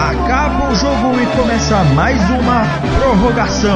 Acaba o jogo e começa mais uma prorrogação.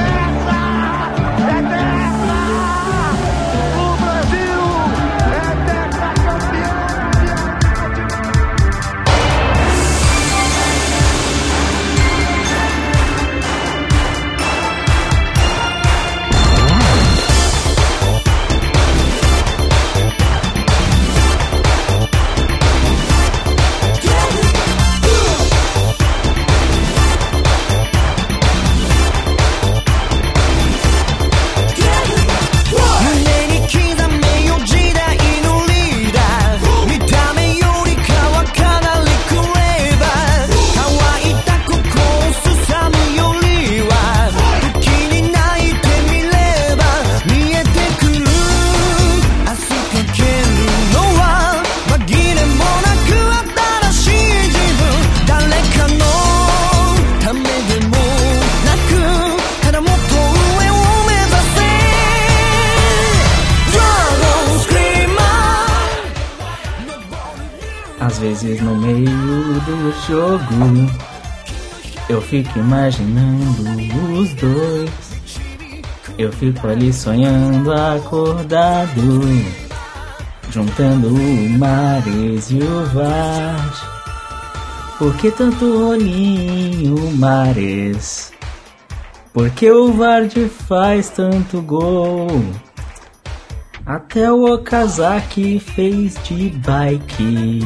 Às vezes no meio do jogo eu fico imaginando os dois. Eu fico ali sonhando acordado, juntando o Mares e o Vard. Por que tanto rolinho, Mares? Por que o Vard faz tanto gol? Até o Okazaki fez de bike.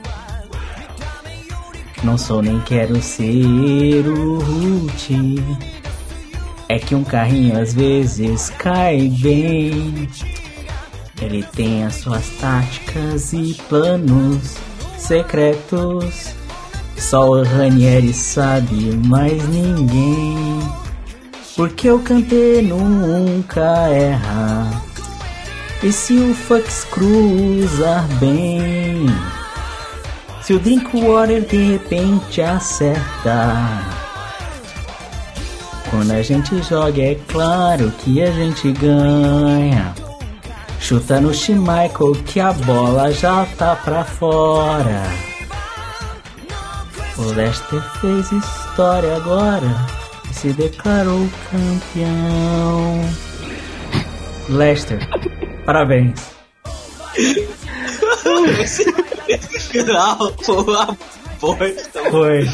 Não sou nem quero ser o Ruth. É que um carrinho às vezes cai bem. Ele tem as suas táticas e planos secretos. Só o Ranieri sabe, mais ninguém. Porque o Kanté nunca erra. E se o Fux cruzar bem? Se o Drinkwater de repente acerta? Quando a gente joga é claro que a gente ganha. Chuta no Schmeichel que a bola já tá pra fora. O Leicester fez história agora e se declarou campeão. Leicester, parabéns. Esse final foi uma bosta. Foi.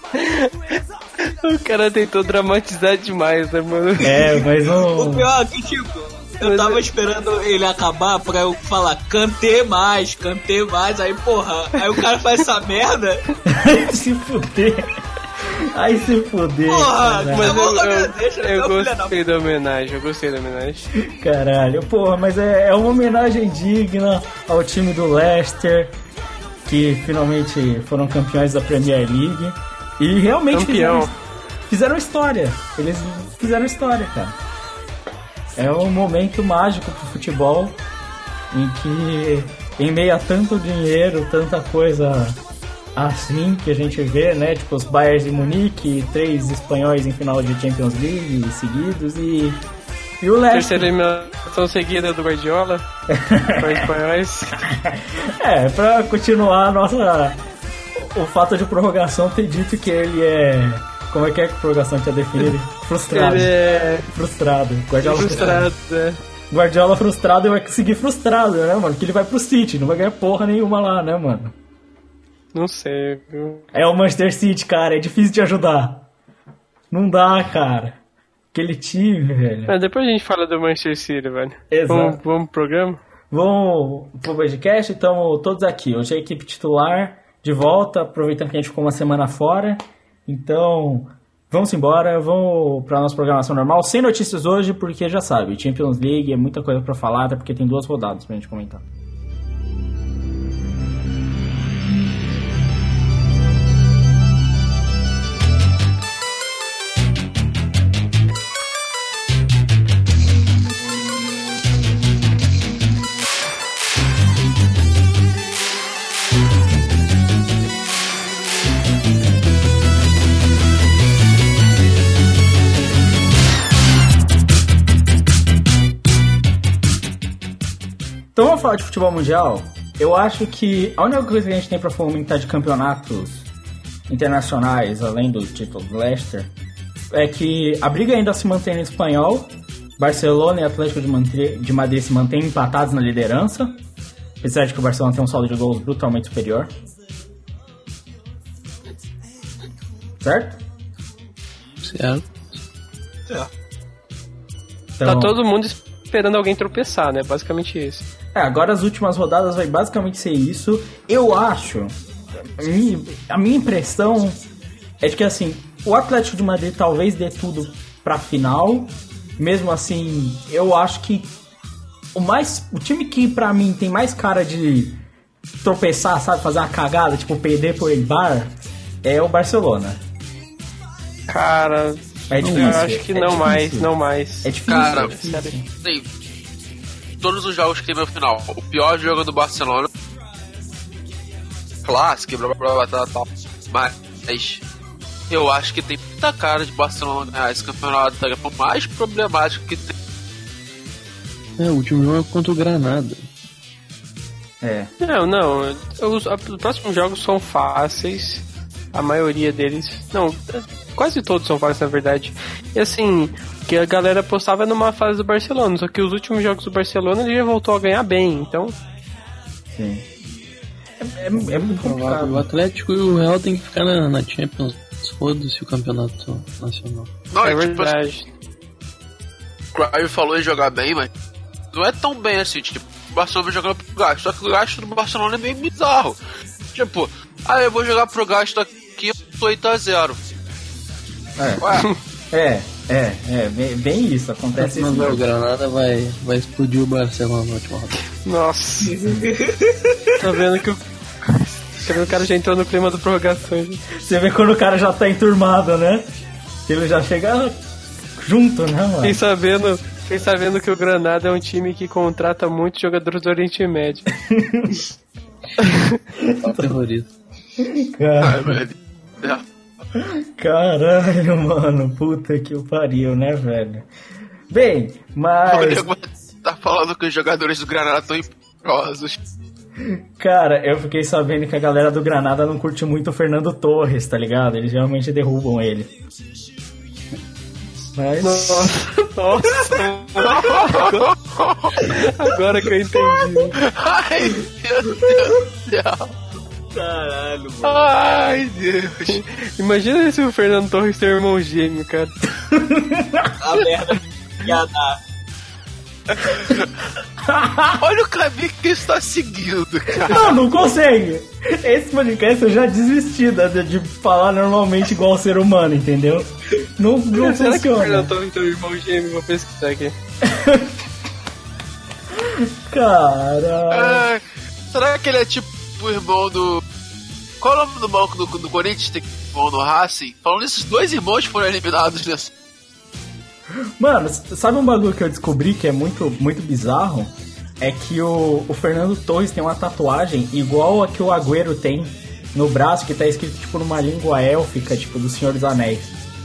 O cara tentou dramatizar demais, né, mano? É, mas O não. pior é que, tipo, eu tava esperando ele acabar pra eu falar cantei mais, aí porra, aí o cara faz essa merda. Se fuder. Ai, se fuder. Porra, caralho. Mas eu gostei da homenagem, Caralho, porra, mas é uma homenagem digna ao time do Leicester, que finalmente foram campeões da Premier League. E realmente fizeram história. Eles fizeram história, cara. É um momento mágico pro futebol, em que, em meio a tanto dinheiro, tanta coisa assim que a gente vê, né? Tipo os Bayern de Munique, 3 espanhóis em final de Champions League seguidos e o Leicester. Terceira eliminação seguida do Guardiola para os espanhóis. É, pra continuar a nossa... O fato de prorrogação ter dito que ele é... Como é que a prorrogação tinha definido? Frustrado. Ele é... Frustrado. Guardiola frustrado, é. Guardiola frustrado e vai seguir frustrado, né, mano? Que ele vai pro City, não vai ganhar porra nenhuma lá, né, mano? Não sei, viu? É o Manchester City, cara, é difícil de ajudar. Não dá, cara. Aquele time, velho. Mas depois a gente fala do Manchester City, velho. Exato. Vamos pro programa? Vamos pro podcast, estamos todos aqui. Hoje é a equipe titular de volta, aproveitando que a gente ficou uma semana fora. Então, vamos embora, vamos pra nossa programação normal. Sem notícias hoje, porque já sabe, Champions League é muita coisa pra falar, até porque tem 2 rodadas pra gente comentar. Então vamos falar de futebol mundial. Eu acho que a única coisa que a gente tem pra fomentar de campeonatos internacionais, além do título do Leicester, é que a briga ainda se mantém no espanhol. Barcelona e Atlético de Madrid se mantêm empatados na liderança, apesar de que o Barcelona tem um saldo de gols brutalmente superior. Certo? Certo. Então, Tá todo mundo esperando alguém tropeçar, né? Basicamente isso. agora as últimas rodadas vai basicamente ser isso. Eu acho, a minha impressão é de que assim, o Atlético de Madrid talvez dê tudo pra final. Mesmo assim, eu acho que o time que pra mim tem mais cara de tropeçar, sabe, fazer uma cagada, tipo perder pro Eibar, é o Barcelona. Cara, É difícil. eu acho que não mais. É difícil. Cara, é difícil. sim, todos os jogos que tem no final, o pior jogo do Barcelona, clássico, blá blá blá tal, mas eu acho que tem muita cara de Barcelona ganhar esse campeonato, tá? Por mais problemático que tem. O último jogo é contra o Granada. Não. Os próximos jogos são fáceis. A maioria deles. Não, quase todos são fáceis, na verdade. E assim, que a galera apostava numa fase do Barcelona. Só que os últimos jogos do Barcelona ele já voltou a ganhar bem, então. Sim. É muito complicado. O Atlético e o Real tem que ficar na Champions. Foda-se o campeonato nacional. Não, É tipo, verdade. o Cryer falou em jogar bem, mas não é tão bem assim, tipo, o Barcelona vai jogando pro gasto, só que o gasto do Barcelona é meio bizarro. Tipo, eu vou jogar pro gasto aqui, eu tô 8-0. Bem isso, acontece isso. O Granada vai explodir o Barcelona na última rodada. Nossa. Tá vendo que o cara já entrou no clima da prorrogação. Você vê quando o cara já tá enturmado, né? Ele já chega junto, né, mano? Fiquei sabendo que o Granada é um time que contrata muitos jogadores do Oriente Médio. Tá terrorista. Caralho, mano. Puta que o pariu, né, velho? Bem, mas... O nego tá falando que os jogadores do Granada estão improsos. Cara, eu fiquei sabendo que a galera do Granada não curte muito o Fernando Torres, tá ligado? Eles realmente derrubam ele. Mas... Nossa. Agora que eu entendi. Ai, meu Deus do céu. Caralho, mano. Ai, Deus. Imagina se o Fernando Torres tem um irmão gêmeo, cara. A merda que ia dar. Olha o caminho que ele está seguindo, cara. Não consegue. Esse podcast eu já desisti de falar normalmente igual ser humano, entendeu? Não Será que o funciona. Fernando Torres tem um irmão gêmeo? Vou pesquisar aqui. Caralho. Será que ele é tipo o irmão do... Qual é o nome do banco do Corinthians? Tem irmão no Racing? Falando nesses dois irmãos foram eliminados nessa. Mano, sabe um bagulho que eu descobri que é muito, muito bizarro? É que o Fernando Torres tem uma tatuagem igual a que o Agüero tem no braço, que tá escrito tipo numa língua élfica, tipo do Senhor dos Anéis.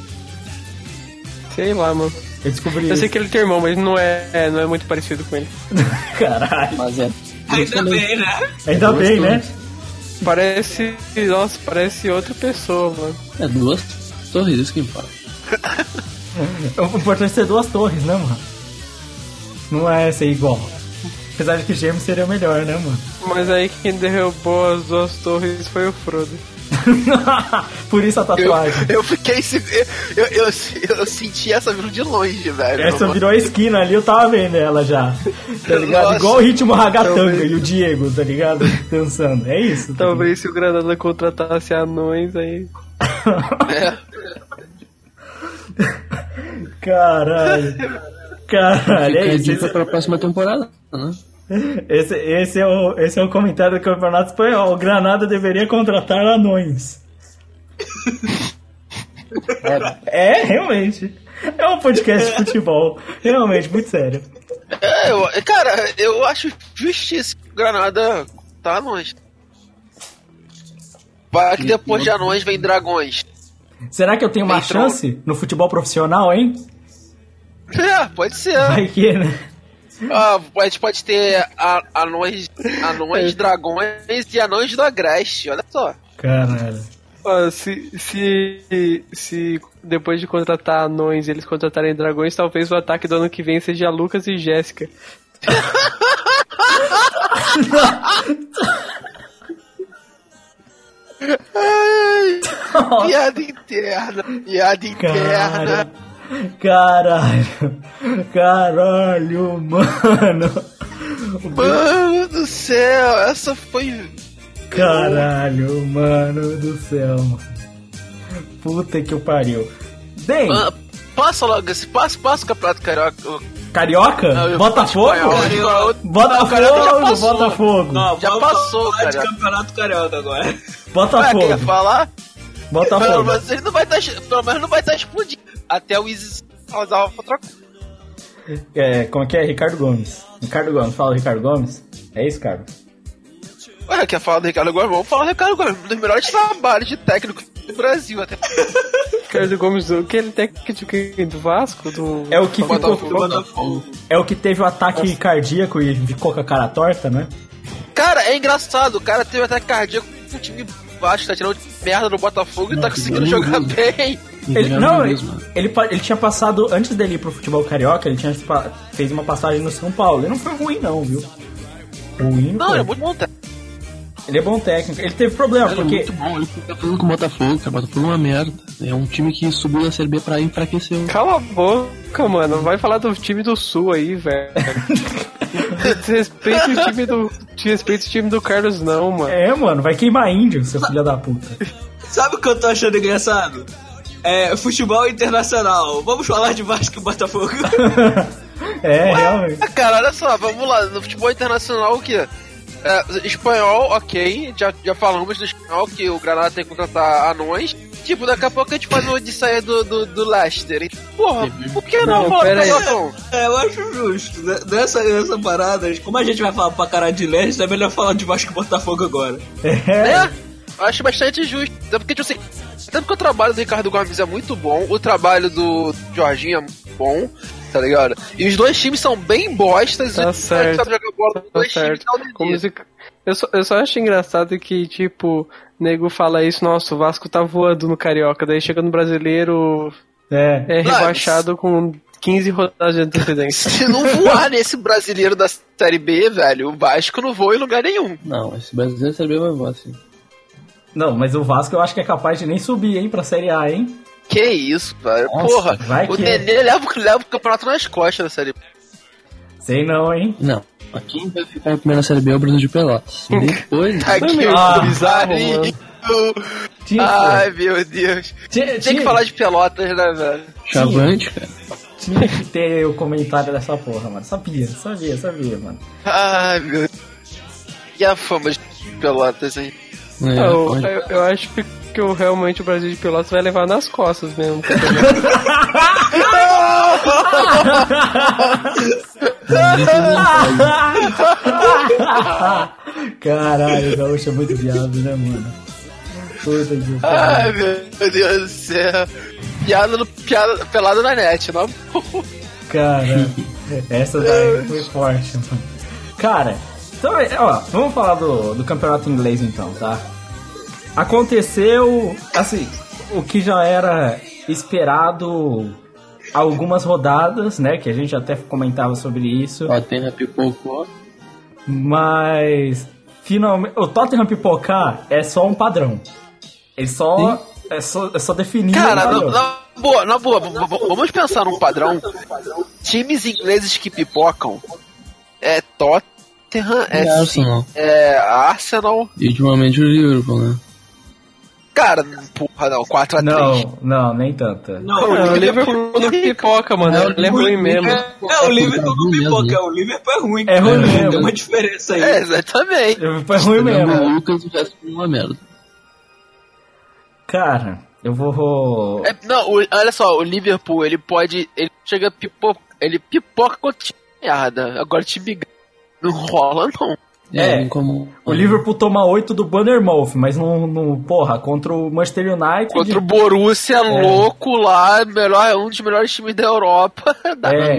Sei lá, mano. Eu descobri Eu isso. sei que ele tem irmão, mas não é muito parecido com ele. Caralho. Mas é. Ainda bem, né? Ainda bem, né? Parece. Nossa, parece outra pessoa, mano. É duas torres, isso que importa. O importante é ter duas torres, né, mano? Não é ser igual. Apesar de que gêmeo seria melhor, né, mano? Mas aí quem derrubou as duas torres foi o Frodo. Por isso a tatuagem. Eu fiquei... Eu senti essa vindo de longe, velho. Essa virou a esquina ali, eu tava vendo ela já. Tá ligado? Nossa. Igual o ritmo ragatanga Talvez. e o Diego, tá ligado? Dançando. É isso. tá Talvez se o Granada contratasse anões aí. Caralho. Caralho, Fica é a isso. dica pra próxima temporada, né? Esse é o comentário do Campeonato Espanhol. O Granada deveria contratar anões. Realmente. É um podcast de futebol. Realmente, muito sério. Cara, eu acho justiça. Granada tá longe. Vai que depois de anões vem dragões. Será que eu tenho uma Entrou. chance no futebol profissional, hein? Pode ser. Vai que, né? A gente pode ter anões dragões e anões do Agreste, olha só. Caralho. Se depois de contratar anões eles contratarem dragões, talvez o ataque do ano que vem seja Lucas e Jéssica. Piada interna. Caralho, mano. Mano do céu, essa foi... Caralho, mano do céu. Puta que o pariu. Bem... Passa logo esse... Passa o Campeonato Carioca. Carioca? Não, Botafogo? Botafogo. Não, já passou, cara. Cara. De Campeonato Carioca agora. Botafogo. Quer falar? Botafogo. Mas ele não vai estar... Pelo menos não vai estar explodindo. Até o Isis causar outra coisa. Como é que é? Ricardo Gomes. Fala Ricardo Gomes? É isso, cara? Ué, quer falar do Ricardo Gomes? Vamos falar do Ricardo Gomes. Um dos melhores trabalhos de técnico do Brasil até. Ricardo Gomes, o que ele técnico do Vasco? É o que ficou... Botafogo. É o que teve o ataque cardíaco e ficou com a cara torta, né? Cara, é engraçado. O cara teve ataque cardíaco com o time baixo, tá tirando merda do Botafogo e tá conseguindo jogar bem. Ele tinha passado, antes dele ir pro futebol carioca, ele fez uma passagem no São Paulo. Ele não foi ruim não, viu? Não, ele é muito bom técnico. Ele é bom técnico. Ele teve problema, porque... Ele é muito bom, ele fica falando com o Botafogo, cara. O Botafogo é uma merda. É um time que subiu da Série B pra enfraquecer. Cala a boca, mano. Vai falar do time do Sul aí, velho. Respeita o time do Carlos, não, mano. Mano, vai queimar índio, seu filho da puta. Sabe o que eu tô achando engraçado? Futebol internacional. Vamos falar de Vasco e Botafogo. Realmente. Cara, olha só, vamos lá. No futebol internacional, o que? Espanhol, ok. Já falamos do espanhol, que o Granada tem que contratar anões. Tipo, daqui a pouco a gente faz uma odisseia do Leicester. Hein? Porra, por que não falar do Botafogo? Eu acho justo. Nessa parada, como a gente vai falar pra caralho de Leicester, é melhor falar de Vasco e Botafogo agora. Acho bastante justo. Até porque, tipo assim, até porque o trabalho do Ricardo Gomes é muito bom, o trabalho do Jorginho é muito bom, tá ligado? E os dois times são bem bostas. Tá certo. Jogar bola com dois certo. times eu só acho engraçado que, tipo, nego fala isso, nossa, o Vasco tá voando no Carioca, daí chega no Brasileiro, é rebaixado com 15 rodadas de antecedência. Se não voar nesse brasileiro da Série B, velho, o Vasco não voa em lugar nenhum. Não, esse brasileiro da Série B vai voar, sim. Não, mas o Vasco eu acho que é capaz de nem subir, hein, pra Série A, hein? Que isso, velho. Nossa, porra, o Nenê leva o campeonato nas costas da Série B. Sei não, hein? Não. Quem vai ficar em primeira Série B é o Brasil de Pelotas. Depois... Bizarro. Ai, meu Deus. Tinha que falar de Pelotas, né, velho? Chavante, cara. Tinha que ter o comentário dessa porra, mano. Sabia, mano. Ai, meu Deus. E a fama de Pelotas, hein? Eu acho que realmente o Brasil de Pelotas vai levar nas costas mesmo. Caralho, o gaúcho é muito viado, né, mano? Puta que ai, meu Deus do céu. Piada pelada na net, não? Cara, essa daí foi forte, mano. Cara, então, vamos falar do campeonato inglês então, tá? Aconteceu, assim, o que já era esperado há algumas rodadas, né? Que a gente até comentava sobre isso. Tottenham pipocou. Mas, finalmente, o Tottenham pipocar é só um padrão. Ele só... É só definir. Cara, na boa, vamos pensar num padrão. Times ingleses que pipocam é Tottenham, Arsenal. Arsenal. E ultimamente o Liverpool, né? Cara, porra, não, 4-3. Não, nem tanta. Não, o Liverpool não pipoca, mano. Ele é ruim mesmo. O Liverpool não pipoca, o Liverpool é ruim. É ruim mesmo. Tem uma diferença aí. Exatamente. É ruim mesmo. O Lucas e o resto é uma merda. Cara, eu vou... Olha só, o Liverpool, ele chega ele pipoca com o time merda. Agora o time não rola, não. O Liverpool toma 8 do Bournemouth, mas não porra, contra o Manchester United... Contra o Borussia louco lá, um dos melhores times da Europa.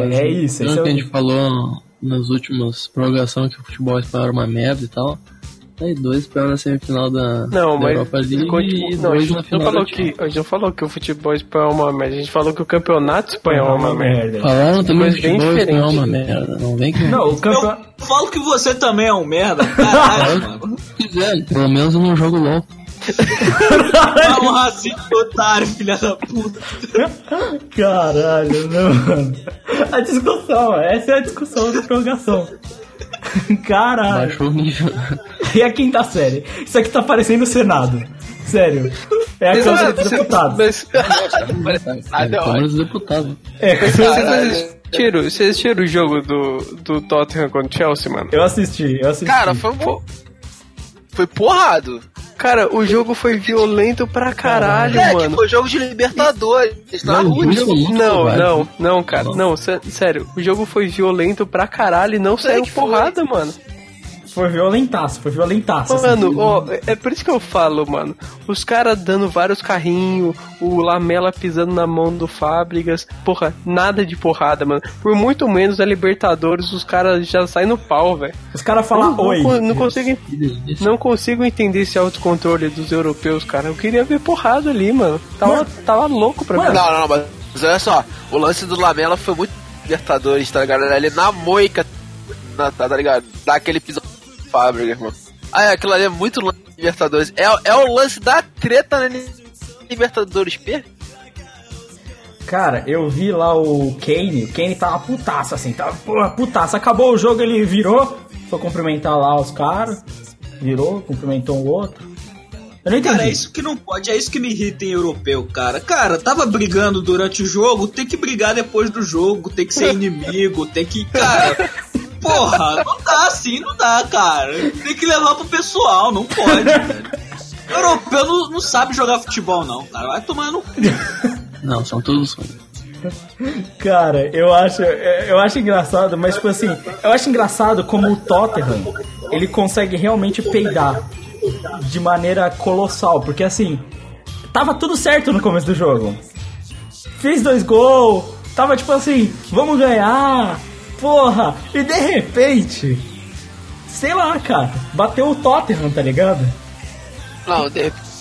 Isso. Que a gente falou nas últimas prorrogações que o futebol espanhol era uma merda e tal. Aí 2 espanhol na semifinal da Europa League e 2 na final. A gente não falou que o futebol espanhol é uma merda, a gente falou que o campeonato espanhol é uma merda. Falaram também que o futebol espanhol é uma merda, não vem que... Não, o campeonato... Eu falo que você também é um merda, caralho, mano. Pelo menos eu não jogo LOL. É um racista otário, filha da puta. Caralho, não, mano. A discussão, essa é a discussão da prorrogação. Caralho. Baixou o nível. E a quinta série? Isso aqui tá parecendo o Senado. Sério. É a Câmara dos Deputados. Câmara dos Deputados. Vocês assistiram o jogo do Tottenham contra o Chelsea, mano? Eu assisti. Cara, foi porrado. Cara, o jogo foi violento pra caralho, mano. Tipo, foi jogo de Libertadores. Não, cara. Não, sério. O jogo foi violento pra caralho e não saiu porrada, mano. Foi violentaço. Mano, ó, é por isso que eu falo, mano. Os caras dando vários carrinhos, o Lamela pisando na mão do Fábricas. Porra, nada de porrada, mano. Por muito menos a Libertadores, os caras já saem no pau, velho. Os caras falam oi. Não consigo entender esse autocontrole dos europeus, cara. Eu queria ver porrada ali, mano. Tava louco pra ver. Não, mas olha só. O lance do Lamela foi muito Libertadores, tá ligado? Ele na moica, tá ligado? Dá aquele episódio Fábrica, irmão. Aquilo ali é muito lance de Libertadores. É o lance da treta na Libertadores, P? Cara, eu vi lá o Kane tava putaço, assim, putaço. Acabou o jogo, ele virou, foi cumprimentar lá os caras, virou, cumprimentou um outro. Eu não entendi. Cara, é isso que não pode, é isso que me irrita em europeu, cara. Cara, tava brigando durante o jogo, tem que brigar depois do jogo, tem que ser inimigo, tem que... Cara... Porra, não dá assim, não dá, cara. Tem que levar pro pessoal, não pode, velho. Europeu não sabe jogar futebol, não, cara. Vai tomar no cu. Não, são todos ruins. Cara, eu acho engraçado, mas tipo assim, eu acho engraçado como o Tottenham, ele consegue realmente peidar de maneira colossal, porque assim, tava tudo certo no começo do jogo. Fez 2 gols, tava tipo assim, vamos ganhar. Porra, e de repente, sei lá, cara, bateu o Tottenham, tá ligado? Não, de repente.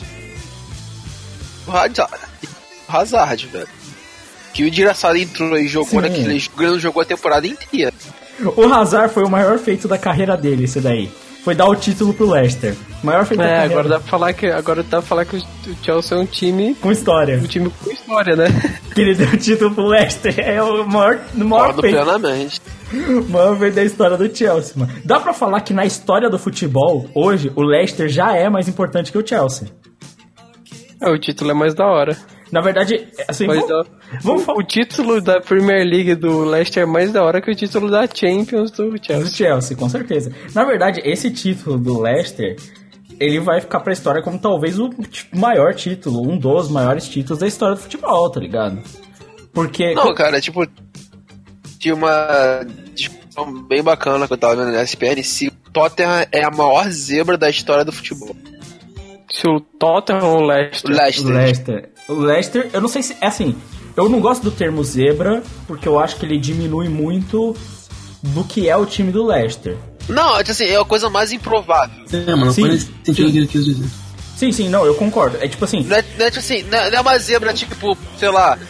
O Hazard, velho. Que o desgraçado entrou e jogou naquele jogo, jogou a temporada inteira. O Hazard foi o maior feito da carreira dele, esse daí. Foi dar o título pro Leicester. Maior feito da carreira. Agora dá pra falar que o Chelsea é um time com história. Um time com história, né? Que ele deu o título pro Leicester. É o maior feito. Plenamente. O maior feito da história do Chelsea, mano. Dá pra falar que na história do futebol, hoje, o Leicester já é mais importante que o Chelsea. O título é mais da hora. Na verdade, assim, vamos falar. O título da Premier League do Leicester é mais da hora que o título da Champions do Chelsea. Do Chelsea, com certeza. Na verdade, esse título do Leicester, ele vai ficar pra história como talvez o maior título, um dos maiores títulos da história do futebol, tá ligado? Porque... Não, cara, tipo, tinha uma discussão bem bacana que eu tava vendo na SPN, se o Tottenham é a maior zebra da história do futebol. Se o Tottenham ou o Leicester? O Leicester, eu não sei se... É assim, eu não gosto do termo zebra, porque eu acho que ele diminui muito do que é o time do Leicester. Não, assim, é a coisa mais improvável. Mano, foi nesse sentido que ele quis dizer. Sim, não, eu concordo. É tipo assim... Não é uma zebra, tipo, sei lá,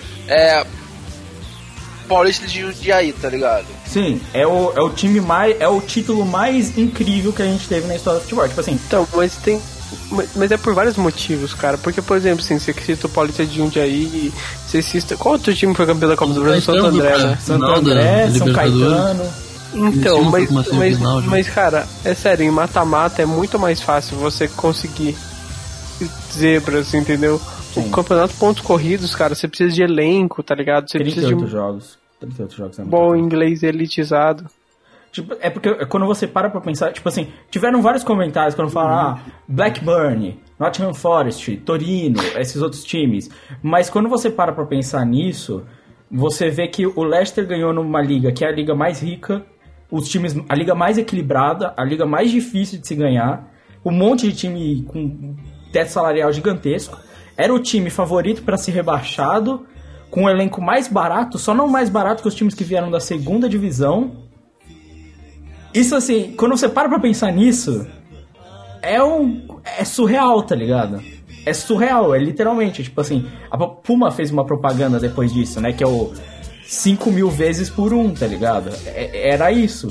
Paulista de Jundiaí, tá ligado? Sim, é o time mais... É o título mais incrível que a gente teve na história do futebol. Tipo assim... Então, mas é por vários motivos, cara. Porque, por exemplo, assim, você cita o Paulista de Jundiaí, você cita... Qual outro time foi campeão da Copa do Brasil? Santo André, né? Santo André, São Caetano. Então, mas, cara, é sério, em mata-mata é muito mais fácil você conseguir zebras, entendeu? Sim. O campeonato pontos corridos, cara, você precisa de elenco, tá ligado? Você 38 precisa de jogos. 38 jogos. Bom inglês elitizado. Tipo, é porque quando você para pra pensar, tipo assim, tiveram vários comentários quando falam, Blackburn, Nottingham Forest, Torino, esses outros times. Mas quando você para pra pensar nisso, você vê que o Leicester ganhou numa liga que é a liga mais rica, os times, a liga mais equilibrada, a liga mais difícil de se ganhar, um monte de time com teto salarial gigantesco, era o time favorito para ser rebaixado, com um elenco mais barato, só não mais barato que os times que vieram da segunda divisão. Isso assim, quando você para pra pensar nisso, é surreal, tá ligado? É surreal, é literalmente, tipo assim, a Puma fez uma propaganda depois disso, né, que é o 5.000 vezes por 1, tá ligado? Era isso.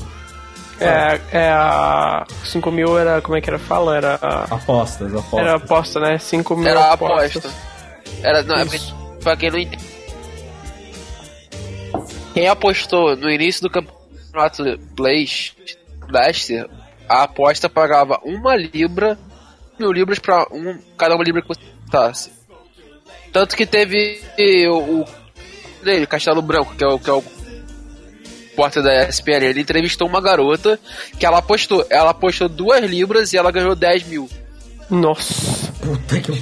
A 5.000 era, como é que era? Fala, era... Apostas. Era aposta, né? 5.000 era apostas. aposta. Era, não, pra quem não entende. Quem apostou no início do campeonato Leicester, a aposta pagava 1 libra, 1.000 libras pra cada uma libra que você apostasse. Tanto que teve o Castelo Branco, que é o porta da ESPN, ele entrevistou uma garota que ela apostou 2 libras e ela ganhou 10 mil. Nossa. Puta que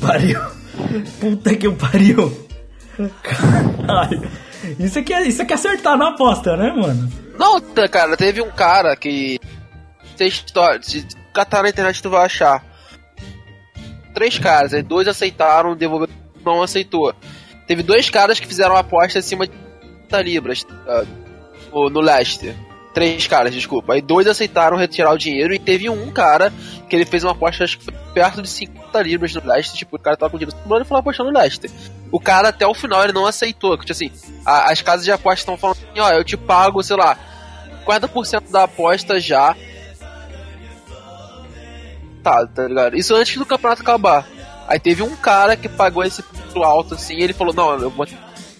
pariu. Caralho. Isso aqui é acertar na aposta, né, mano? Não, cara, teve um cara que... Tem história, se catar na internet tu vai achar. 3 caras, aí 2 aceitaram, devolveram, não aceitou. Teve 2 caras que fizeram uma aposta acima de 30 libras no Leicester. 3 caras, desculpa. Aí 2 aceitaram retirar o dinheiro e teve um cara que ele fez uma aposta, acho que foi perto de 50 libras no Leicester. Tipo, o cara tava com dinheiro e falou apostando no Leicester. O cara até o final ele não aceitou. Tipo assim, as casas de aposta estão falando assim, ó, eu te pago, sei lá, 40% da aposta já. Tá ligado? Isso antes do campeonato acabar. Aí teve um cara que pagou esse preço alto assim e ele falou, não, eu vou...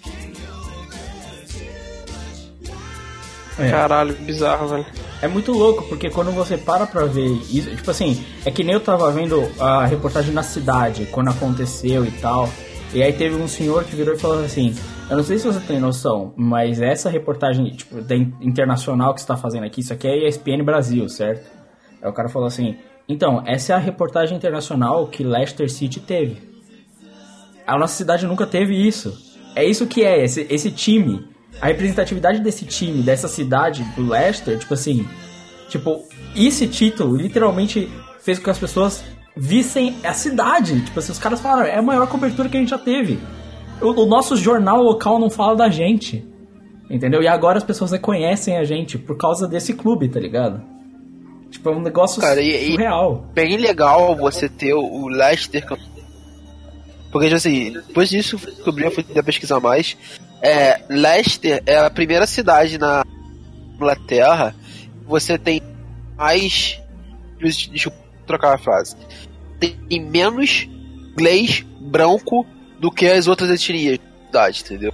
Caralho, bizarro, velho. É muito louco, porque quando você para pra ver isso, tipo assim, é que nem eu tava vendo a reportagem na cidade, quando aconteceu e tal, e aí teve um senhor que virou e falou assim, eu não sei se você tem noção, mas essa reportagem, tipo, internacional que você tá fazendo aqui, isso aqui é ESPN Brasil, certo? Aí o cara falou assim, então, essa é a reportagem internacional que Leicester City teve. A nossa cidade nunca teve isso. É isso que é, esse time... A representatividade desse time, dessa cidade, do Leicester, tipo assim... Tipo, esse título literalmente fez com que as pessoas vissem a cidade. Tipo assim, os caras falaram, é a maior cobertura que a gente já teve. O nosso jornal local não fala da gente. Entendeu? E agora as pessoas reconhecem a gente por causa desse clube, tá ligado? Tipo, é um negócio surreal. Bem legal você ter o Leicester... Porque, assim, depois disso, eu fui pesquisar mais... Leicester é a primeira cidade na Inglaterra. Você tem mais... Deixa eu trocar a frase. Tem menos inglês branco do que as outras etnias da cidade, entendeu?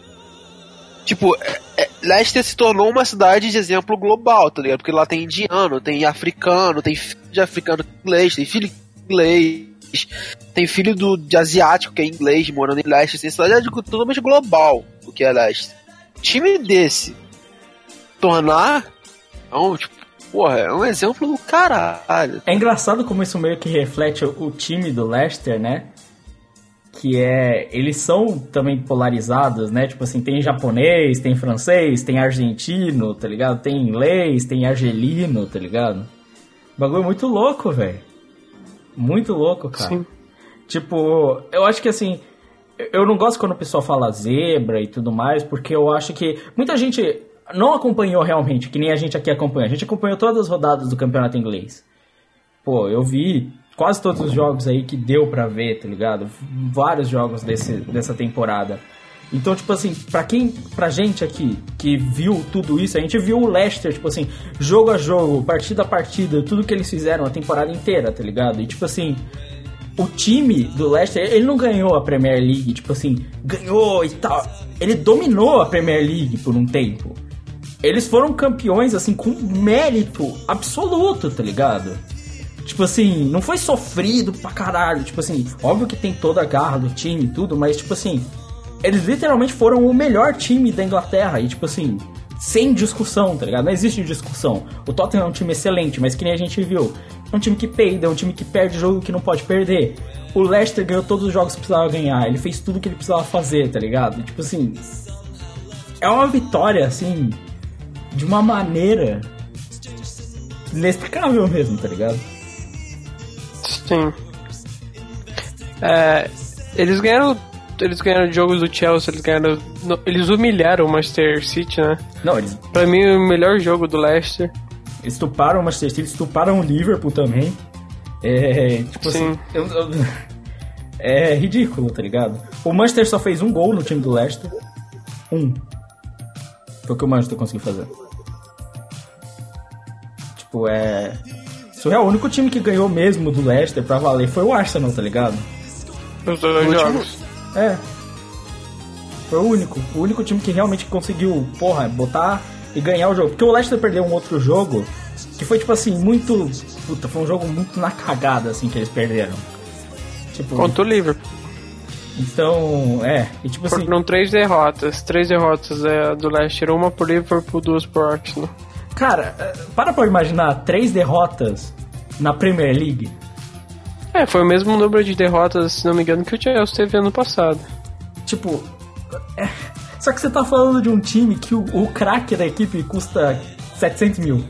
Tipo, Leicester se tornou uma cidade de exemplo global, tá ligado? Porque lá tem indiano, tem africano, tem filho de africano inglês, tem filho de inglês, tem filho de asiático que é inglês morando em Leicester. Tem cidade totalmente global o que é Leicester. Time desse tornar, então, tipo, porra, é um exemplo do caralho. É engraçado como isso meio que reflete o time do Leicester, né? Que eles são também polarizados, né? Tipo assim, tem japonês, tem francês, tem argentino, tá ligado? Tem inglês, tem argelino, tá ligado? O bagulho é muito louco, velho. Muito louco, cara. Sim. Tipo, eu acho que assim, eu não gosto quando o pessoal fala zebra e tudo mais, porque eu acho que muita gente não acompanhou realmente, que nem a gente aqui acompanha. A gente acompanhou todas as rodadas do campeonato inglês. Pô, eu vi quase todos os jogos aí que deu pra ver, tá ligado? Vários jogos dessa temporada. Então, tipo assim, pra gente aqui, que viu tudo isso, a gente viu o Leicester, tipo assim, jogo a jogo, partida a partida, tudo que eles fizeram a temporada inteira, tá ligado? E, tipo assim, o time do Leicester, ele não ganhou a Premier League, tipo assim, ganhou e tal. Ele dominou a Premier League por um tempo. Eles foram campeões, assim, com mérito absoluto, tá ligado? Tipo assim, não foi sofrido pra caralho, tipo assim, óbvio que tem toda a garra do time e tudo, mas, tipo assim... Eles literalmente foram o melhor time da Inglaterra. E tipo assim, sem discussão, tá ligado? Não existe discussão. O Tottenham é um time excelente, mas que nem a gente viu, é um time que peida, é um time que perde jogo que não pode perder. O Leicester ganhou todos os jogos que precisava ganhar. Ele fez tudo que ele precisava fazer, tá ligado? E, tipo assim, é uma vitória, assim, de uma maneira inexplicável mesmo, tá ligado? Sim. Eles ganharam jogos do Chelsea, eles humilharam o Manchester City, né? Não, pra mim, o melhor jogo do Leicester. Eles estuparam o Manchester City, estuparam o Liverpool também. Tipo assim, é ridículo, tá ligado? O Manchester só fez um gol no time do Leicester. Foi o que o Manchester conseguiu fazer. Tipo, surreal. O único time que ganhou mesmo do Leicester pra valer foi o Arsenal, tá ligado? Os dois jogos. Foi o único time que realmente conseguiu, botar e ganhar o jogo. Porque o Leicester perdeu um outro jogo que foi, tipo assim, muito... Puta, foi um jogo muito na cagada, assim, que eles perderam. Tipo... Contra o Liverpool. Então, e tipo assim... Foram 3 derrotas. 3 derrotas do Leicester, uma por Liverpool, 2 por Arsenal. Cara, pra imaginar 3 derrotas na Premier League. Foi o mesmo número de derrotas, se não me engano, que o Chelsea teve ano passado. Tipo... Só que você tá falando de um time que o craque da equipe custa 700 mil.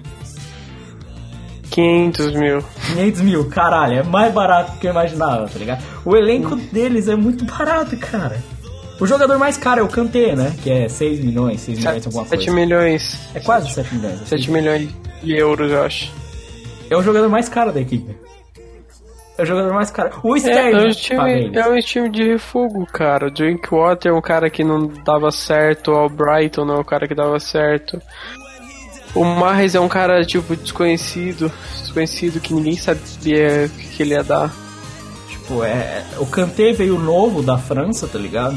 500 mil. 500 mil, caralho, é mais barato do que eu imaginava, tá ligado? O elenco deles é muito barato, cara. O jogador mais caro é o Kanté, né? Que é 6 milhões alguma coisa. 7 milhões. É quase 7 milhões. 7 milhões de euros, eu acho. É o jogador mais caro da equipe. É o jogador mais caro. O Sterling é um time de refugo, cara. O Drinkwater é um cara que não dava certo. O Brighton não é um cara que dava certo. O Mahrez é um cara, tipo, desconhecido que ninguém sabia que ele ia dar. Tipo, o Kanté veio novo da França, tá ligado?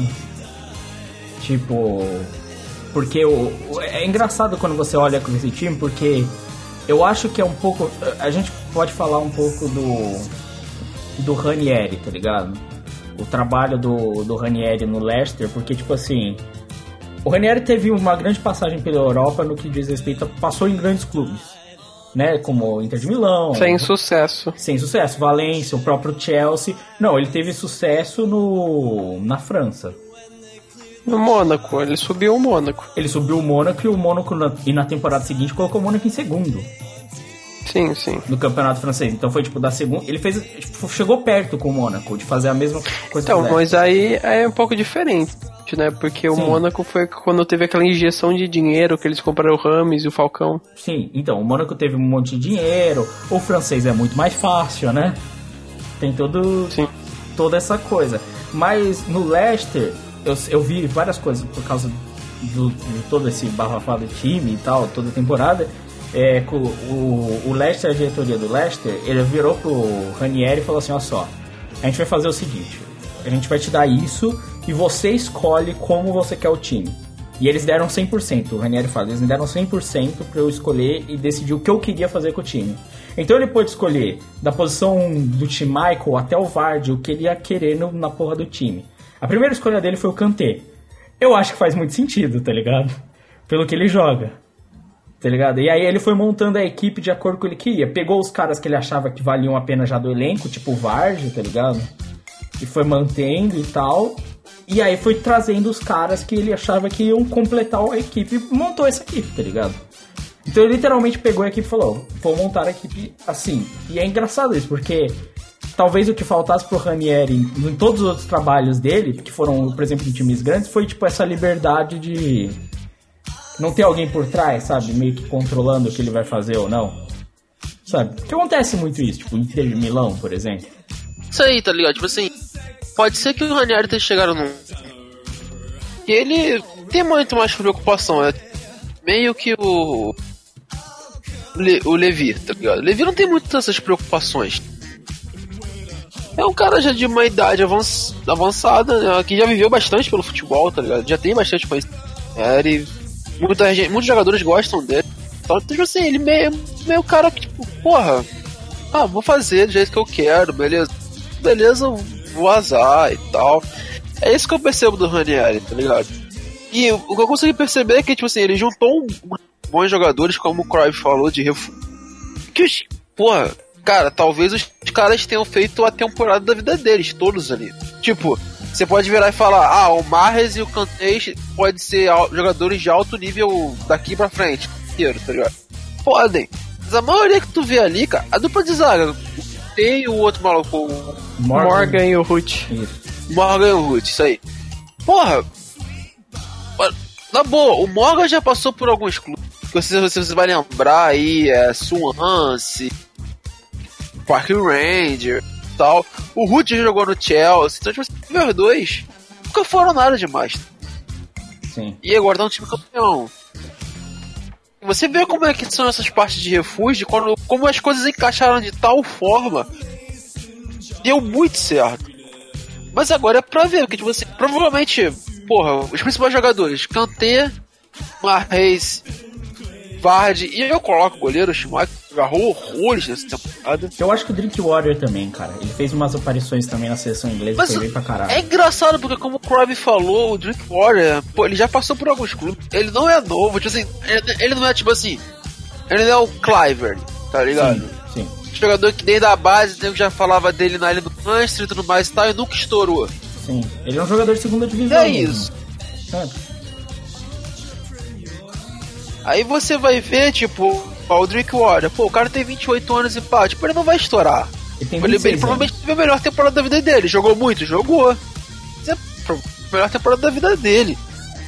Tipo, porque é engraçado quando você olha com esse time, porque eu acho que é um pouco... A gente pode falar um pouco do Ranieri, tá ligado? O trabalho do Ranieri no Leicester, porque, tipo assim... O Ranieri teve uma grande passagem pela Europa no que diz respeito a... Passou em grandes clubes, né? Como Inter de Milão. Sem sucesso. Valência, o próprio Chelsea. Não, ele teve sucesso na França. No Mônaco, ele subiu o Mônaco. Ele subiu o Mônaco e o Mônaco na temporada seguinte colocou o Mônaco em segundo. Sim. No campeonato francês. Então foi tipo da segunda. Ele fez. Tipo, chegou perto com o Mônaco de fazer a mesma coisa. Então, mas aí é um pouco diferente, né? Porque o Mônaco foi quando teve aquela injeção de dinheiro que eles compraram o Rames e o Falcão. Sim, então, o Mônaco teve um monte de dinheiro. O francês é muito mais fácil, né? Tem toda essa coisa. Mas no Leicester, eu vi várias coisas por causa de todo esse bafafado time e tal, toda a temporada. O Leicester, a diretoria do Leicester, ele virou pro Ranieri e falou assim: ó só, a gente vai fazer o seguinte, a gente vai te dar isso e você escolhe como você quer o time. E eles deram 100%, o Ranieri fala, eles me deram 100% pra eu escolher e decidir o que eu queria fazer com o time. Então ele pôde escolher da posição do Tim Michael até o Vardy, o que ele ia querer na porra do time. A primeira escolha dele foi o Kanté. Eu acho que faz muito sentido, tá ligado? Pelo que ele joga, tá ligado? E aí ele foi montando a equipe de acordo com o que ele queria. Pegou os caras que ele achava que valiam a pena já do elenco, tipo o Vardy, tá ligado? E foi mantendo e tal. E aí foi trazendo os caras que ele achava que iam completar a equipe e montou essa equipe, tá ligado? Então ele literalmente pegou a equipe e falou: vou montar a equipe assim. E é engraçado isso, porque talvez o que faltasse pro Ranieri em todos os outros trabalhos dele, que foram, por exemplo, em times grandes, foi tipo essa liberdade de não ter alguém por trás, sabe? Meio que controlando o que ele vai fazer ou não. Sabe? Porque acontece muito isso, tipo, Inter de Milão, por exemplo. Isso aí, tá ligado? Tipo assim, pode ser que o Ranieri tenha chegado num... E ele tem muito mais preocupação, é meio que o Levi, tá ligado? O Levi não tem muitas essas preocupações. É um cara já de uma idade avançada, né? Que já viveu bastante pelo futebol, tá ligado? Já tem bastante conhecimento. Muitos jogadores gostam dele. Então, tipo assim, ele meio cara que, tipo, porra, vou fazer do jeito que eu quero, beleza, vou azar e tal. É isso que eu percebo do Ranieri, tá ligado? E o que eu consegui perceber é que, tipo assim, ele juntou bons jogadores, como o Cruyff falou, de refúgio. Que, porra, cara, talvez os caras tenham feito a temporada da vida deles, todos ali. Tipo, você pode virar e falar, o Mahrez e o Kanté podem ser jogadores de alto nível daqui pra frente, tá ligado? Podem. Mas a maioria que tu vê ali, cara, a dupla de zaga, tem o outro maluco, o Morgan e o Ruth. Morgan e o Ruth, isso aí. Porra, na boa, o Morgan já passou por alguns clubes, que você vai lembrar aí, Swansea, Park Ranger e tal. O Rudy jogou no Chelsea. Então, tipo assim, os dois nunca foram nada demais. Sim. E agora tá um time campeão. Você vê como é que são essas partes de refúgio, como as coisas encaixaram de tal forma. Deu muito certo. Mas agora é pra ver, porque tipo, você provavelmente, porra, os principais jogadores, Kanté, Mahrez, Vardy, e eu coloco o goleiro, o Schmeichel, agarrou horrores nessa temporada. Eu acho que o Drinkwater também, cara. Ele fez umas aparições também na seleção inglesa e foi bem pra caralho. É engraçado, porque como o Cruyff falou, o Drinkwater, pô, ele já passou por alguns clubes. Ele não é novo, tipo assim, ele não é tipo assim, ele não é o Kluivert, tá ligado? Sim. Jogador que desde a base, eu já falava dele na ilha do Manchester e tudo mais e tal, e nunca estourou. Sim, ele é um jogador de segunda divisão. É mesmo. isso. É. Aí você vai ver, tipo, o Drinkwater, pô, o cara tem 28 anos e pá, tipo, ele não vai estourar. Ele provavelmente teve a melhor temporada da vida dele. Jogou muito? Jogou. É a melhor temporada da vida dele.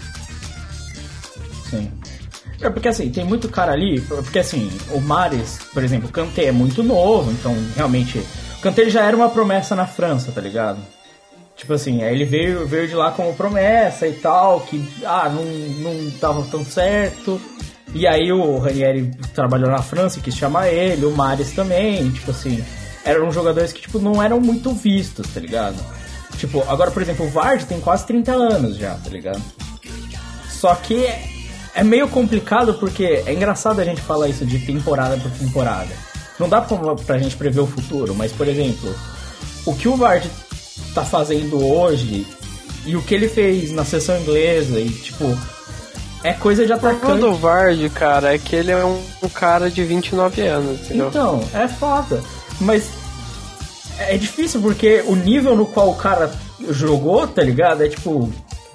Sim. É porque assim, tem muito cara ali, porque assim, o Mahrez, por exemplo, o Kanté é muito novo, então realmente, o Kanté já era uma promessa na França, tá ligado? Tipo assim, aí ele veio de lá como promessa e tal, que não tava tão certo, e aí o Ranieri trabalhou na França e quis chamar ele, o Mahrez também, tipo assim, eram jogadores que tipo, não eram muito vistos, tá ligado? Tipo, agora por exemplo, o Vardy tem quase 30 anos já, tá ligado? Só que é meio complicado porque é engraçado a gente falar isso de temporada por temporada. Não dá pra gente prever o futuro, mas, por exemplo, o que o Vardy tá fazendo hoje e o que ele fez na seleção inglesa e, tipo, é coisa de atacante. O problema do Vardy, cara, é que ele é um cara de 29 anos, entendeu? Então, é foda. Mas é difícil porque o nível no qual o cara jogou, tá ligado? É tipo...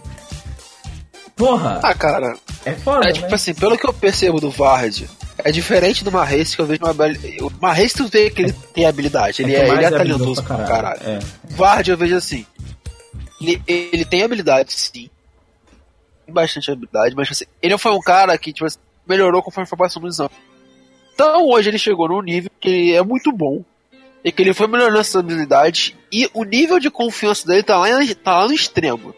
Porra! Ah, cara... É foda, tipo assim, pelo que eu percebo do Vardy, é diferente do Mahrez, que eu vejo o Mahrez tu vê que ele tem habilidade, ele é talentoso pra caralho. É. Vardy eu vejo assim, ele tem habilidade, sim, tem bastante habilidade, mas assim, ele foi um cara que tipo assim, melhorou conforme foi passando dos anos. Então hoje ele chegou num nível que é muito bom, e que ele foi melhorando essas habilidades, e o nível de confiança dele tá lá no extremo.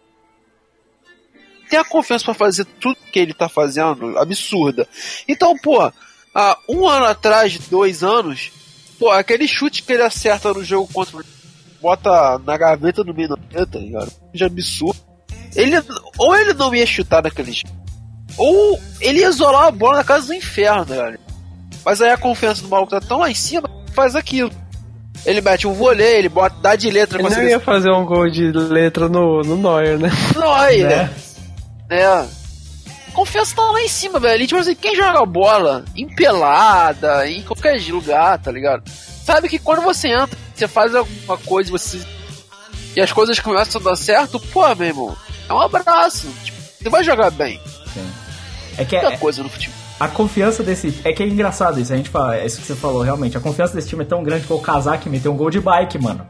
Tem a confiança pra fazer tudo que ele tá fazendo, absurda. Então, pô, há um ano atrás, 2 anos, pô, aquele chute que ele acerta no jogo contra bota na gaveta no meio da meta, tá ligado? Já absurdo. Ou ele não ia chutar naquele jeito, ou ele ia isolar a bola na casa do inferno, velho. Mas aí a confiança do maluco tá tão lá em cima, faz aquilo. Ele mete um vôlei, ele dá de letra. Ele não ia fazer um gol de letra no Neuer, né? Neuer, né? Confiança tá lá em cima, velho. E, tipo assim, quem joga bola em pelada, em qualquer lugar, tá ligado? Sabe que quando você entra, você faz alguma coisa e as coisas começam a dar certo, pô, meu irmão, é um abraço. Tipo, você vai jogar bem. Sim. É que muita coisa no futebol. A confiança desse... É que é engraçado isso, a gente fala, é isso que você falou, realmente. A confiança desse time é tão grande que o Kazak meteu um gol de bike, mano.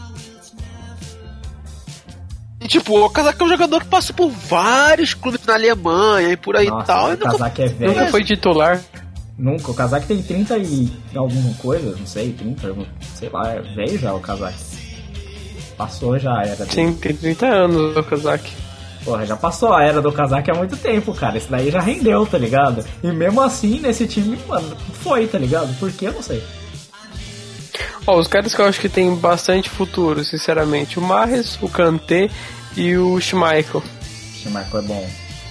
E, tipo, o Kazak é um jogador que passou por vários clubes na Alemanha e por aí e tal. O Kazak é velho. Nunca foi titular. Nunca. O Kazak tem 30 e alguma coisa, não sei, 30, sei lá, é velho já o Kazak. Passou já a era dele. Sim, tem 30 anos o Kazak. Porra, já passou a era do Kazak há muito tempo, cara. Esse daí já rendeu, tá ligado? E mesmo assim, nesse time, mano, foi, tá ligado? Por que eu não sei. Ó, os caras que eu acho que tem bastante futuro, sinceramente. O Mahrez, o Kanté e o Schmeichel. O Schmeichel é bom.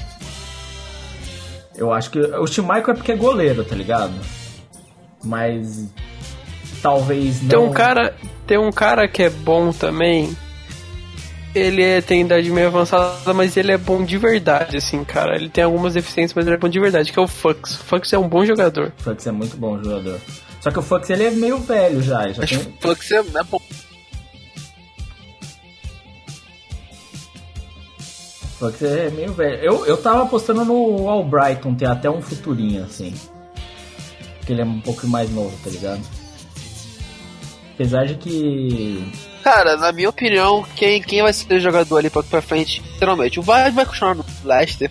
Eu acho que o Schmeichel é porque é goleiro, tá ligado? Mas talvez não... Tem um cara que é bom também. Ele tem idade meio avançada, mas ele é bom de verdade, assim, cara. Ele tem algumas deficiências, mas ele é bom de verdade, que é o Fux. O Fux é um bom jogador. O Fux é muito bom jogador. Só que o Fux, ele é meio velho já. Tem... O Fux é bom. O Fux é meio velho. Eu tava apostando no Albrighton ter até um futurinho, assim. Porque ele é um pouco mais novo, tá ligado? Apesar de que... Cara, na minha opinião, quem vai ser o jogador ali pra frente, literalmente, o Vardy vai continuar no Leicester,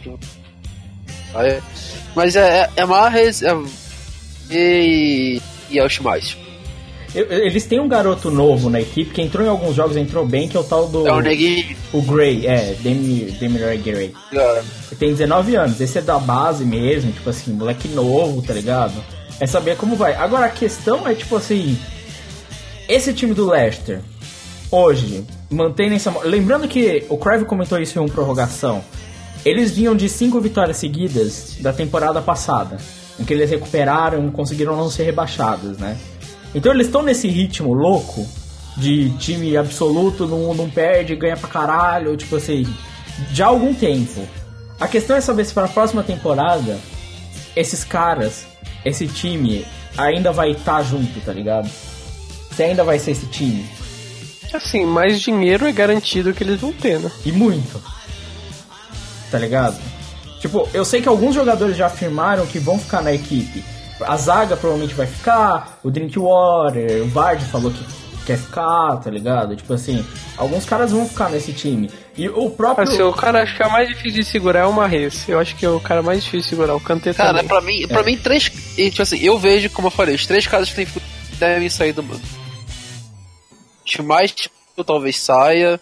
mas é Mahrez e é o Schmeichel. Eles têm um garoto novo na equipe que entrou em alguns jogos, entrou bem, que é o tal do... É o Neguinho. O Gray, Demir Gray. É. Ele tem 19 anos, esse é da base mesmo, tipo assim, moleque novo, tá ligado? É saber como vai. Agora, a questão é, tipo assim, esse time do Leicester, hoje, mantém essa... Lembrando que o Cruyff comentou isso em uma prorrogação. Eles vinham de 5 vitórias seguidas da temporada passada, em que eles recuperaram e conseguiram não ser rebaixados, né? Então eles estão nesse ritmo louco de time absoluto, não perde, ganha pra caralho, tipo assim, já há algum tempo. A questão é saber se para a próxima temporada esses caras, esse time ainda vai estar junto, tá ligado? Se ainda vai ser esse time. Assim, mais dinheiro é garantido que eles vão ter, né? E muito. Tá ligado? Tipo, eu sei que alguns jogadores já afirmaram que vão ficar na equipe. A zaga provavelmente vai ficar, o Drinkwater, o Vardy falou que quer ficar, tá ligado? Tipo assim, alguns caras vão ficar nesse time. E o próprio... Assim, o cara acho que é o mais difícil de segurar é o Mahrez. Eu acho que é o cara mais difícil de segurar, o Kanté também. Cara, pra mim, três... Tipo assim, eu vejo, como eu falei, os 3 caras que devem sair do mundo. Mais talvez saia.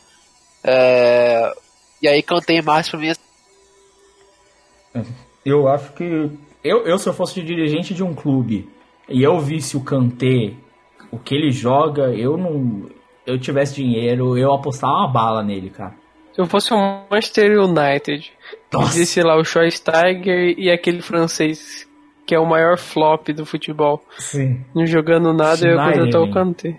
E aí Kanté e Mahrez pra mim... Eu acho que... Eu se eu fosse dirigente de um clube e eu visse o Kanté, o que ele joga, eu tivesse dinheiro, eu apostava uma bala nele, cara. Se eu fosse um Manchester United, disse lá o Schweinsteiger e aquele francês que é o maior flop do futebol. Sim. Não jogando nada, Schneider, eu ia contratar o Kanté.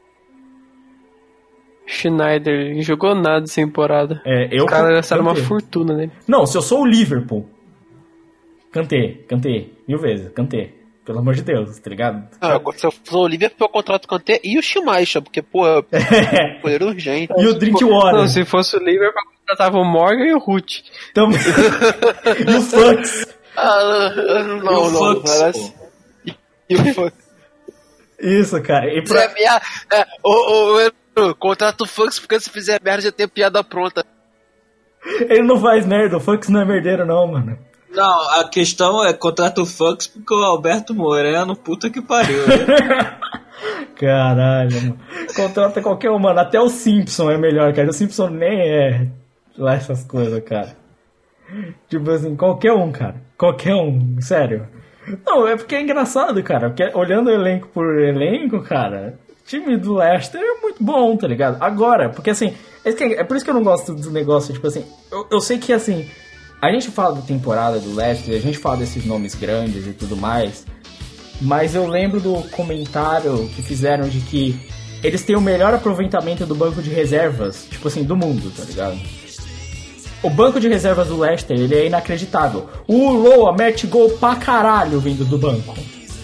Schneider, não jogou nada essa temporada. Os caras gastaram uma fortuna nele. Não, se eu sou o Liverpool, Kanté, 1000 vezes, Kanté. Pelo amor de Deus, tá ligado? Se eu for o Liverpool, eu contrato o Kanté e o Schmeichel, porque, pô, era urgente. E o Drinkwater. Não, se fosse o Liverpool, eu contratava o Morgan e o Ruth. E o Fux. Não, parece... E o Fux. Isso, cara. E contrata o Fux, porque se fizer merda já tem piada pronta. Ele não faz merda, o Fux não é merdeiro não, mano. Não, a questão é contrata o Fux porque o Alberto Moreno, puta que pariu. Né? Caralho, mano. Contrata qualquer um, mano. Até o Simpson é melhor, cara. O Simpson nem é lá essas coisas, cara. Tipo assim, qualquer um, cara. Qualquer um, sério. Não, é porque é engraçado, cara. Porque olhando elenco por elenco, cara, o time do Leicester é muito bom, tá ligado? Agora, porque assim, é por isso que eu não gosto do negócio, tipo assim, eu sei que assim, a gente fala da temporada do Leicester, a gente fala desses nomes grandes e tudo mais, mas eu lembro do comentário que fizeram de que eles têm o melhor aproveitamento do banco de reservas, tipo assim, do mundo, tá ligado? O banco de reservas do Leicester, ele é inacreditável. O Loa mete gol pra caralho vindo do banco.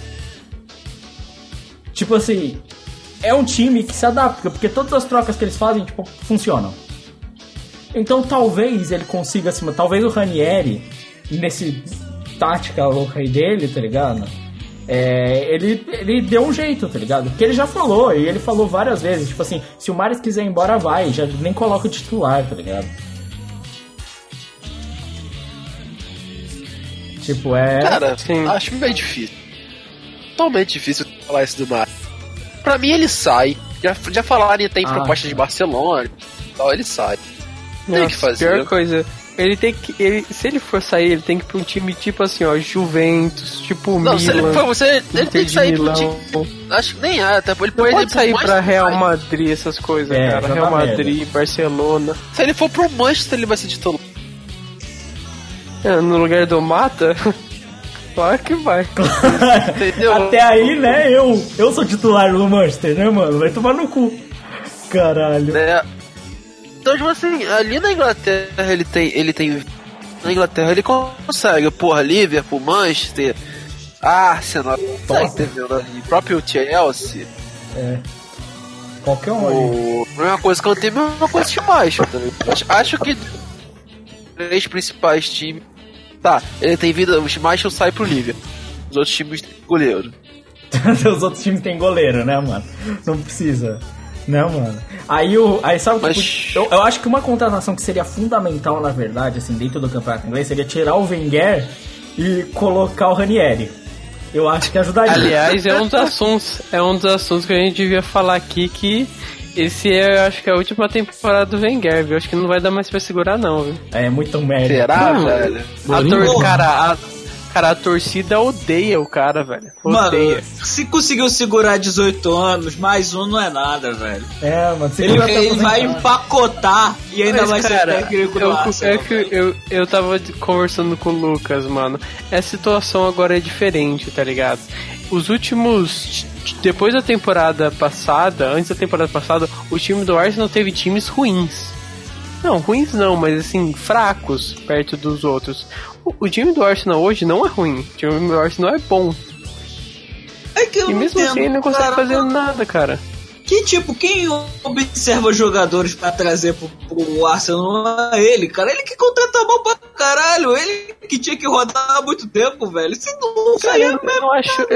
Tipo assim, é um time que se adapta, porque todas as trocas que eles fazem, tipo, funcionam. Então talvez ele consiga, assim, talvez o Ranieri, nesse tática louca aí dele, tá ligado? Ele deu um jeito, tá ligado? Porque ele já falou, e ele falou várias vezes, tipo assim, se o Mahrez quiser ir embora, vai, já nem coloca o titular, tá ligado? Tipo, Cara, sim. Acho bem difícil. Totalmente difícil falar isso do Mahrez. Pra mim ele sai. Já falaram até em proposta de Barcelona e tal, ele sai. Tem que fazer. Pior coisa, se ele for sair, ele tem que ir pra um time tipo assim, ó, Juventus, tipo não, Milan. Se ele for ele tem que sair pro time. Acho que nem até ele pode sair pra Real Madrid, essas coisas, cara. Real Madrid, Barcelona. Se ele for pro Manchester, ele vai ser titular. No lugar do Mata, claro que vai. Entendeu? Até aí, né, eu sou titular do Manchester, né, mano? Vai tomar no cu. Caralho. Então, tipo assim, ali na Inglaterra ele tem. Na Inglaterra ele consegue, porra, Liverpool, Manchester, Arsenal, tá entendendo ali? Próprio Chelsea. Qualquer um ali. Mesma coisa que eu tenho, mesma coisa de baixo, tá ligado? Acho que 3 principais times. Tá, ele tem vida, o Schmeichel sai pro Liverpool. Os outros times têm goleiro. Os outros times têm goleiro, né, mano? Não precisa. Né, mano? Aí sabe o que... Eu acho que uma contratação que seria fundamental, na verdade, assim, dentro do campeonato inglês, seria tirar o Wenger e colocar o Ranieri. Eu acho que ajudaria. Aliás, é um dos assuntos que a gente devia falar aqui, que esse eu acho que é a última temporada do Wenger, viu? Acho que não vai dar mais pra segurar, não, viu? É muito merda. Será, velho? Cara, a torcida odeia o cara, velho. Odeia. Mano, se conseguiu segurar 18 anos, mais um não é nada, velho. Mano, Ele vai empacotar e ainda vai ser técnico do Arsenal. Eu tava conversando com o Lucas, mano. Essa situação agora é diferente, tá ligado? Os últimos... Depois da temporada passada, antes da temporada passada, o time do Arsenal teve times ruins. Não, ruins não, mas assim, fracos perto dos outros. O time do Arsenal hoje não é ruim. O time do Arsenal é bom. É que eu e mesmo assim ele não consegue fazer nada, cara. Quem observa jogadores pra trazer pro Arsenal não é ele, cara. Ele que contrata mal pra caralho. Ele que tinha que rodar há muito tempo, velho. Se não saiu mesmo.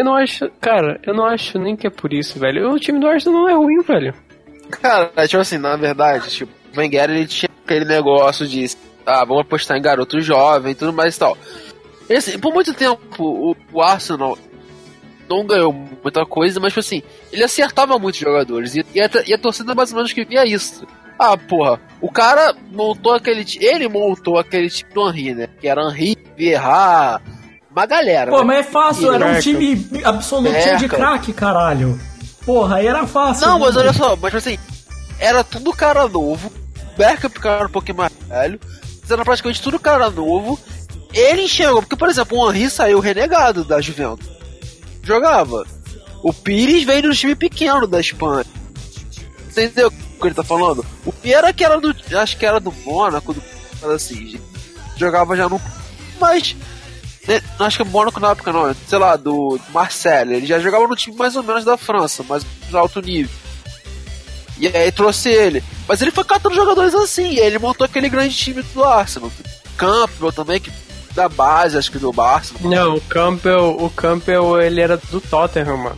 Eu não acho nem que é por isso, velho. O time do Arsenal não é ruim, velho. Cara, tipo assim, na verdade, tipo, o Wenger, ele tinha aquele negócio de vamos apostar em garoto jovem e tudo mais e tal. E assim, por muito tempo o Arsenal não ganhou muita coisa, mas tipo assim, ele acertava muitos jogadores e a torcida mais ou menos que via isso. Porra, o cara montou aquele time do Henry, né? Que era Henry, Vieira, uma galera. Pô, né? mas é fácil, era um time absoluto cheio de craque, caralho. Porra, aí era fácil. Não, mas olha só, mas assim, era tudo cara novo, Bergkamp cara um pouquinho mais velho, era praticamente tudo cara novo. Ele enxergou, porque por exemplo, o Henry saiu renegado da Juventus, jogava. O Pires veio do time pequeno da Espanha. Entendeu o que ele tá falando? O Vieira que era acho que era do Mônaco, assim, jogava já no... Mas acho que o Mônaco na época não, sei lá, do Marseille, ele já jogava no time mais ou menos da França, mais alto nível. E aí trouxe ele. Mas ele foi catando jogadores assim, e aí ele montou aquele grande time do Arsenal. Campbell também, que da base, acho que do Barça. Não, o Campbell, ele era do Tottenham, mano.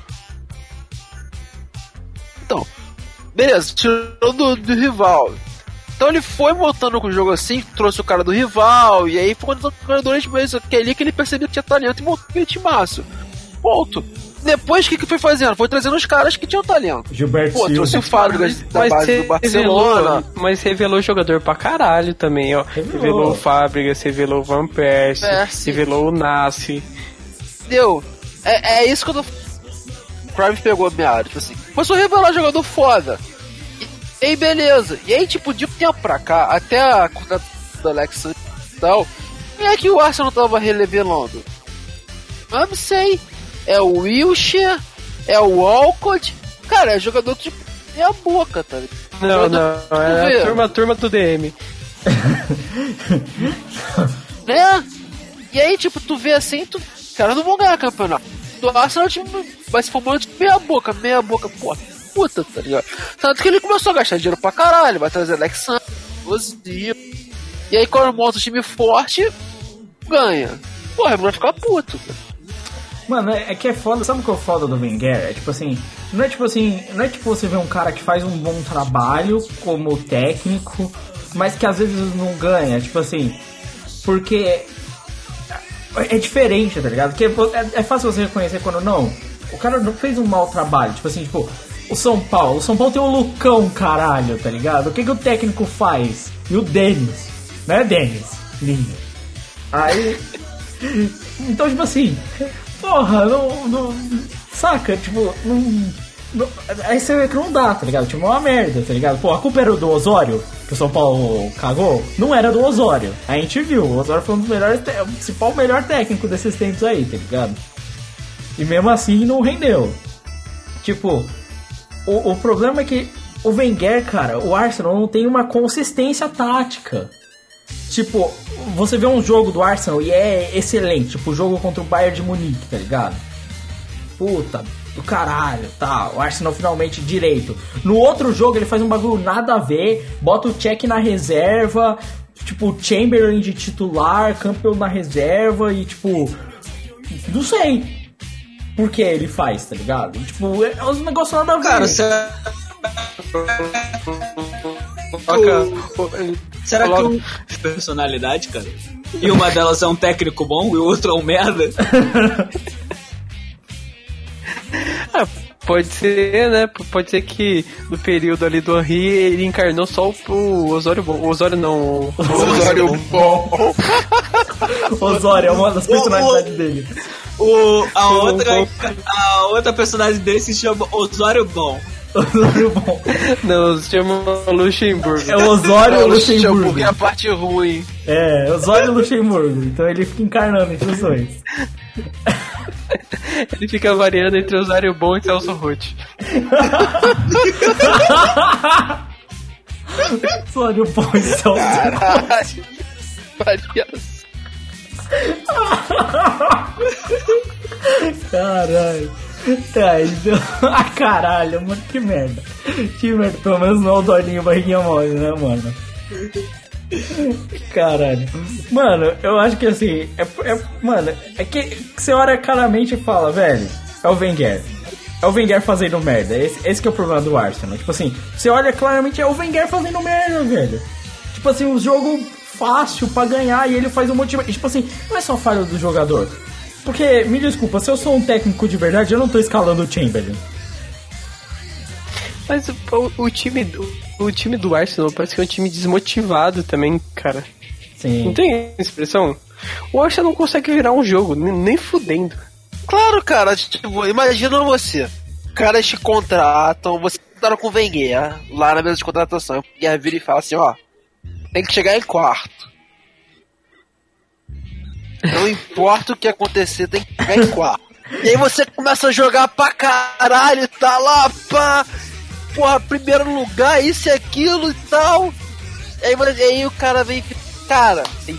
Então, beleza, tirou do rival. Então ele foi montando com o jogo assim, trouxe o cara do rival, e aí foi quando os jogadores mesmo, que é ali que ele percebeu que tinha talento e montou aquele timaço. Ponto. Depois, o que foi fazendo? Foi trazendo os caras que tinham talento. Gilberto Silva. Trouxe o Fábricas da base do Barcelona. Mas revelou jogador pra caralho também, ó. Revelou o Fábricas, revelou o Van Persie, revelou o Nassi. Entendeu? É isso que eu tô... O Cruyff pegou a minha área, tipo assim. Começou a revelar jogador foda. E aí, beleza. E aí, tipo, de um tempo pra cá, até a contratação do Alexandre e tal, quem é que o Arsenal tava revelando? Eu não sei. É o Wilshere, é o Walcott. Cara, é jogador tipo. É a boca, tá ligado? Não, é a turma do DM. Né? E aí, tipo, tu vê assim, os caras não vão ganhar campeonato. Do Arsenal, time vai se formando de meia boca, pô, puta, tá ligado? Tanto que ele começou a gastar dinheiro pra caralho, vai trazer Alexandre, e aí quando monta um time forte, ganha. Porra, vai ficar puto, cara. Mano, é que é foda, sabe o que é foda do Wenger? É tipo assim, não é tipo você ver um cara que faz um bom trabalho como técnico, mas que às vezes não ganha, tipo assim, porque é diferente, tá ligado? Porque é fácil você reconhecer quando não, o cara não fez um mau trabalho, tipo assim, tipo, o São Paulo tem o Lucão, caralho, tá ligado? O que o técnico faz? E o Denis, não é Denis, lindo. Aí, então tipo assim... Porra, não saca, tipo, aí você vê que não dá, tá ligado? Tipo, é uma merda, tá ligado? Pô, a culpa era do Osório, que o São Paulo cagou? Não era do Osório. A gente viu, o Osório foi um dos melhores, o principal melhor técnico desses tempos aí, tá ligado? E mesmo assim não rendeu. Tipo, o problema é que o Wenger, cara, o Arsenal não tem uma consistência tática. Tipo, você vê um jogo do Arsenal e é excelente, tipo o jogo contra o Bayern de Munique, tá ligado? Puta, do caralho, tá, o Arsenal finalmente direito. No outro jogo ele faz um bagulho nada a ver, bota o Cech na reserva, tipo, Chamberlain de titular, Campbell na reserva e tipo, não sei por que ele faz, tá ligado? Tipo, é um negócio nada a ver. Cara, será que um personalidade, cara? E uma delas é um técnico bom e o outro é um merda? Pode ser, né? Pode ser que no período ali do Henry ele encarnou só o Osório bom. O Osório não. O Osório bom. Osório é uma das personalidades dele. A outra personagem dele se chama Osório Bom. Osório bom. Não, se chama Luxemburgo. É o Osório Luxemburgo. É a parte ruim. É, Osório Luxemburgo. Então ele fica encarnando entre os dois. Ele fica variando entre Osório Bom e Celso Roth. Osório bom e Celso Roth. Caralho. Variação. Caralho. Tá, então. Ah, caralho, mano, que merda. Que merda. Pelo menos não é o Dolinho barriguinha mole, né, mano? Caralho. Mano, eu acho que assim. Mano, é que você olha claramente e fala, velho, é o Wenger. É o Wenger fazendo merda. Esse que é o problema do Arsenal. Tipo assim, você olha claramente, é o Wenger fazendo merda, velho. Tipo assim, um jogo fácil pra ganhar e ele faz um monte de. Tipo assim, não é só falha do jogador. Porque, me desculpa, se eu sou um técnico de verdade, eu não tô escalando o Chamberlain. Mas o time do Arsenal parece que é um time desmotivado também, cara. Sim. Não tem expressão? O Arsenal não consegue virar um jogo, nem fudendo. Claro, cara, tipo, imagina você. Caras te contratam, você tá com o Wenger lá na mesa de contratação. O Wenger vira e fala assim, ó, tem que chegar em quarto. Não importa o que acontecer, tem que chegar em quarto. E aí você começa a jogar pra caralho, tá lá, pá, porra, primeiro lugar, isso e aquilo e tal. E aí o cara vem e fica, cara, tem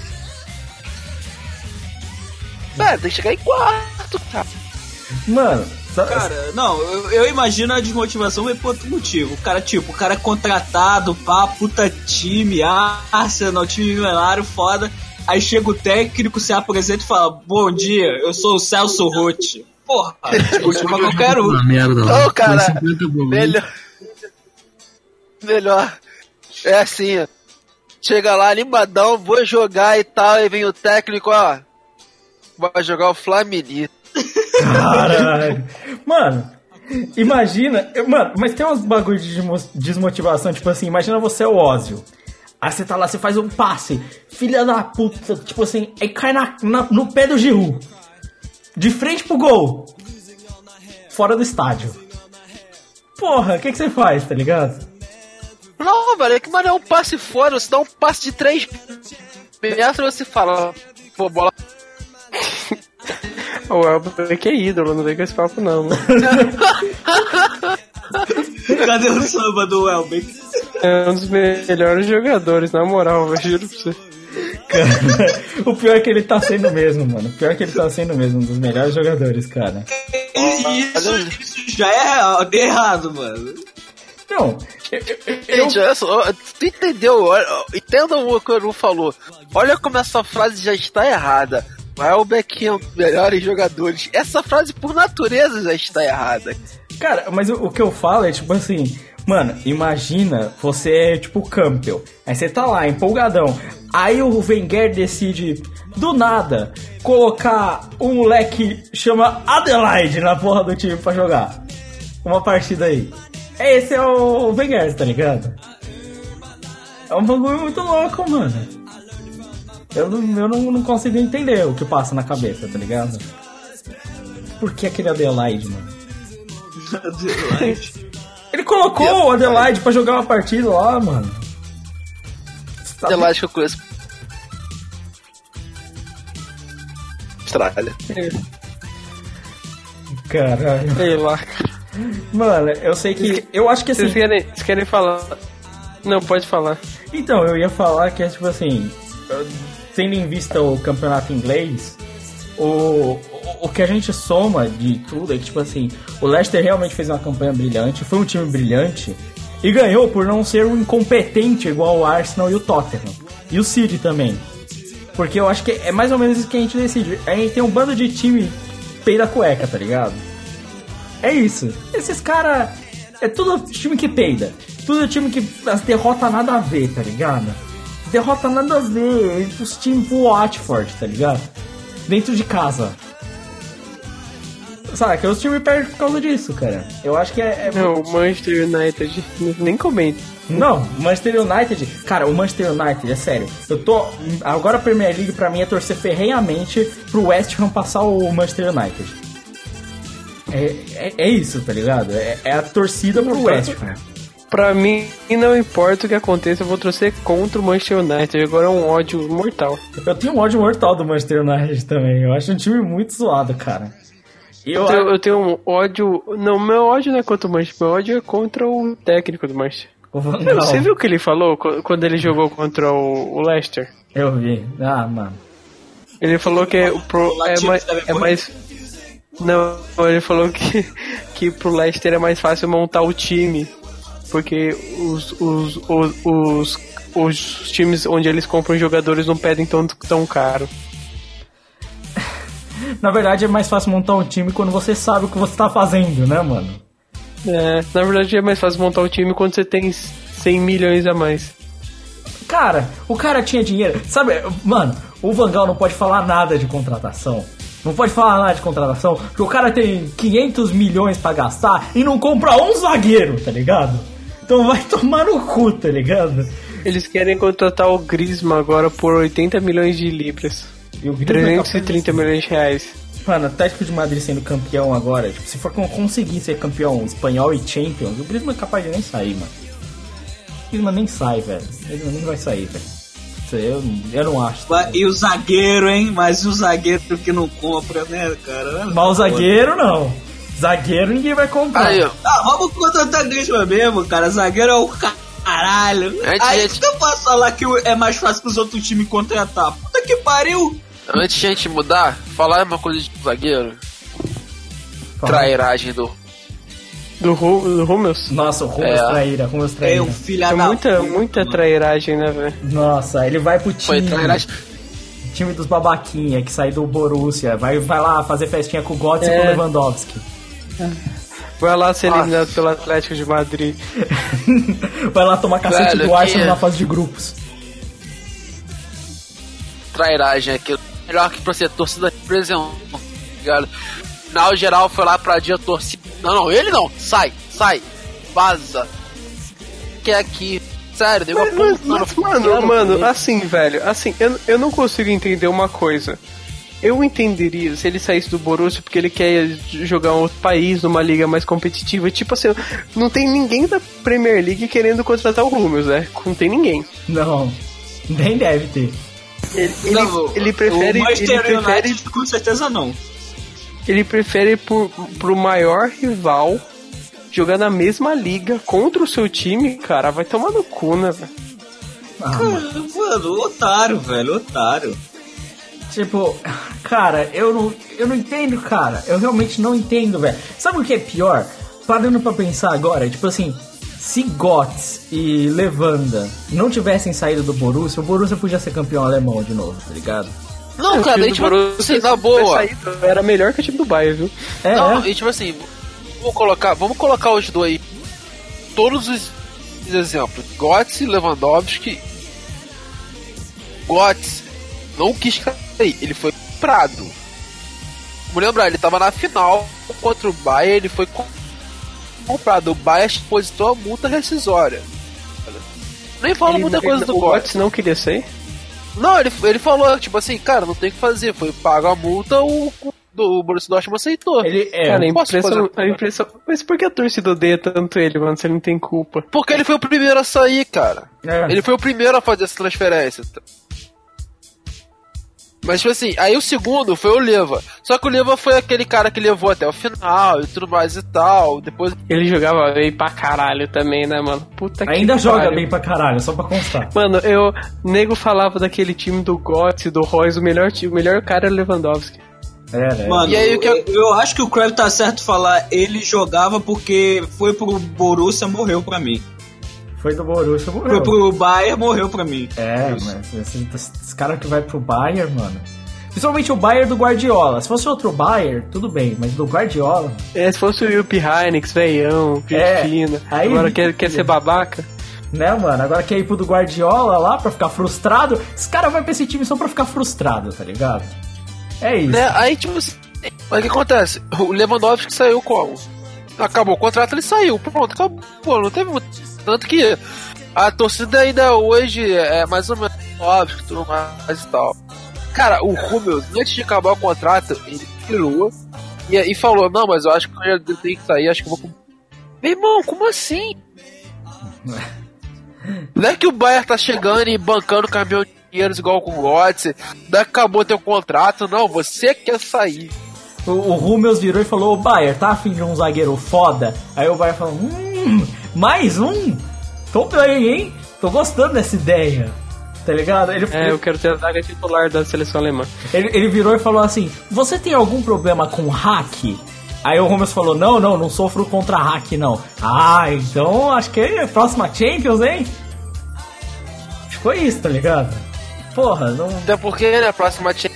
que chegar em quarto, cara. Mano, cara, não, eu imagino a desmotivação por outro motivo. O cara é contratado, pá, puta time, Arsenal, time milionário, foda. Aí chega o técnico, se apresenta e fala, bom dia, eu sou o Celso Roth. Porra, discute pra qualquer um. Ô, cara, melhor. É assim, chega lá animadão, vou jogar e tal, aí vem o técnico, ó, vai jogar o Flamini. Caralho. Mano, imagina. Mano, mas tem uns bagulho de desmotivação, tipo assim, imagina você é o Ozil. Aí você tá lá, você faz um passe, filha da puta, tipo assim, aí cai no pé do Giroud. De frente pro gol. Fora do estádio. Porra, o que você faz, tá ligado? Não, velho, é que mano, é um passe fora, você dá um passe de 3 metros e você fala, pô, bola. O Elbeck é ídolo, não vem com esse papo não. Cadê o samba do Elbeck? É um dos melhores jogadores, na moral, eu juro pra você. Cara, o pior é que ele tá sendo mesmo, mano. O pior é que ele tá sendo mesmo um dos melhores jogadores, cara. Isso já é errado, mano. Não, gente, olha só, tu entendeu? Entenda o que o Eru falou. Olha como essa frase já está errada. O Elbeck é um dos melhores jogadores. Essa frase, por natureza, já está errada. Cara, mas o que eu falo é tipo assim, mano, imagina você é tipo o Campbell. Aí você tá lá, empolgadão. Aí o Wenger decide, do nada, colocar um moleque chama Adelaide na porra do time pra jogar uma partida aí. Esse é o Wenger, tá ligado? É um bagulho muito louco, mano. Eu não consigo entender o que passa na cabeça, tá ligado? Por que aquele Adelaide, mano? Adelaide. Ele colocou o Adelaide pra jogar uma partida lá, mano. Adelaide que eu conheço. Austrália. Caralho. Sei lá. Mano, eu sei que... Eu acho que assim... Vocês querem falar? Não, pode falar. Então, eu ia falar que é tipo assim... Tendo em vista o campeonato inglês, o que a gente soma de tudo é que, tipo assim, o Leicester realmente fez uma campanha brilhante, foi um time brilhante, e ganhou por não ser um incompetente igual o Arsenal e o Tottenham. E o City também. Porque eu acho que é mais ou menos isso que a gente decide. A gente tem um bando de time peida cueca, tá ligado? É isso. Esses caras... É tudo time que peida. Tudo time que as derrota nada a ver, tá ligado? Derrota nada a ver. Os times pro Watford, tá ligado? Dentro de casa. Sabe, os times perdem por causa disso, cara. Eu acho que Não, o Manchester United, nem comenta. Não, o Manchester United... Cara, o Manchester United, é sério. Agora a Premier League pra mim é torcer ferrenhamente pro West Ham passar o Manchester United. É isso, tá ligado? É a torcida pro West Ham. Pra mim, não importa o que aconteça, eu vou torcer contra o Manchester United. Agora é um ódio mortal. Eu tenho um ódio mortal do Manchester United também. Eu acho um time muito zoado, cara. Eu tenho um ódio... Não, meu ódio não é contra o Manchester. Meu ódio é contra o técnico do Manchester. Você viu o que ele falou quando ele jogou contra o Leicester? Eu vi. Ah, mano. Ele falou que é mais... Não, ele falou que pro Leicester é mais fácil montar o time, porque os times onde eles compram jogadores não pedem tão caro. Na verdade é mais fácil montar um time quando você sabe o que você tá fazendo, né, mano? Na verdade é mais fácil montar um time quando você tem 100 milhões a mais. Cara, o cara tinha dinheiro. Sabe, mano, o Van Gaal não pode falar nada de contratação. Não pode falar nada de contratação, porque o cara tem 500 milhões pra gastar e não compra um zagueiro, tá ligado? Então vai tomar no cu, tá ligado? Eles querem contratar o Griezmann agora por 80 milhões de libras. E o 330 milhões de reais. Mano, o Atlético de Madrid sendo campeão agora, tipo, se for conseguir ser campeão espanhol e Champions, o Griezmann é capaz de nem sair, mano. O Griezmann nem sai, velho. Ele nem vai sair, velho. Eu não acho. E o zagueiro, hein? Mas o zagueiro que não compra, né, cara? Mas o zagueiro não. Zagueiro ninguém vai comprar. Aí, vamos contratar Griezmann mesmo, cara. Zagueiro é o caralho. Aí você pode falar que é mais fácil pros outros times contratar. Puta que pariu. Antes de a gente mudar, falar uma coisa de zagueiro. Trairagem do Rummels? Nossa, o Rummels traíra. É um filho da muita trairagem, né, velho? Nossa, ele vai pro time. Foi trairagem. Time dos babaquinha que sai do Borussia. Vai lá fazer festinha com o Götze e com o Lewandowski. Vai lá ser eliminado pelo Atlético de Madrid. Vai lá tomar cacete do Arsenal na fase de grupos. Trairagem aqui. Melhor que pra ser torcida representou, ligado? Final geral foi lá pra dia torcida. Não, ele não. Sai. Vaza. Que é aqui. Sério, deu uma Mano, assim, velho. Assim, eu não consigo entender uma coisa. Eu entenderia se ele saísse do Borussia porque ele quer jogar em outro país, numa liga mais competitiva. Tipo assim, não tem ninguém da Premier League querendo contratar o Rummels, né? Não tem ninguém. Não, nem deve ter. Ele prefere... O Manchester United, com certeza não. Ele prefere pro maior rival jogar na mesma liga contra o seu time, cara, vai tomar no cu, né, velho? Mano, otário, velho, otário. Tipo, cara, eu não entendo, cara. Eu realmente não entendo, velho. Sabe o que é pior? Parando pra pensar agora, tipo assim, se Götze e Lewanda não tivessem saído do Borussia, o Borussia podia ser campeão alemão de novo, tá ligado? Não, cara, tipo assim, na boa. Era melhor que o time do Bayern, viu? E tipo assim, vamos colocar os dois. Todos os exemplos. Götze, Lewandowski. Götze não quis cair, ele foi comprado. Vamos lembrar, ele tava na final contra o Bayern, ele foi comprado. O Bayern depositou a multa rescisória. Nem fala muita coisa do Götze. Não queria sair? Não, ele falou, tipo assim, cara, não tem o que fazer. Foi pago a multa, o Borussia Dortmund aceitou. Cara, a impressão... Mas por que a torcida odeia tanto ele, mano, se ele não tem culpa? Porque ele foi o primeiro a sair, cara. Ele foi o primeiro a fazer essa transferência. Mas, tipo assim, aí o segundo foi o Leva. Só que o Leva foi aquele cara que levou até o final e tudo mais e tal. Depois... Ele jogava bem pra caralho também, né, mano? Puta que ainda joga bem pra caralho, só pra constar. Mano, nego falava daquele time do Götze, do Royce, o melhor cara era o Lewandowski. Mano, e aí, eu acho que o Crave tá certo falar, ele jogava porque foi pro Borussia, morreu pra mim. Foi do Borussia, morreu. Foi pro Bayern, morreu pra mim. Mas esse cara que vai pro Bayern, mano... Principalmente o Bayern do Guardiola. Se fosse outro Bayern, tudo bem, mas do Guardiola... se fosse o Jupp Heynckes, veião, fina. Agora quer ser babaca? Né, mano? Agora quer ir pro do Guardiola lá pra ficar frustrado. Esse cara vai pra esse time só pra ficar frustrado, tá ligado? É isso. Aí, tipo, Mas o que acontece? O Lewandowski saiu como? Acabou o contrato, ele saiu. Pronto, acabou. Não teve muito. Tanto que a torcida ainda hoje é mais ou menos óbvio que tudo mais e tal. Cara, o Hummels, antes de acabar o contrato, ele tirou e falou: não, mas eu acho que eu tenho que sair, acho que eu vou. Meu irmão, como assim? Não é que o Bayern tá chegando e bancando caminhão de dinheiros igual com o Götze, não é que acabou teu contrato, não, você quer sair. O Hummels virou e falou: ô Bayern, tá afim de um zagueiro foda? Aí o Bayern falou: mais um? Tô bem, hein? Tô gostando dessa ideia. Tá ligado? Eu quero ter a zaga titular da seleção alemã. Ele virou e falou assim: você tem algum problema com hack? Aí o Hummels falou: não sofro contra hack, não. Ah, então acho que é a próxima Champions, hein? Foi isso, tá ligado? Porra, não... Até porque, né, a próxima Champions...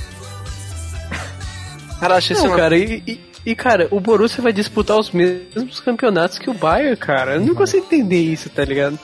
Cara, cara, cara, o Borussia vai disputar os mesmos campeonatos que o Bayern, cara. Eu não consigo entender isso, tá ligado?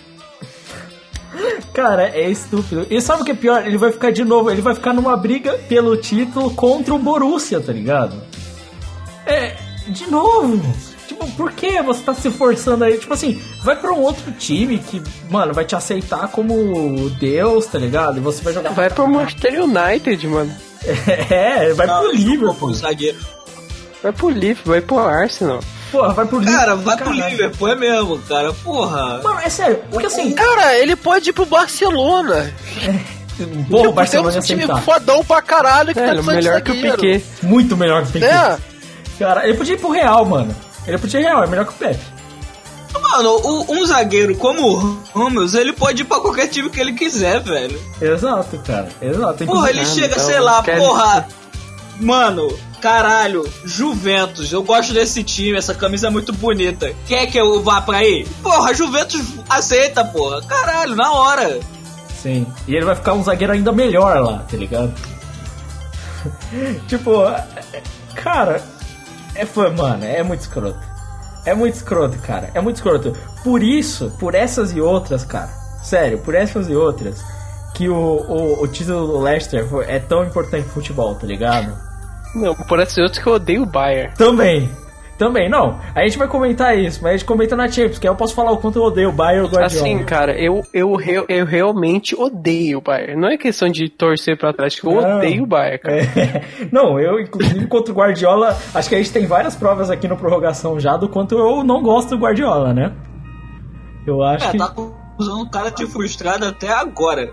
Cara, é estúpido. E sabe o que é pior? Ele vai ficar de novo, ele vai ficar numa briga pelo título contra o Borussia, tá ligado? De novo. Tipo, por que você tá se forçando aí? Tipo assim, vai pra um outro time que, mano, vai te aceitar como Deus, tá ligado? E você vai jogar... Vai pro Manchester United, mano. Vai pro Liverpool. Vai pro Liverpool, vai pro Arsenal. Porra, vai pro Liverpool. Cara, vai pro Liverpool, é mesmo, cara. Porra. Mano, é sério, porque assim... Cara, ele pode ir pro Barcelona. Porra, o Barcelona tem um time aceitar. fodão pra caralho que tá melhor que o Piquet. Muito melhor que o Piquet. É. Cara, ele podia ir pro Real, mano. Ele podia ir pro Real, é melhor que o Pepe. Mano, um zagueiro como o Hummels, ele pode ir pra qualquer time que ele quiser, velho. Exato, cara. Exato. Porra, ele chega, sei lá, porra... Mano, caralho, Juventus, eu gosto desse time, essa camisa é muito bonita. Quer que eu vá pra aí? Porra, Juventus aceita, porra. Caralho, na hora. Sim. E ele vai ficar um zagueiro ainda melhor lá, tá ligado? Tipo, cara, mano, é muito escroto. É muito escroto, cara. É muito escroto. Por isso, por essas e outras, cara. Sério, por essas e outras, que o título do Leicester é tão importante pro futebol, tá ligado? Não, por essas e outras que eu odeio o Bayern. Também, não. A gente vai comentar isso, mas a gente comenta na Champions, que aí eu posso falar o quanto eu odeio o Bayern e o Guardiola. Assim, cara, eu realmente odeio o Bayern. Não é questão de torcer pra trás, que eu odeio o Bayern, cara. Não, eu, inclusive, contra o Guardiola, acho que a gente tem várias provas aqui no Prorrogação já do quanto eu não gosto do Guardiola, né? Eu acho que... tá usando o cara te frustrado até agora.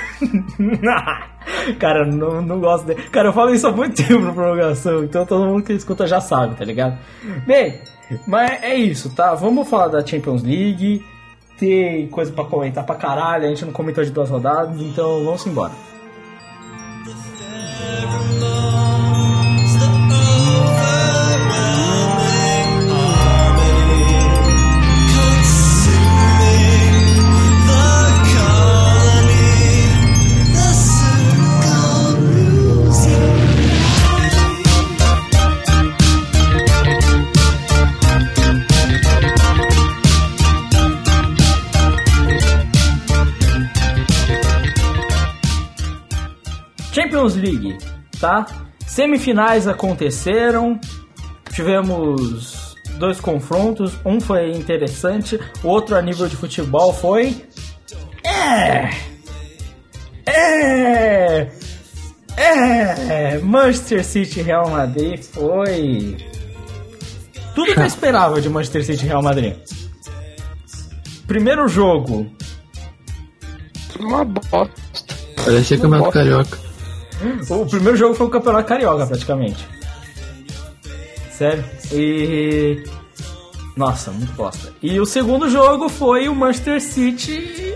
Cara, não gosto dele. Cara, eu falo isso há muito tempo na Prorrogação, então todo mundo que escuta já sabe, tá ligado? Bem, mas é isso, tá? Vamos falar da Champions League. Tem coisa pra comentar pra caralho. A gente não comentou de 2 rodadas, então vamos embora. Champions League, tá? Semifinais aconteceram, tivemos 2 confrontos, um foi interessante, o outro a nível de futebol foi... Manchester City e Real Madrid foi... tudo que eu esperava de Manchester City e Real Madrid. Primeiro jogo... uma bosta. Parecia Campeonato Carioca. O primeiro jogo foi o Campeonato Carioca, praticamente. Sério. E... nossa, muito bosta. E o segundo jogo foi o Manchester City...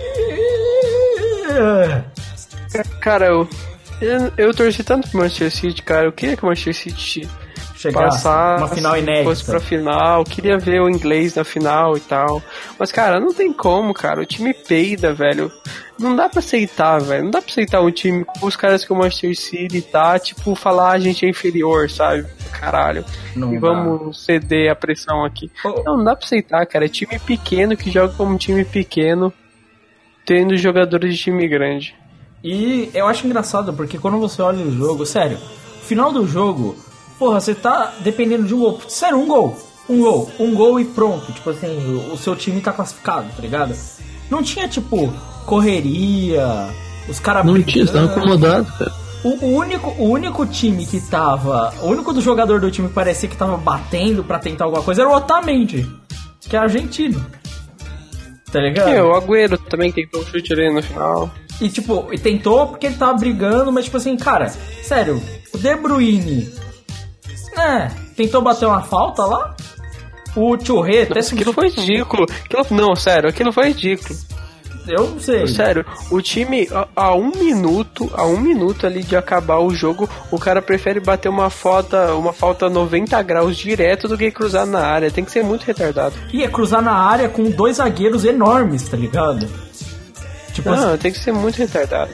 Cara, eu torci tanto pro Manchester City, cara. Eu queria que o Manchester City passar uma final inédita, fosse pra final, queria ver o inglês na final e tal. Mas, cara, não tem como, cara. O time peida, velho. Não dá pra aceitar, velho. Não dá pra aceitar um time com os caras que o Manchester City tá, tipo, falar a gente é inferior, sabe? Caralho. Não e dá. vamos ceder a pressão aqui. Não dá pra aceitar, cara. É time pequeno que joga como time pequeno, tendo jogadores de time grande. E eu acho engraçado, porque quando você olha o jogo, sério, o final do jogo porra, você tá dependendo de um gol. Sério, um gol e pronto. Tipo assim, o seu time tá classificado, tá ligado? Não tinha, tipo, correria, os caras Não tinha, você tava incomodado, cara. O único time que tava... O único do jogador do time que parecia que tava batendo pra tentar alguma coisa era o Otamendi, que é argentino. Tá ligado? O Agüero também tentou um chute ali no final. E tipo, tentou porque ele tava brigando, mas tipo assim, cara, sério, o De Bruyne, tentou bater uma falta lá? O Touré até... Aquilo foi ridículo. Aquilo foi ridículo. Eu não sei. Sério, o time, a um minuto ali de acabar o jogo, o cara prefere bater uma falta 90 graus direto do que cruzar na área. Tem que ser muito retardado. E é cruzar na área com 2 zagueiros enormes, tá ligado? Tipo assim, tem que ser muito retardado.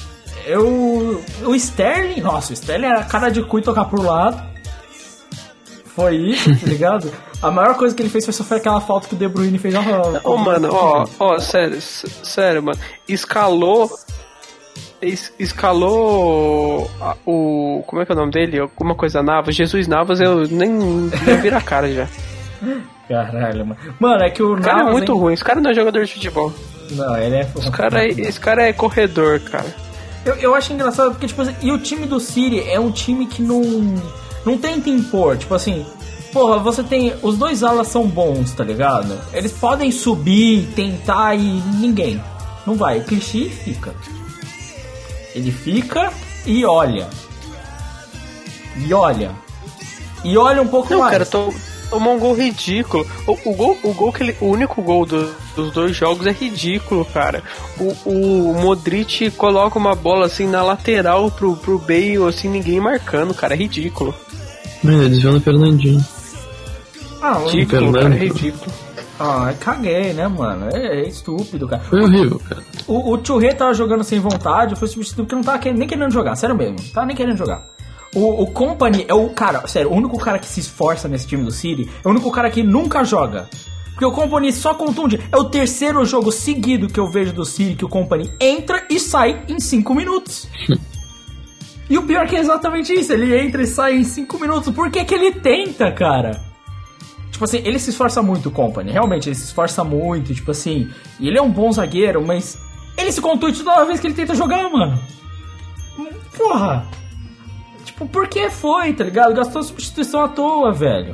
O Sterling, nossa, o Sterling era cara de cu e tocar pro lado. Foi isso, tá ligado? A maior coisa que ele fez foi sofrer aquela falta que o De Bruyne fez. Sério, mano. Escalou o... Como é que é o nome dele? Alguma coisa Navas. Jesus Navas, eu nem viro a cara já. Caralho, mano. Mano, é que o cara Navas... é muito ruim. Esse cara não é jogador de futebol. Não, ele é... Esse cara é corredor, cara. Eu acho engraçado porque, tipo assim... E o time do City é um time que não tenta impor. Tipo assim... Porra, você tem... Os 2 alas são bons, tá ligado? Eles podem subir, tentar e ninguém. Não vai. O Clichy fica. Ele fica e olha. E olha um pouco mais. Cara, tomou um gol ridículo. O único gol dos 2 jogos é ridículo, cara. O Modric coloca uma bola assim na lateral pro Bale, assim, ninguém marcando, cara. É ridículo. Desviou no Fernandinho. Ridículo, cara, é ridículo. Caguei, né, mano? É estúpido, cara. Foi horrível, cara. O Touré tava jogando sem vontade, foi substituído porque não tava nem querendo jogar, sério mesmo. Não tava nem querendo jogar. O Kompany é o cara, sério, o único cara que se esforça nesse time do City, é o único cara que nunca joga. Porque o Kompany só contunde. É o 3º jogo seguido que eu vejo do City que o Kompany entra e sai em 5 minutos. E o pior é que é exatamente isso, ele entra e sai em 5 minutos. Por que ele tenta, cara? Tipo assim, ele se esforça muito, o Kompany. Realmente, ele se esforça muito, tipo assim... E ele é um bom zagueiro, mas... Ele se contunde toda vez que ele tenta jogar, mano. Porra! Tipo, por que foi, tá ligado? Gastou substituição à toa, velho.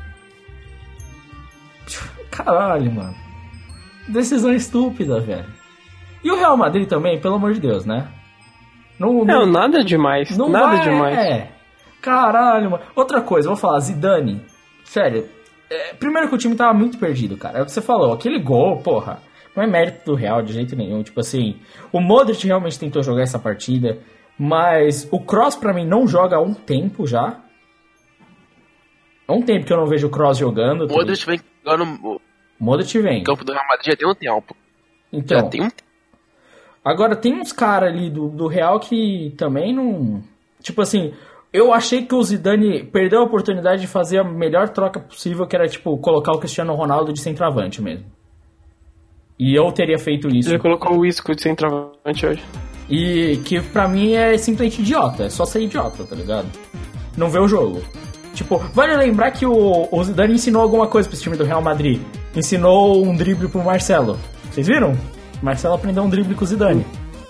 Caralho, mano. Decisão estúpida, velho. E o Real Madrid também, pelo amor de Deus, né? Não, nada demais. Não nada vai, demais. Caralho, mano. Outra coisa, vou falar, Zidane. Sério. Primeiro que o time tava muito perdido, cara. É o que você falou, aquele gol, porra. Não é mérito do Real de jeito nenhum. Tipo assim, o Modric realmente tentou jogar essa partida, mas o Kroos pra mim não joga há um tempo já. Há um tempo que eu não vejo o Kroos jogando. O Modric vem jogando... Modric vem. O campo do Real Madrid já tem um tempo. Então, já tem um tempo. Agora, tem uns caras ali do Real que também não... Tipo assim, eu achei que o Zidane perdeu a oportunidade de fazer a melhor troca possível, que era, tipo, colocar o Cristiano Ronaldo de centroavante mesmo. E eu teria feito isso. Ele colocou o Isco de centroavante hoje. E que pra mim é simplesmente idiota. É só ser idiota, tá ligado? Não vê o jogo. Tipo, vale lembrar que o Zidane ensinou alguma coisa pra esse time do Real Madrid. Ensinou um drible pro Marcelo. Vocês viram? Marcelo aprendeu um drible com o Zidane.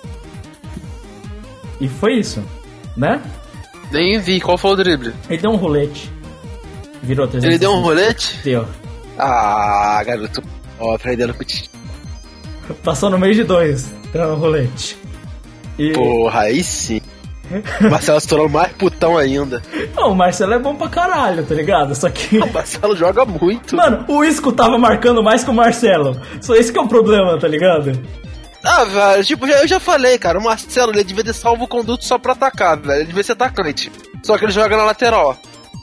E foi isso, né? Nem vi. Qual foi o drible? Ele deu um rolete. Virou 360. Ele deu um rolete? Deu. Ah, garoto. Ó, aprendendo com o time. Passou no meio de 2, dando um rolete. E... Porra, aí sim. O Marcelo se tornou mais putão ainda. Não, o Marcelo é bom pra caralho, tá ligado? Só que... O Marcelo joga muito. Mano, o Isco tava marcando mais que o Marcelo. Só esse que é o problema, tá ligado? Ah, velho, tipo, eu já falei, cara, o Marcelo, ele devia ter salvo o conduto só pra atacar, velho. Ele devia ser atacante. Só que ele joga na lateral.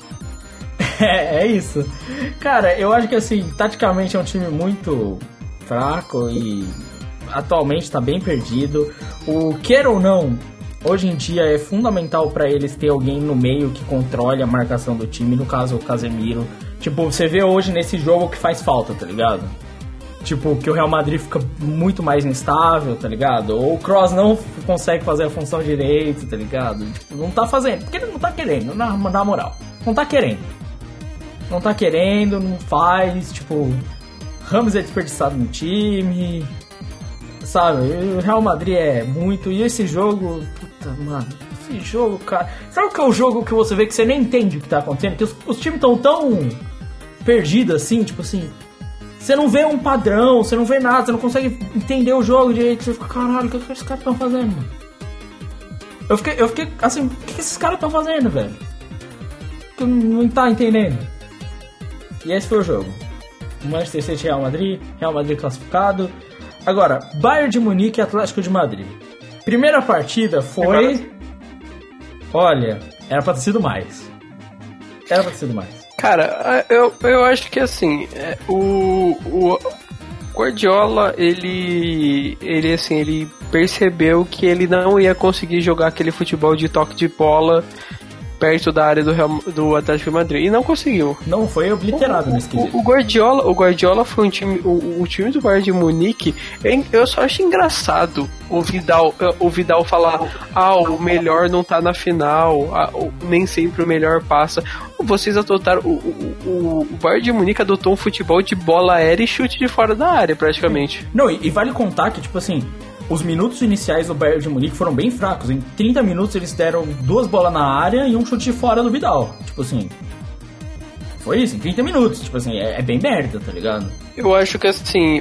É isso. Cara, eu acho que assim, taticamente é um time muito fraco e atualmente tá bem perdido. O queira ou não, hoje em dia é fundamental pra eles ter alguém no meio que controle a marcação do time, no caso o Casemiro. Tipo, você vê hoje nesse jogo que faz falta, tá ligado? Tipo, que o Real Madrid fica muito mais instável, tá ligado? Ou o Kroos não consegue fazer a função direito, tá ligado? Tipo, não tá fazendo, porque ele não tá querendo, na moral. não tá querendo. Não tá querendo, não faz, tipo, Ramos é desperdiçado no time, sabe? O Real Madrid é muito, e esse jogo, puta, mano, esse jogo, cara, sabe o que é o jogo que você vê que você nem entende o que tá acontecendo? Que os times estão tão perdidos assim, tipo assim, você não vê um padrão, você não vê nada, você não consegue entender o jogo direito, você fica, caralho, o que esses caras estão fazendo, mano? Eu fiquei assim, o que esses caras estão fazendo, velho? Que não tá entendendo. E esse foi o jogo. Manchester City Real Madrid classificado. Agora, Bayern de Munique e Atlético de Madrid. Primeira partida foi... Olha, era pra ter sido mais. Cara, eu acho que assim, o Guardiola, ele percebeu que ele não ia conseguir jogar aquele futebol de toque de bola perto da área do Atlético de Madrid. E não conseguiu. Não, foi obliterado nesse quesito. O Guardiola foi um time... O time do Bayern de Munique, eu só acho engraçado o Vidal falar: o melhor não tá na final, nem sempre o melhor passa. Vocês adotaram... O Bayern de Munique adotou um futebol de bola aérea e chute de fora da área, praticamente. Não, e vale contar que, tipo assim, os minutos iniciais do Bayern de Munique foram bem fracos. Em 30 minutos eles deram 2 bolas na área e um chute de fora do Vidal. Tipo assim, foi isso, em 30 minutos. Tipo assim, é bem merda, tá ligado? Eu acho que assim,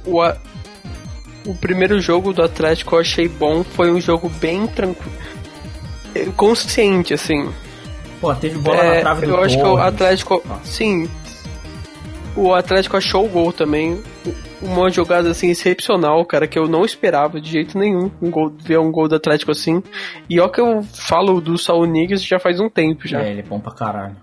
o primeiro jogo do Atlético eu achei bom. Foi um jogo bem tranquilo, consciente, assim. Pô, teve bola na trave do Eu acho Torres. que o Atlético... Sim, o Atlético achou o gol também. Uma jogada assim excepcional, cara, que eu não esperava de jeito nenhum ver um gol do Atlético assim. E ó que eu falo do Saul Niguez já faz um tempo já. Ele é bom pra caralho.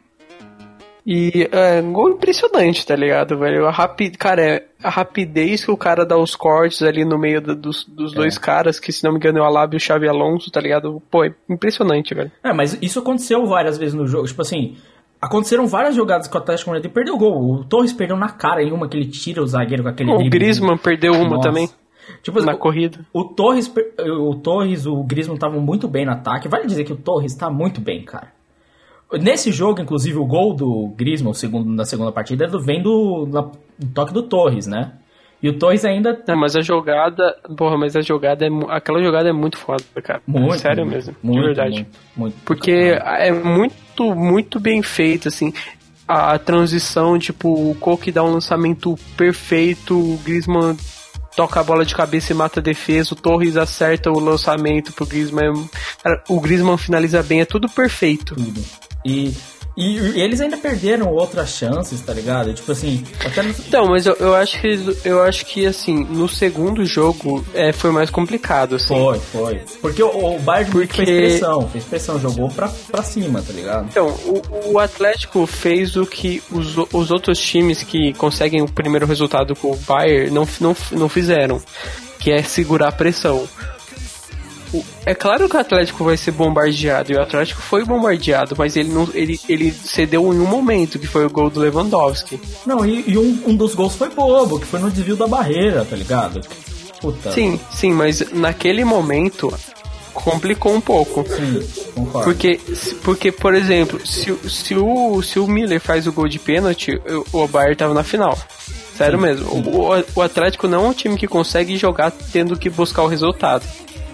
E um gol impressionante, tá ligado, velho? A rapidez que o cara dá os cortes ali no meio dos dois caras, que se não me engano é o Alaba e o Xabi Alonso, tá ligado? Pô, é impressionante, velho. Mas isso aconteceu várias vezes no jogo, tipo assim... Aconteceram várias jogadas que o Atlético Madrid perdeu o gol. O Torres perdeu na cara em uma que ele tira o zagueiro com aquele drible. O Griezmann perdeu uma também. Tipo, na corrida. O Torres, o Griezmann estavam muito bem no ataque. Vale dizer que o Torres tá muito bem, cara. Nesse jogo, inclusive, o gol do Griezmann, na segunda partida, vem do toque do Torres, né? E o Torres ainda... mas a jogada... Aquela jogada é muito foda, cara. Muito. Sério mesmo. Muito, de verdade. Muito. Porque é muito, muito bem feito, assim. A transição, tipo, o Koke dá um lançamento perfeito, o Griezmann toca a bola de cabeça e mata a defesa, o Torres acerta o lançamento pro Griezmann. O Griezmann finaliza bem, é tudo perfeito. Tudo. E eles ainda perderam outras chances, tá ligado? Tipo assim... Então, mas eu acho que assim, no segundo jogo foi mais complicado, assim. Foi. Porque o Bayern fez pressão, jogou pra cima, tá ligado? Então, o Atlético fez o que os outros times que conseguem o primeiro resultado com o Bayern não fizeram, que é segurar a pressão. É claro que o Atlético vai ser bombardeado, e o Atlético foi bombardeado, mas ele cedeu em um momento, que foi o gol do Lewandowski. Não, e um dos gols foi bobo, que foi no desvio da barreira, tá ligado? Puta. Sim, mas naquele momento complicou um pouco. Sim, concordo. Porque por exemplo, se o Miller faz o gol de pênalti, o Bayern tava na final. Sério mesmo. O Atlético não é um time que consegue jogar tendo que buscar o resultado.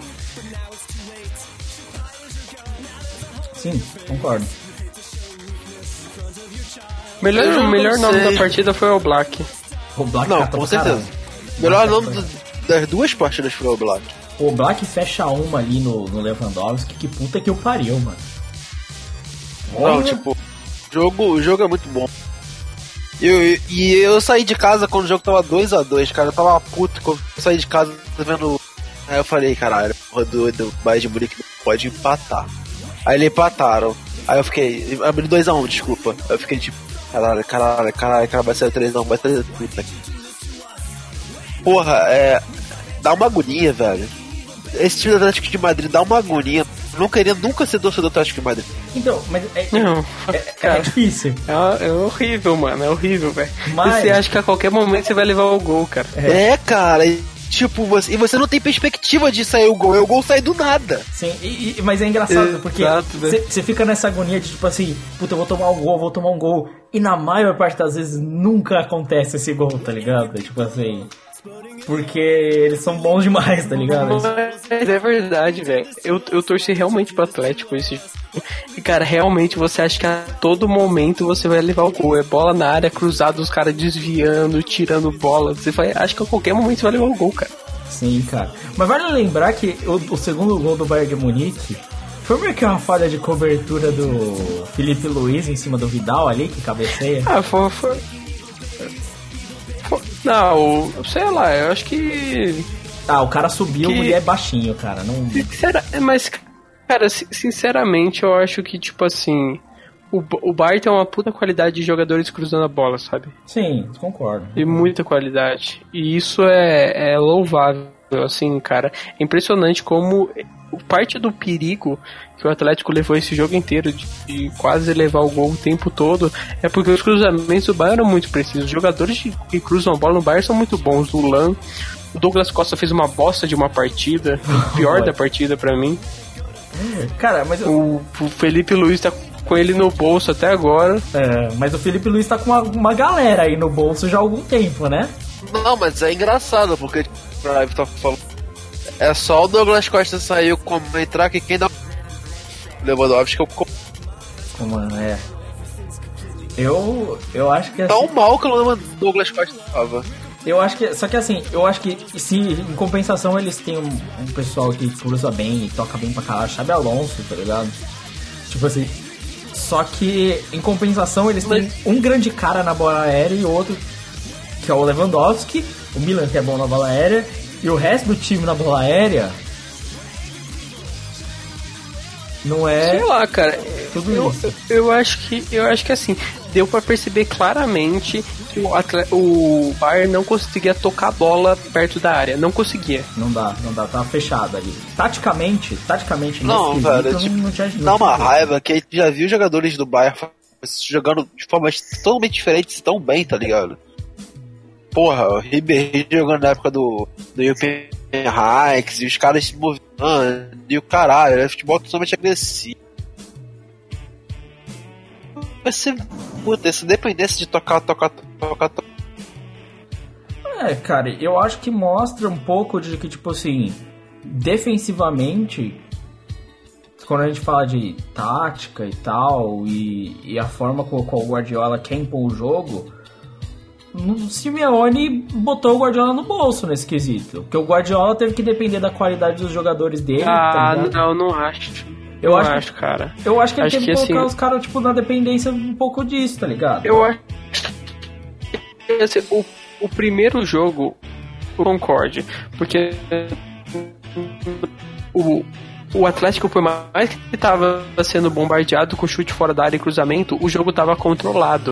Sim, concordo. O melhor nome da partida foi o Black. O Black não, com certeza. Melhor nome das duas partidas foi o Black. O Black fecha uma ali no Lewandowski, que puta que o pariu, mano. Não, tipo, o jogo é muito bom. E eu saí de casa quando o jogo tava 2-2, cara. Eu tava puto quando eu saí de casa vendo. Aí eu falei, caralho, do Bayern de Munique pode empatar. Aí eles empataram. Aí eu fiquei. Abriu 2-1, desculpa. Eu fiquei tipo, caralho, cara, vai ser 3-1, vai ser puta aqui. Porra, dá uma agonia, velho. Esse time do Atlético de Madrid dá uma agonia. Não queria nunca ser torcedor do Atlético de Madrid. Então, mas cara, é difícil. É horrível, mano. É horrível, velho. Mas... Você acha que a qualquer momento você vai levar o gol, cara. Cara. tipo, você não tem perspectiva de sair o gol sai do nada. Sim, mas é engraçado, porque você fica nessa agonia de tipo assim, puta, eu vou tomar um gol, e na maior parte das vezes nunca acontece esse gol, tá ligado? Tipo assim, porque eles são bons demais, tá ligado? Mas é verdade, velho. Eu torci realmente pro Atlético esse. E, cara, realmente você acha que a todo momento você vai levar o gol. É bola na área, cruzado, os caras desviando, tirando bola. Você acha que a qualquer momento você vai levar o gol, cara. Sim, cara. Mas vale lembrar que o segundo gol do Bayern de Munique foi meio que uma falha de cobertura do Felipe Luiz em cima do Vidal ali, que cabeceia. Foi. Não, sei lá, eu acho que... O cara subiu e é baixinho, cara. Não... Mas, cara, sinceramente, eu acho que, tipo assim... O Bayern tem uma puta qualidade de jogadores cruzando a bola, sabe? Sim, concordo. E muita qualidade. E isso é louvável, assim, cara. É impressionante como parte do perigo que o Atlético levou esse jogo inteiro de quase levar o gol o tempo todo é porque os cruzamentos do Bayern eram muito precisos. Os jogadores que cruzam a bola no Bayern são muito bons. O Lan, o Douglas Costa fez uma bosta de uma partida, o pior da partida pra mim. Cara, mas o Felipe Luiz tá com ele no bolso até agora. Mas o Felipe Luiz tá com uma galera aí no bolso já há algum tempo, né? Não, mas é engraçado, porque é só o Douglas Costa sair como entrar que quem dá Lewandowski Mano, eu acho que tão mal que o Douglas Costa tava. Eu acho que, só que assim, eu acho que se em compensação eles têm um pessoal que cruza bem e toca bem pra caralho, Xabi Alonso, tá ligado? Tipo assim, só que em compensação eles têm um grande cara na bola aérea e outro que é o Lewandowski, o Milan que é bom na bola aérea, e o resto do time na bola aérea não é... Sei lá, cara. Tudo isso. Eu acho que assim, deu pra perceber claramente que o Bayern não conseguia tocar a bola perto da área. Não conseguia. Não dá, tava fechado ali. Taticamente não, velho, não tinha dá uma raiva que a gente já viu jogadores do Bayern jogando de formas totalmente diferentes tão bem, tá ligado? Porra, o Ribéry jogando na época do Juppen Hikes, e os caras se movimentando, e o caralho, é futebol totalmente agressivo. Vai ser, puta, essa dependência de tocar. Cara, eu acho que mostra um pouco de que, tipo assim, defensivamente, quando a gente fala de tática e tal, e a forma como o Guardiola quer impor o jogo, o Simeone botou o Guardiola no bolso nesse quesito. Porque o Guardiola teve que depender da qualidade dos jogadores dele. Não acho. Eu acho, cara. Eu acho que ele teve que colocar assim, os caras, tipo, na dependência um pouco disso, tá ligado? Eu acho que assim, o primeiro jogo, eu concorde. Porque o Atlético, por mais que tava sendo bombardeado com chute fora da área e cruzamento, o jogo tava controlado.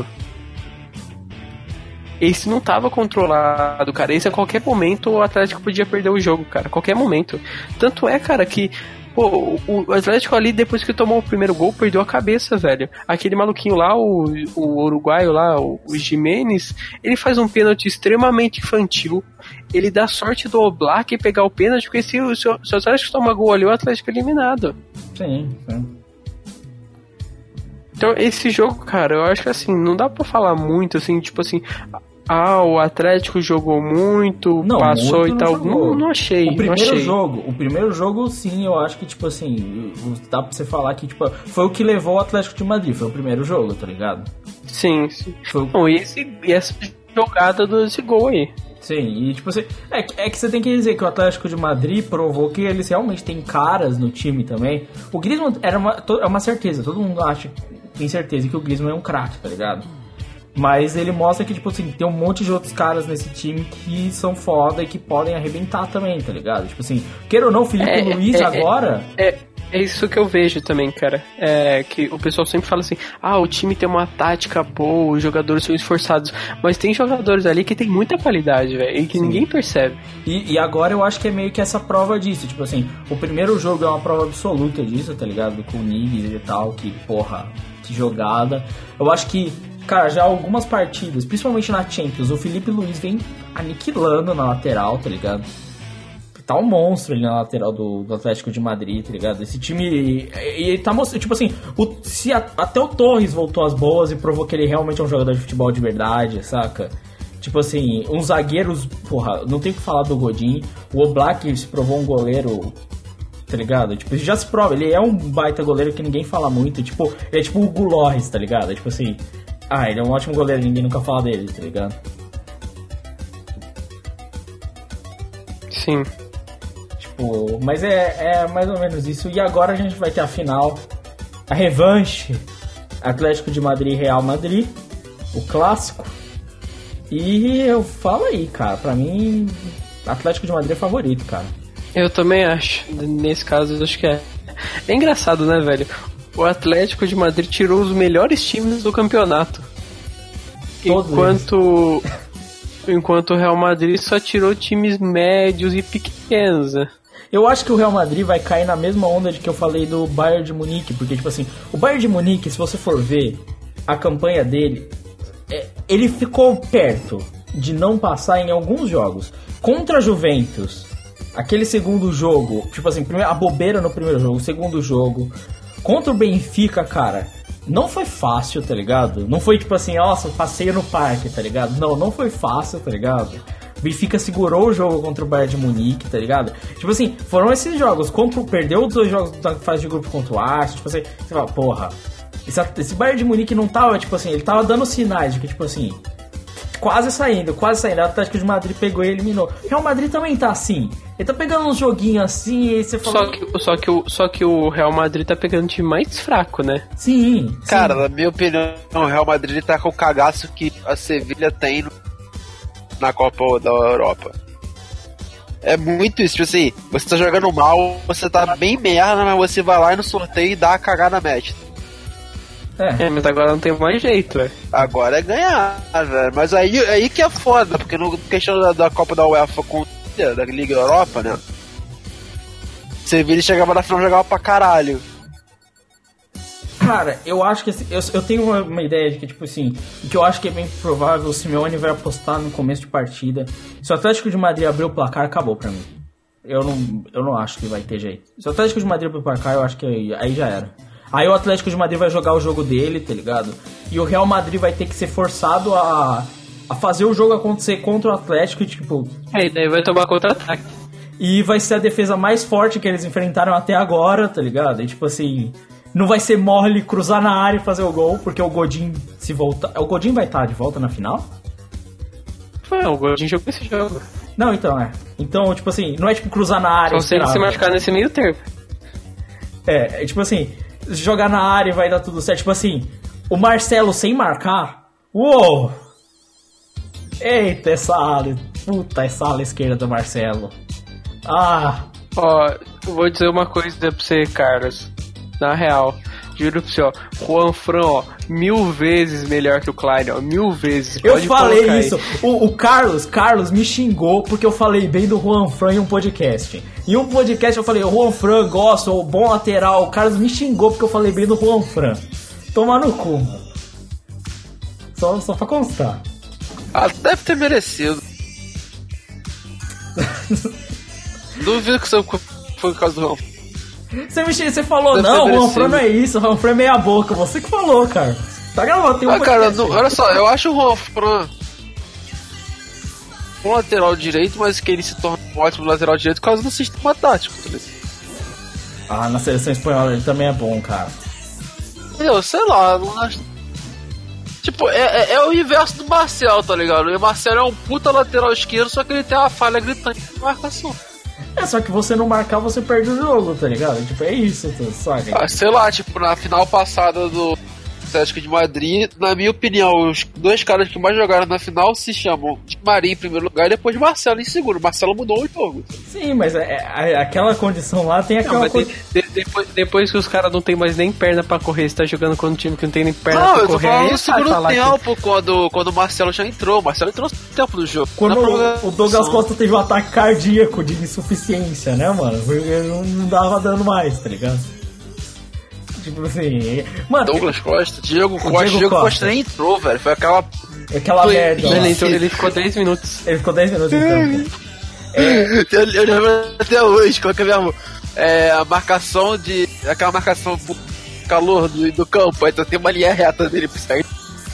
Esse não tava controlado, cara. Esse a qualquer momento o Atlético podia perder o jogo, cara. A qualquer momento. Tanto é, cara, que o Atlético ali, depois que tomou o primeiro gol, perdeu a cabeça, velho. Aquele maluquinho lá, o uruguaio lá, o Jimenez, ele faz um pênalti extremamente infantil. Ele dá sorte do Oblak pegar o pênalti, porque se o Atlético tomar gol ali, o Atlético é eliminado. Sim. Então, esse jogo, cara, eu acho que assim, não dá pra falar muito, assim, tipo assim, o Atlético jogou muito, não, passou muito e tal. Não achei. O primeiro jogo, sim, eu acho que, tipo assim, dá pra você falar que, tipo, foi o que levou o Atlético de Madrid, foi o primeiro jogo, tá ligado? Sim. Não, e essa jogada desse gol aí. Sim, e tipo assim, é que você tem que dizer que o Atlético de Madrid provou que eles realmente têm caras no time também. O Griezmann é uma certeza, todo mundo tem certeza que o Griezmann é um craque, tá ligado? Mas ele mostra que, tipo assim, tem um monte de outros caras nesse time que são foda e que podem arrebentar também, tá ligado? Tipo assim, queira ou não, o Felipe Luiz agora... É isso que eu vejo também, cara. É que o pessoal sempre fala assim, o time tem uma tática boa, os jogadores são esforçados. Mas tem jogadores ali que tem muita qualidade, velho, e que ninguém percebe. E agora eu acho que é meio que essa prova disso. Tipo assim, o primeiro jogo é uma prova absoluta disso, tá ligado? Com o Niguez e tal, que porra, que jogada. Eu acho que, cara, já algumas partidas, principalmente na Champions, o Felipe Luiz vem aniquilando na lateral, tá ligado? tá um monstro ali na lateral do Atlético de Madrid, tá ligado? Esse time, ele tá mostrando, tipo assim, até o Torres voltou às boas e provou que ele realmente é um jogador de futebol de verdade, saca? Tipo assim, uns zagueiros, porra, não tem o que falar do Godin. O Oblak se provou um goleiro, tá ligado? Tipo, já se prova, ele é um baita goleiro que ninguém fala muito. Tipo, ele é tipo o Gulorres, tá ligado? Tipo assim, ele é um ótimo goleiro, ninguém nunca fala dele, tá ligado? Sim. Tipo, mas é mais ou menos isso. E agora a gente vai ter a final, a revanche, Atlético de Madrid e Real Madrid, o clássico. E eu falo aí, cara, pra mim, Atlético de Madrid é favorito, cara. Eu também acho. Nesse caso, eu acho que é. É engraçado, né, velho? O Atlético de Madrid tirou os melhores times do campeonato. Enquanto o Real Madrid só tirou times médios e pequenos, né? Eu acho que o Real Madrid vai cair na mesma onda de que eu falei do Bayern de Munique, porque, tipo assim, o Bayern de Munique, se você for ver a campanha dele, ele ficou perto de não passar em alguns jogos. Contra a Juventus, aquele segundo jogo, tipo assim, a bobeira no primeiro jogo, o segundo jogo. Contra o Benfica, cara, não foi fácil, tá ligado? Não foi tipo assim, nossa, passeio no parque, tá ligado? Não foi fácil, tá ligado? O Benfica segurou o jogo contra o Bayern de Munique, tá ligado? Tipo assim, foram esses jogos. Perdeu os 2 jogos da fase de grupo contra o Arsenal, tipo assim, você fala, porra, esse Bayern de Munique não tava, tipo assim, ele tava dando sinais de que, tipo assim, quase saindo. O Atlético de Madrid pegou e eliminou. O Real Madrid também tá assim. Ele tá pegando uns joguinhos assim e você fala... Só que o Real Madrid tá pegando um time mais fraco, né? Sim. Cara, na minha opinião, o Real Madrid tá com o cagaço que a Sevilha tem na Copa da Europa. É muito isso, tipo assim, você tá jogando mal, você tá bem merda, mas você vai lá e no sorteio e dá a cagada match. Mas agora não tem mais jeito, velho. Agora é ganhar, velho. Mas aí que é foda, porque no questão da Copa da UEFA com da Liga Europa, né? Sevilha chegava na final e jogava pra caralho. Cara, eu acho que eu tenho uma ideia de que, tipo assim, que eu acho que é bem provável, o Simeone vai apostar no começo de partida. Se o Atlético de Madrid abrir o placar, acabou pra mim. Eu não acho que vai ter jeito. Se o Atlético de Madrid abrir o placar, eu acho que aí já era. Aí o Atlético de Madrid vai jogar o jogo dele, tá ligado? E o Real Madrid vai ter que ser forçado a fazer o jogo acontecer contra o Atlético e, tipo... E daí vai tomar contra-ataque. E vai ser a defesa mais forte que eles enfrentaram até agora, tá ligado? E, tipo assim... Não vai ser mole cruzar na área e fazer o gol, porque o Godin se voltar... O Godin vai estar de volta na final? O Godin jogou esse jogo. Não, então, Então, tipo assim, não é tipo cruzar na área... Só se ele se machucar nesse meio termo. É tipo assim... Jogar na área e vai dar tudo certo. Tipo assim, o Marcelo sem marcar. Uou! Eita, essa ala esquerda do Marcelo. Vou dizer uma coisa pra você, Carlos. Na real, juro pra você, Juan Fran, 1000 vezes melhor que o Klein, 1000 vezes. Eu falei isso. O Carlos me xingou porque eu falei bem do Juan Fran em um podcast. Em um podcast eu falei, o Juan Fran gosta, o bom lateral. O Carlos me xingou porque eu falei bem do Juan Fran. Toma no cu, mano. Só pra constar. Deve ter merecido. Duvido que foi por causa do Juan Fran. Você falou, não, o Juan Fran não é isso, o Juan Fran é meia boca. Você que falou, cara. Tá gravado, tem um cara, olha só, eu acho o Juan Fran um lateral direito, mas que ele se torna um ótimo lateral direito por causa do sistema tático. Tá? Na seleção espanhola ele também é bom, cara. Eu sei lá, não acho. Tipo, é o inverso do Marcelo, tá ligado? O Marcelo é um puta lateral esquerdo, só que ele tem uma falha gritante de marcação. Só que você não marcar, você perde o jogo, tá ligado? Tipo, é isso, sabe? Sei lá, tipo, na final passada do Atlético de Madrid, na minha opinião, os 2 caras que mais jogaram na final se chamam Di Maria em primeiro lugar e depois Marcelo em segundo. Marcelo mudou o jogo. Sim, mas aquela condição lá tem aquela depois que os caras não tem mais nem perna pra correr, você tá jogando contra um time que não tem nem perna pra correr. Eu tô falando no segundo tempo, quando o Marcelo já entrou. O Marcelo entrou no tempo do jogo. Quando o Douglas Costa teve um ataque cardíaco de insuficiência, né, mano? Porque não dava dano mais, tá ligado? Tipo assim... Mano, Douglas Costa, Diego Costa nem entrou, velho. Foi aquela merda. Ele ficou 10 minutos. Ele ficou 10 minutos então. Eu lembro até hoje, qual que é mesmo? A marcação de... Aquela marcação pro calor do campo, aí tem uma linha reta dele pro sair.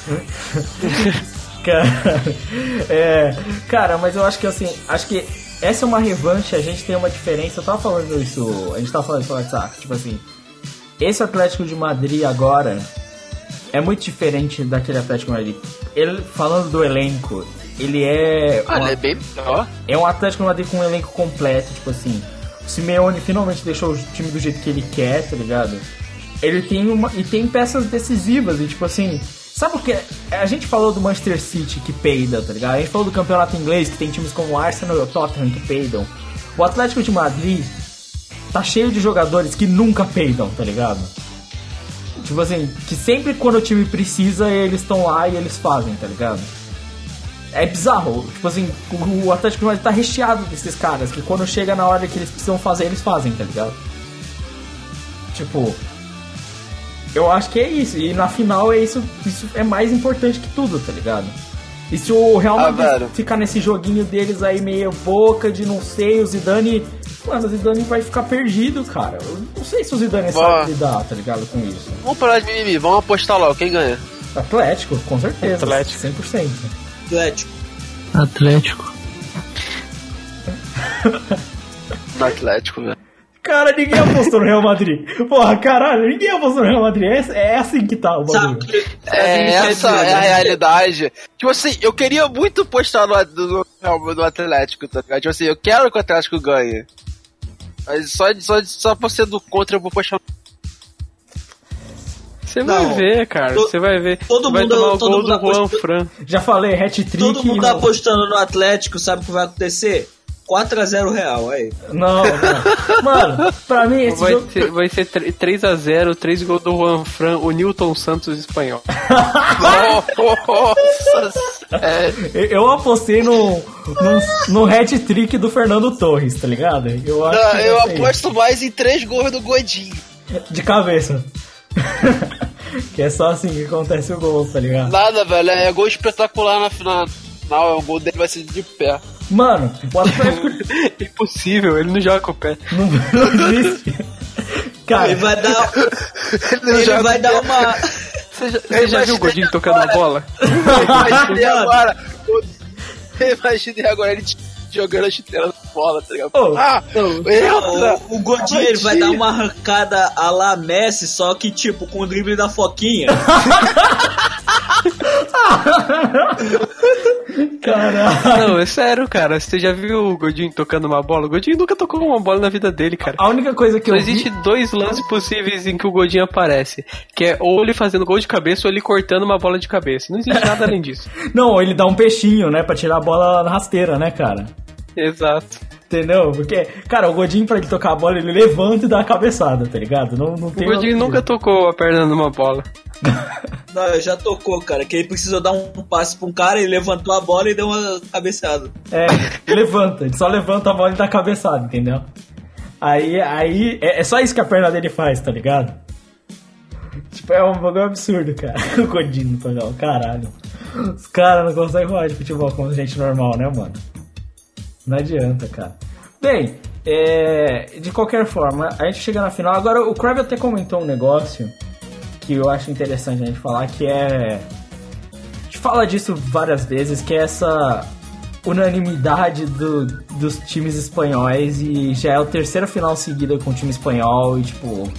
Cara, mas eu acho que assim, essa é uma revanche, a gente tem uma diferença. Eu tava falando isso, a gente tava falando isso no WhatsApp, tipo assim, esse Atlético de Madrid agora é muito diferente daquele Atlético de Madrid. Ele, falando do elenco, ele é... é bem melhor. É um Atlético de Madrid com um elenco completo, tipo assim, o Simeone finalmente deixou o time do jeito que ele quer, tá ligado? Ele tem peças decisivas e tipo assim... Sabe o que? A gente falou do Manchester City que peida, tá ligado? A gente falou do campeonato inglês que tem times como o Arsenal e o Tottenham que peidam. O Atlético de Madrid tá cheio de jogadores que nunca peidam, tá ligado? Tipo assim, que sempre quando o time precisa, eles estão lá e eles fazem, tá ligado? É bizarro. Tipo assim, o Atlético de Madrid tá recheado desses caras que quando chega na hora que eles precisam fazer, eles fazem, tá ligado? Tipo... Eu acho que é isso, e na final isso é mais importante que tudo, tá ligado? E se o Real Madrid ficar nesse joguinho deles aí meio boca de não sei, o Zidane... Mano, o Zidane vai ficar perdido, cara. Eu não sei se o Zidane sabe lidar, tá ligado, com isso. Vamos parar de mimimi, vamos apostar logo, quem ganha? Atlético, com certeza. Atlético. 100%. Atlético. Atlético, velho. Cara, ninguém apostou no Real Madrid. Porra, caralho, ninguém apostou no Real Madrid. É assim que tá o bagulho. Essa é a realidade. Tipo assim, eu queria muito postar no Atlético, tá ligado? Tipo assim, eu quero que o Atlético ganhe. Mas só por ser do contra eu vou postar. Você vai ver, cara. Você vai ver. Todo vai mundo, tomar o gol do Juan apostando... Fran. Já falei, hat-trick. Todo mundo apostando no Atlético, sabe o que vai acontecer? 4-0 Real, aí. Não. Mano, pra mim esse jogo... Vai ser 3-0, 3 gols do Juan Fran, o Nilton Santos espanhol. Nossa! Eu apostei no hat-trick do Fernando Torres, tá ligado? Eu aposto mais em 3 gols do Godinho. De cabeça. Que é só assim que acontece o gol, tá ligado? Nada, velho, é gol espetacular na final. Não, o gol dele vai ser de pé. Mano, o Atlético... Impossível, ele não joga com o pé. Não existe. Cara, ele vai dar... ele vai dar uma... Você já viu o Godinho tocando a bola? Imaginei agora ele jogando a chuteira na bola, tá ligado? O Godinho ele vai dar uma arrancada a la Messi, só que tipo, com o drible da Foquinha. Caralho. Não, é sério, cara. Você já viu o Godinho tocando uma bola? O Godinho nunca tocou uma bola na vida dele, cara. A única coisa que Só existe 2 lances possíveis em que o Godinho aparece, que é ou ele fazendo gol de cabeça ou ele cortando uma bola de cabeça. Não existe nada além disso. Não, ele dá um peixinho, né, pra tirar a bola na rasteira, né, cara? Exato. Entendeu? Porque, cara, o Godinho, pra ele tocar a bola, ele levanta e dá uma cabeçada, tá ligado? Não tem o Godinho nunca tocou a perna numa bola. Não, já tocou, cara. Que ele precisou dar um passe pra um cara, ele levantou a bola e deu uma cabeçada. Ele só levanta a bola e dá cabeçada, entendeu? Aí é só isso que a perna dele faz, tá ligado? Tipo, é um bagulho absurdo, cara. O Godinho tocar o caralho. Os caras não conseguem jogar de futebol como gente normal, né, mano? Não adianta, cara. Bem, de qualquer forma, a gente chega na final. Agora, o Crave até comentou um negócio que eu acho interessante a gente falar, que é... A gente fala disso várias vezes, que é essa unanimidade dos times espanhóis, e já é a 3ª final seguida com o time espanhol, e tipo...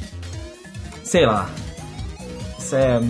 Sei lá. Isso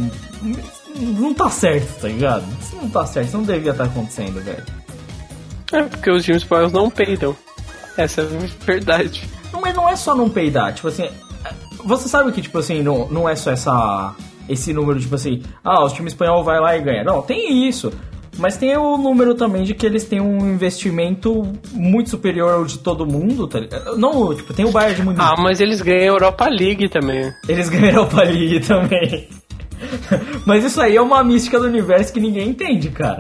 não tá certo, tá ligado? Isso não tá certo, isso não devia estar acontecendo, velho. É porque os times espanhóis não peidam. Essa é a verdade. Mas não é só não peidar, tipo assim... Você sabe que, tipo assim, não é só esse número, tipo assim... o time espanhol vai lá e ganha. Não, tem isso. Mas tem o número também de que eles têm um investimento muito superior ao de todo mundo, tá ligado? Não, tipo, tem o Bayern de Munique. Mas eles ganham a Europa League também. Eles ganham a Europa League também. Mas isso aí é uma mística do universo que ninguém entende, cara.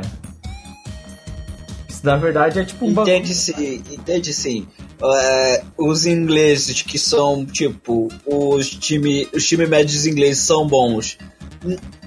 Isso, na verdade, é tipo um bagulho... Entende sim. Os ingleses que são, tipo, os time médios ingleses são bons,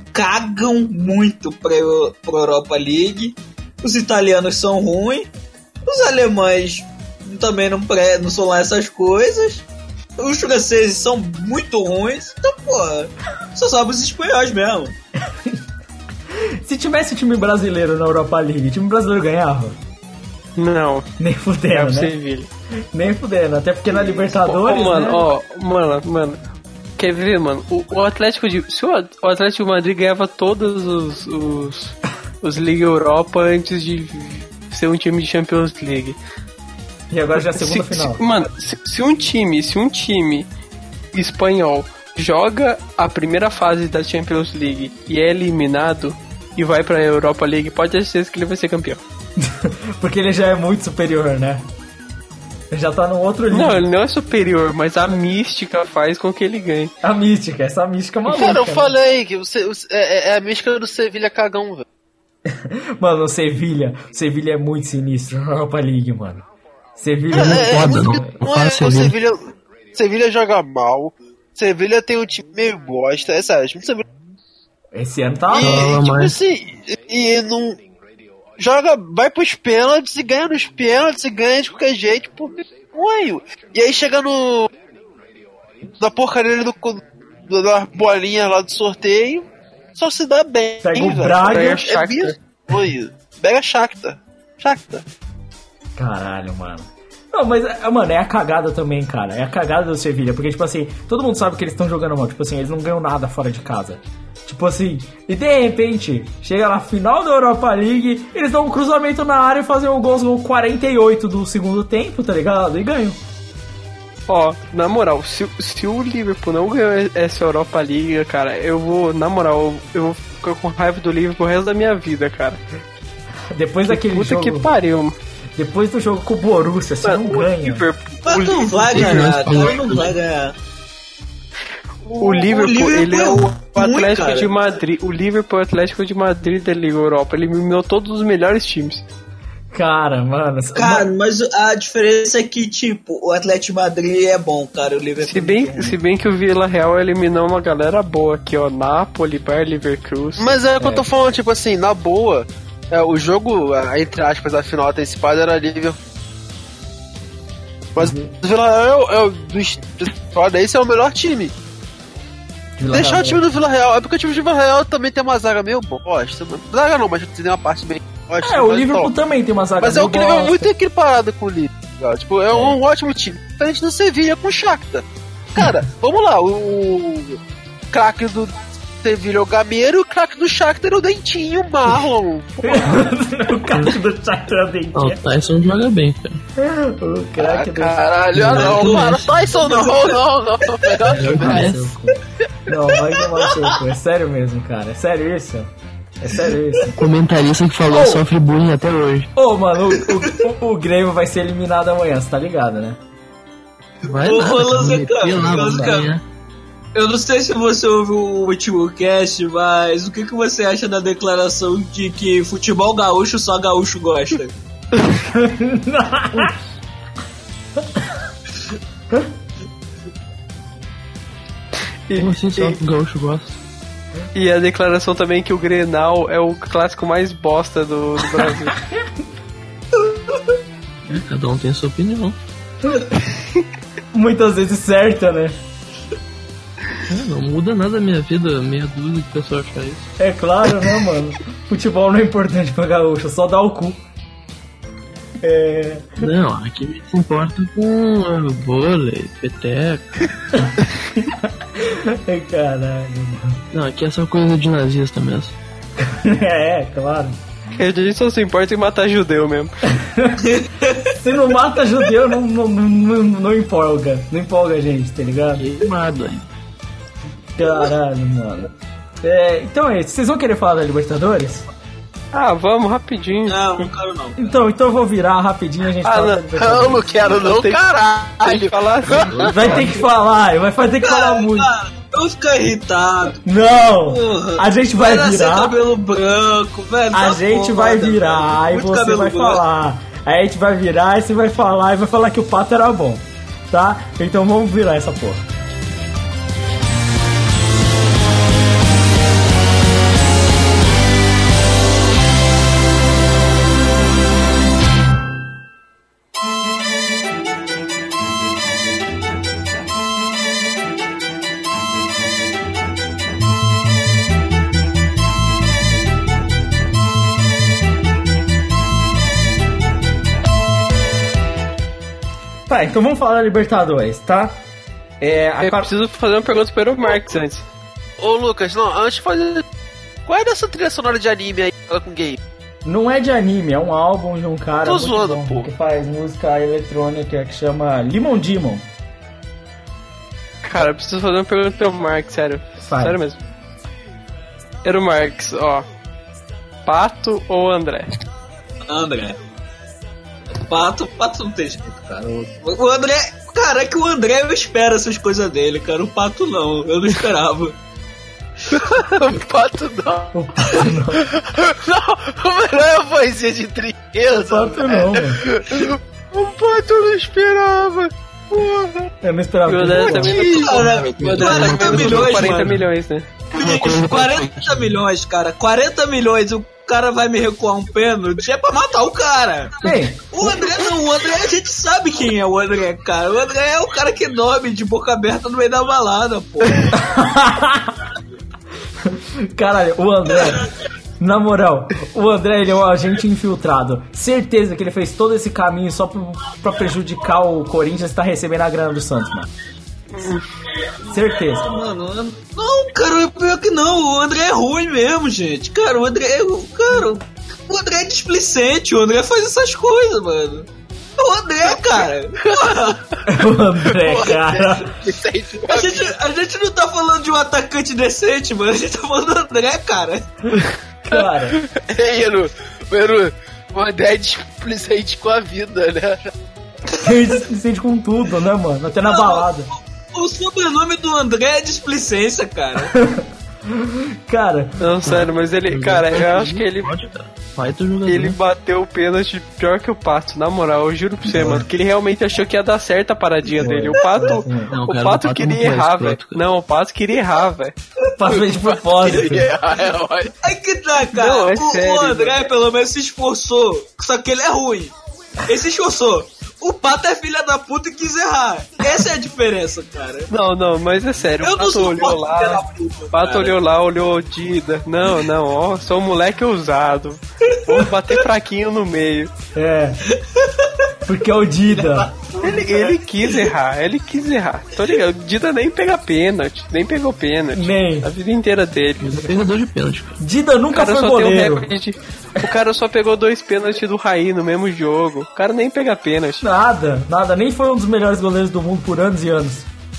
cagam muito pra Europa League. Os italianos são ruins. Os alemães também não são lá essas coisas. Os franceses são muito ruins. Então, pô, só sabe os espanhóis mesmo. Se tivesse time brasileiro na Europa League, o time brasileiro ganhava? Não. Nem fudendo, né? Sevilha. Nem fudendo, até porque na Libertadores, mano, quer ver, mano? O Atlético se o Atlético de Madrid ganhava todos os Liga Europa antes de ser um time de Champions League. E agora já é a segunda final. Se um time espanhol joga a primeira fase da Champions League e é eliminado e vai pra Europa League, pode ter certeza que ele vai ser campeão. Porque ele já é muito superior, né? Ele já tá no outro nível. Não, ele não é superior, mas a mística faz com que ele ganhe. Essa mística maluca. Cara, eu falei que é a mística do Sevilha cagão, velho. Mano, o Sevilha é muito sinistro na Europa League, mano. Sevilha Sevilha joga mal. Sevilha tem um time meio bosta. É sério, o time do Sevilha. Esse ano tá e não joga, vai pros pênaltis e ganha nos pênaltis e ganha de qualquer jeito por sonho. E aí chega na porcaria da bolinha lá do sorteio, só se dá bem. Pega o Braga, pega Shakhtar. Caralho, mano. Não, mas, mano, é a cagada também, cara. É a cagada do Sevilha. Porque, tipo assim, todo mundo sabe que eles estão jogando mal. Tipo assim, eles não ganham nada fora de casa. Tipo assim, e de repente, chega na final da Europa League, eles dão um cruzamento na área e fazem o gol 48 do segundo tempo, tá ligado? E ganham. Ó, na moral, se o Liverpool não ganhou essa Europa League, cara, eu vou ficar com raiva do Liverpool o resto da minha vida, cara. Depois daquele puta jogo... que pariu. Depois do jogo com o Borussia, você não ganha. Mas não vai ganhar, cara, não vai ganhar. O Liverpool, ele é o Atlético de Madrid. O Liverpool é o Atlético de Madrid da Liga Europa. Ele eliminou todos os melhores times. Cara, mano... Cara, mas a diferença é que, tipo, o Atlético de Madrid é bom, cara. O Liverpool se bem que o Villarreal eliminou uma galera boa aqui, ó. Napoli, Bayer Leverkusen. Mas é o que eu tô falando, tipo assim, na boa... o jogo, entre aspas, a final antecipada era Liverpool. Mas o Villarreal esse é o melhor time. Deixar o time do Villarreal. É porque o time do Villarreal também tem uma zaga meio bosta. Zaga não, mas tem uma parte bem bosta. O Liverpool também tem uma zaga mas meio bosta. Mas é um nível muito equiparado com o Liverpool. Tipo, é um ótimo time. Diferente do Sevilha com o Shakhtar. Cara, vamos lá. O craque do Sevilha é o Gameiro e o craque do Shakhtar é o Dentinho, o Marlon. O craque do Shakhtar é o Dentinho. O Tyson joga bem, cara. O craque do caralho, não, para, Tyson não. Não, vai tomar seu cu. É sério mesmo, cara. É sério isso? O comentarista que falou sofre bullying até hoje. Mano, o Grêmio vai ser eliminado amanhã, você tá ligado, né? Vai lá, eu não sei se você ouviu o último cast, mas o que você acha da declaração de que futebol gaúcho só gaúcho gosta? Como assim só o gaúcho gosta? E a declaração também que o Grenal é o clássico mais bosta do Brasil. Cada um tem a sua opinião. Muitas vezes certa, né? Não muda nada a minha vida, meia dúzia de pessoas achar isso. É claro, né, mano? Futebol não é importante pra gaúcho, só dá o cu. Não, aqui me se importa com vôlei, peteca. Caralho, mano. Não, aqui é só coisa de nazista mesmo. Claro. A gente só se importa em matar judeu mesmo. Se não mata judeu, não empolga. Não empolga a gente, tá ligado? Queimado aí. Caralho, mano. Então é isso. Vocês vão querer falar da Libertadores? Vamos, rapidinho. Não quero não. Então eu vou virar rapidinho e a gente fala da Libertadores. Eu não quero não, caralho. Tem que falar assim. Vai ter que falar, vai ter que falar muito. Cara, eu vou ficar irritado. Não! Porra, a gente vai virar. Cabelo branco, velho. A gente vai virar e você vai falar. Aí a gente vai virar e você vai falar e vai falar que o pato era bom. Tá? Então vamos virar essa porra. Tá, então vamos falar da Libertadores, tá? Eu preciso fazer uma pergunta para o Marcos antes. Ô Lucas, não, antes de fazer... Qual é dessa trilha sonora de anime aí com game? Não é de anime, é um álbum de um cara Tô muito zoando, bom, pô. que faz música eletrônica que chama Lemon Demon. Cara, eu preciso fazer uma pergunta pro Marcos, sério. Faz. Sério mesmo. Era o Marcos, ó. Pato ou André? André. Pato não tem jeito, cara. O André... Cara, é que o André eu espero essas coisas dele, cara. O Pato não, eu não esperava. O Pato não. O Pato não. Não, o melhor é a vozinha de tristeza. O Pato não, mano. O Pato eu não esperava. Porra. Eu não esperava. E o André também Cara, O André 40 também milhões, 40 mano. milhões, né? 40 milhões, cara. 40 milhões. O cara vai me recuar um pênalti. É pra matar o cara. Ei, O André não. O André, a gente sabe quem é o André, cara. O André é o cara que dorme de boca aberta no meio da balada, pô. caralho, o André, na moral, o André ele é um agente infiltrado. Certeza que ele fez todo esse caminho só pra prejudicar o Corinthians e tá recebendo a grana do Santos, mano. Certeza. Mano, não, cara, pior que não. O André é ruim mesmo, gente. Cara, o André é displicente. O André faz essas coisas, mano. O André, cara. O André, cara. A gente não tá falando de um atacante decente, mano. A gente tá falando do André, cara. Cara, Ei, Eru, o André é displicente com a vida, né? ele se sente com tudo, né, mano? Até na balada. O sobrenome do André é displicência, cara. Cara, Não, sério, mas ele... Cara, eu acho que ele... Vai do jogador. Ele bateu o pênalti pior que o Pato, na moral, eu juro pra você, mano, que ele realmente achou que ia dar certo a paradinha dele. O Pato, Não, o cara, Pato o Pato queria não foi errar, escroto, velho. cara. Não, o Pato queria errar, velho. passou de propósito. Aí que tá, cara. Não, é o sério, André, pelo menos, se esforçou. Só que ele é ruim. Ele se esforçou. O Pato é filha da puta e quis errar. Essa é a diferença, cara. Não, mas é sério, Eu o não Pato sou olhou filha da lá, puta, o Pato cara. olhou lá, olhou o Dida. Não, ó, sou um moleque ousado. Vou bater fraquinho no meio. É. Porque é o Dida. Ele quis errar. Tô ligado, o Dida nem pega pênalti, nem pegou pênalti. Nem. A vida inteira dele. Ele é pegador de pênalti, cara. Dida O nunca cara foi só tem um goleiro. recorde. O cara só pegou 2 pênaltis do Raí no mesmo jogo. O cara nem pega pênalti. Nada. Nem foi um dos melhores goleiros do mundo por anos e anos.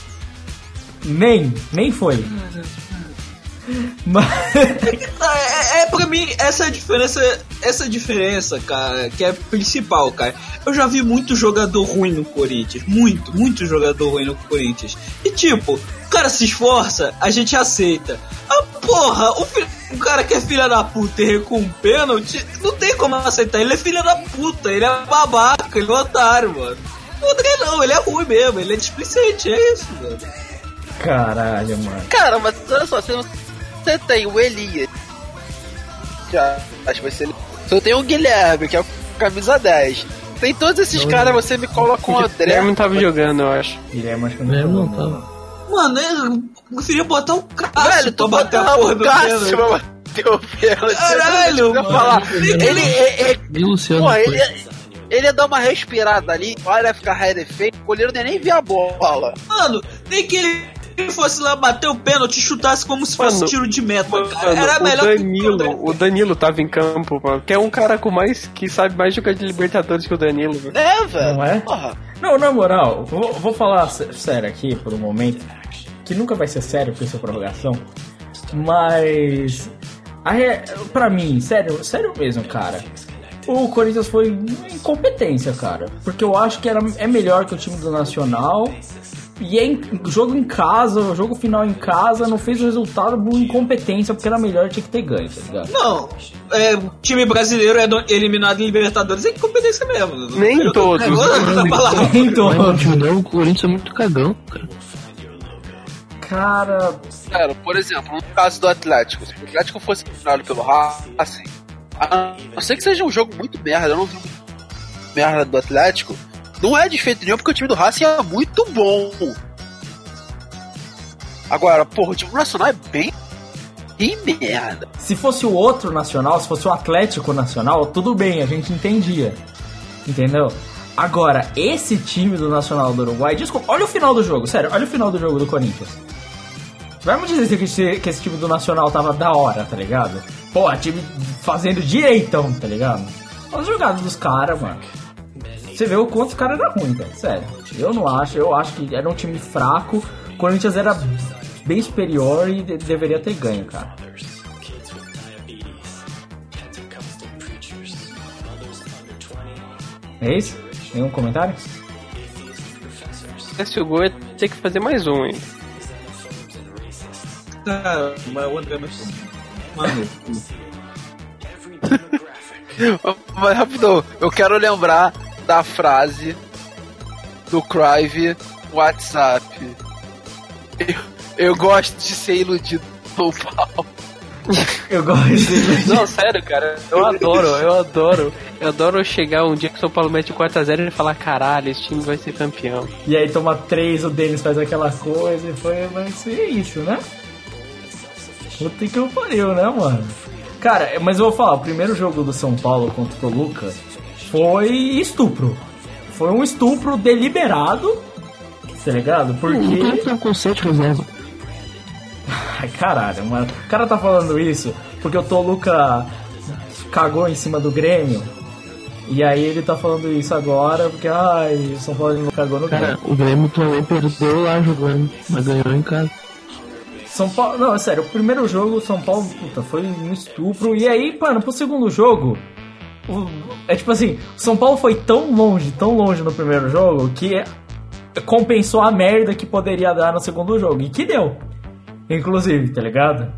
Nem foi. Mas... Pra mim, essa diferença, cara, que é principal, cara. Eu já vi muito jogador ruim no Corinthians. Muito jogador ruim no Corinthians. E tipo, o cara se esforça, a gente aceita. Ah, porra, o cara que é filha da puta e recua um pênalti, não tem como aceitar. Ele é filha da puta, ele é babaca, ele é otário, mano. O André não, ele é ruim mesmo, ele é displicente, é isso, mano. Caralho, mano. Cara, mas olha só, você tem o Elias. Já, acho que vai ser ele. Você tem o Guilherme, que é o camisa 10. Tem todos esses caras, você me coloca o O André. Guilherme não tava jogando, eu acho. Guilherme, acho que Não não tava. Mano, eu preferia botar o Cássio Velho, tu pra bater botar a porra o do Cássio pênalti. pra bater o pênalti. Caralho, Eu ia mano. falar. Ele Nem o Luciano Porra, foi. ele ia dar uma respirada ali, olha, ia ficar ré defeito, o goleiro nem via a bola. Mano, nem que ele fosse lá bater o pênalti e chutasse como se fosse Mano, tiro de meta, cara. Mano, Era melhor o Danilo tava em campo, mano. Que é um cara que sabe mais jogar de Libertadores que o Danilo, velho. É, velho. Não é? Porra. Não, na moral, vou falar sério aqui por um momento, que nunca vai ser sério por essa prorrogação, mas pra mim, sério mesmo, cara, o Corinthians foi incompetência, cara, porque eu acho que é melhor que o time do Nacional, e jogo em casa, jogo final em casa, não fez o resultado por incompetência, porque era melhor, tinha que ter ganho, tá ligado? Não, o time brasileiro é eliminado em Libertadores, é incompetência mesmo. Nem todos. Nem Mas todo. o time novo, o Corinthians é muito cagão, cara. Cara, Cara, por exemplo, no caso do Atlético, se o Atlético fosse eliminado pelo Racing, a não ser que seja um jogo muito merda, eu não vi merda do Atlético, não é defeito nenhum, porque o time do Racing é muito bom. Agora, porra, o time nacional é bem merda. se fosse o outro Nacional, se fosse o Atlético Nacional, tudo bem, a gente entendia. Entendeu? Agora, esse time do Nacional do Uruguai, desculpa, olha o final do jogo, sério, olha o final do jogo do Corinthians. Vamos dizer que esse time do Nacional tava da hora, tá ligado? Pô, time fazendo direitão, tá ligado? Olha as jogadas dos caras, mano. Você vê o quanto os caras eram ruins, velho, sério. Eu acho que era um time fraco, o Corinthians era bem superior e deveria ter ganho, cara. É isso? Nenhum comentário? Se o gol ia ter que fazer mais um, hein? Cara, mas o André não foi. Mano. Mas rapidão, eu quero lembrar da frase do Cruyff no WhatsApp. Eu gosto de ser iludido no pau. Eu gosto de... Não, sério, cara. Eu adoro chegar um dia que o São Paulo mete 4x0 e falar, caralho, esse time vai ser campeão. E aí toma 3, o Denis faz aquela coisa e vai ser isso, né? Puta que eu pariu, né, mano? Cara, mas eu vou falar, o primeiro jogo do São Paulo contra o Toluca foi estupro. Foi um estupro deliberado, tá ligado? Porque... O cara tá com 7 reserva. Ai, caralho, mano. O cara tá falando isso porque o Toluca cagou em cima do Grêmio. E aí ele tá falando isso agora porque, o São Paulo não cagou no Grêmio. Cara, o Grêmio também perdeu lá jogando, mas ganhou em casa. São Paulo, não, é sério, o primeiro jogo o São Paulo, puta, foi um estupro. E aí, mano, pro segundo jogo, é tipo assim, o São Paulo foi tão longe no primeiro jogo que compensou a merda que poderia dar no segundo jogo. E que deu, inclusive, tá ligado?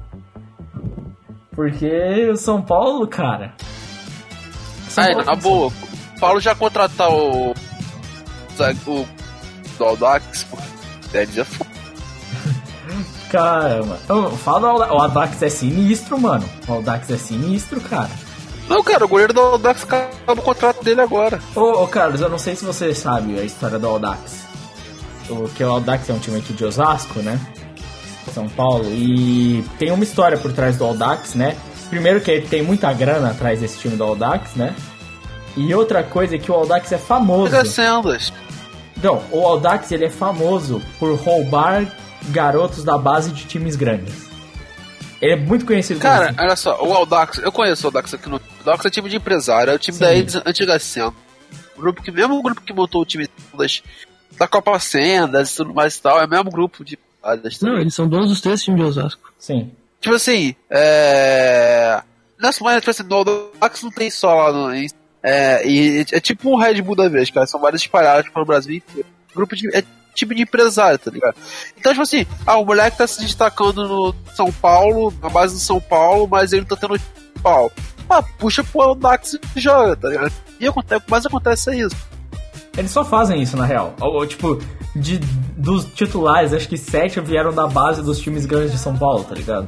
Porque o São Paulo, cara... Na boa, o Paulo já contratou o Audax, pô. Ele já foi. Cara, mano. Fala o Audax é sinistro, mano. O Audax é sinistro, cara. Não, cara, o goleiro do Audax acaba o contrato dele agora. Ô, Carlos, eu não sei se você sabe a história do Audax. Que o Audax é um time aqui de Osasco, né? São Paulo. E tem uma história por trás do Audax, né? Primeiro que ele tem muita grana atrás desse time do Audax, né? E outra coisa é que o Audax é famoso. Não, o Audax ele é famoso por roubar garotos da base de times grandes. Ele é muito conhecido por isso. Cara, olha só, o Audax, eu conheço o Audax aqui no... O Audax é time de empresário, é o time da antiga Senda. Mesmo o grupo que montou o time da Copa Sendas e tudo mais e tal, é o mesmo grupo de... Não, eles são donos dos 3 times de Osasco. Sim. Tipo assim, nessa manhã, tipo assim, no Audax não tem só lá no... e é tipo um Red Bull da vez, cara, são vários espalhados pelo Brasil inteiro. Grupo de... tipo de empresário, tá ligado? Então, tipo assim, o moleque tá se destacando no São Paulo, na base do São Paulo, mas ele não tá tendo pau. Puxa pro Audax e joga, tá ligado? E o que mais acontece é isso. Eles só fazem isso, na real. Tipo, dos titulares, acho que 7 vieram da base dos times grandes de São Paulo, tá ligado?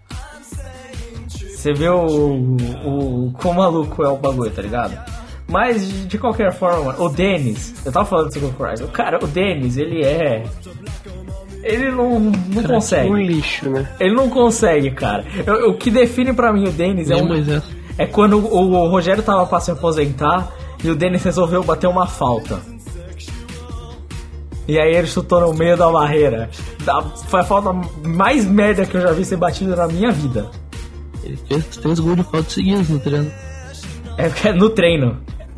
Você vê o quão maluco é o bagulho, tá ligado? Mas, de qualquer forma, o Denis, eu tava falando disso com o Cry, cara, o Denis, ele não consegue. Um lixo, né? Ele não consegue, cara. O que define pra mim o Denis é quando o Rogério tava pra se aposentar e o Denis resolveu bater uma falta. E aí ele chutou no meio da barreira. Foi a falta mais merda que eu já vi ser batida na minha vida. Ele fez 3 gols de falta seguidos no treino. É no treino.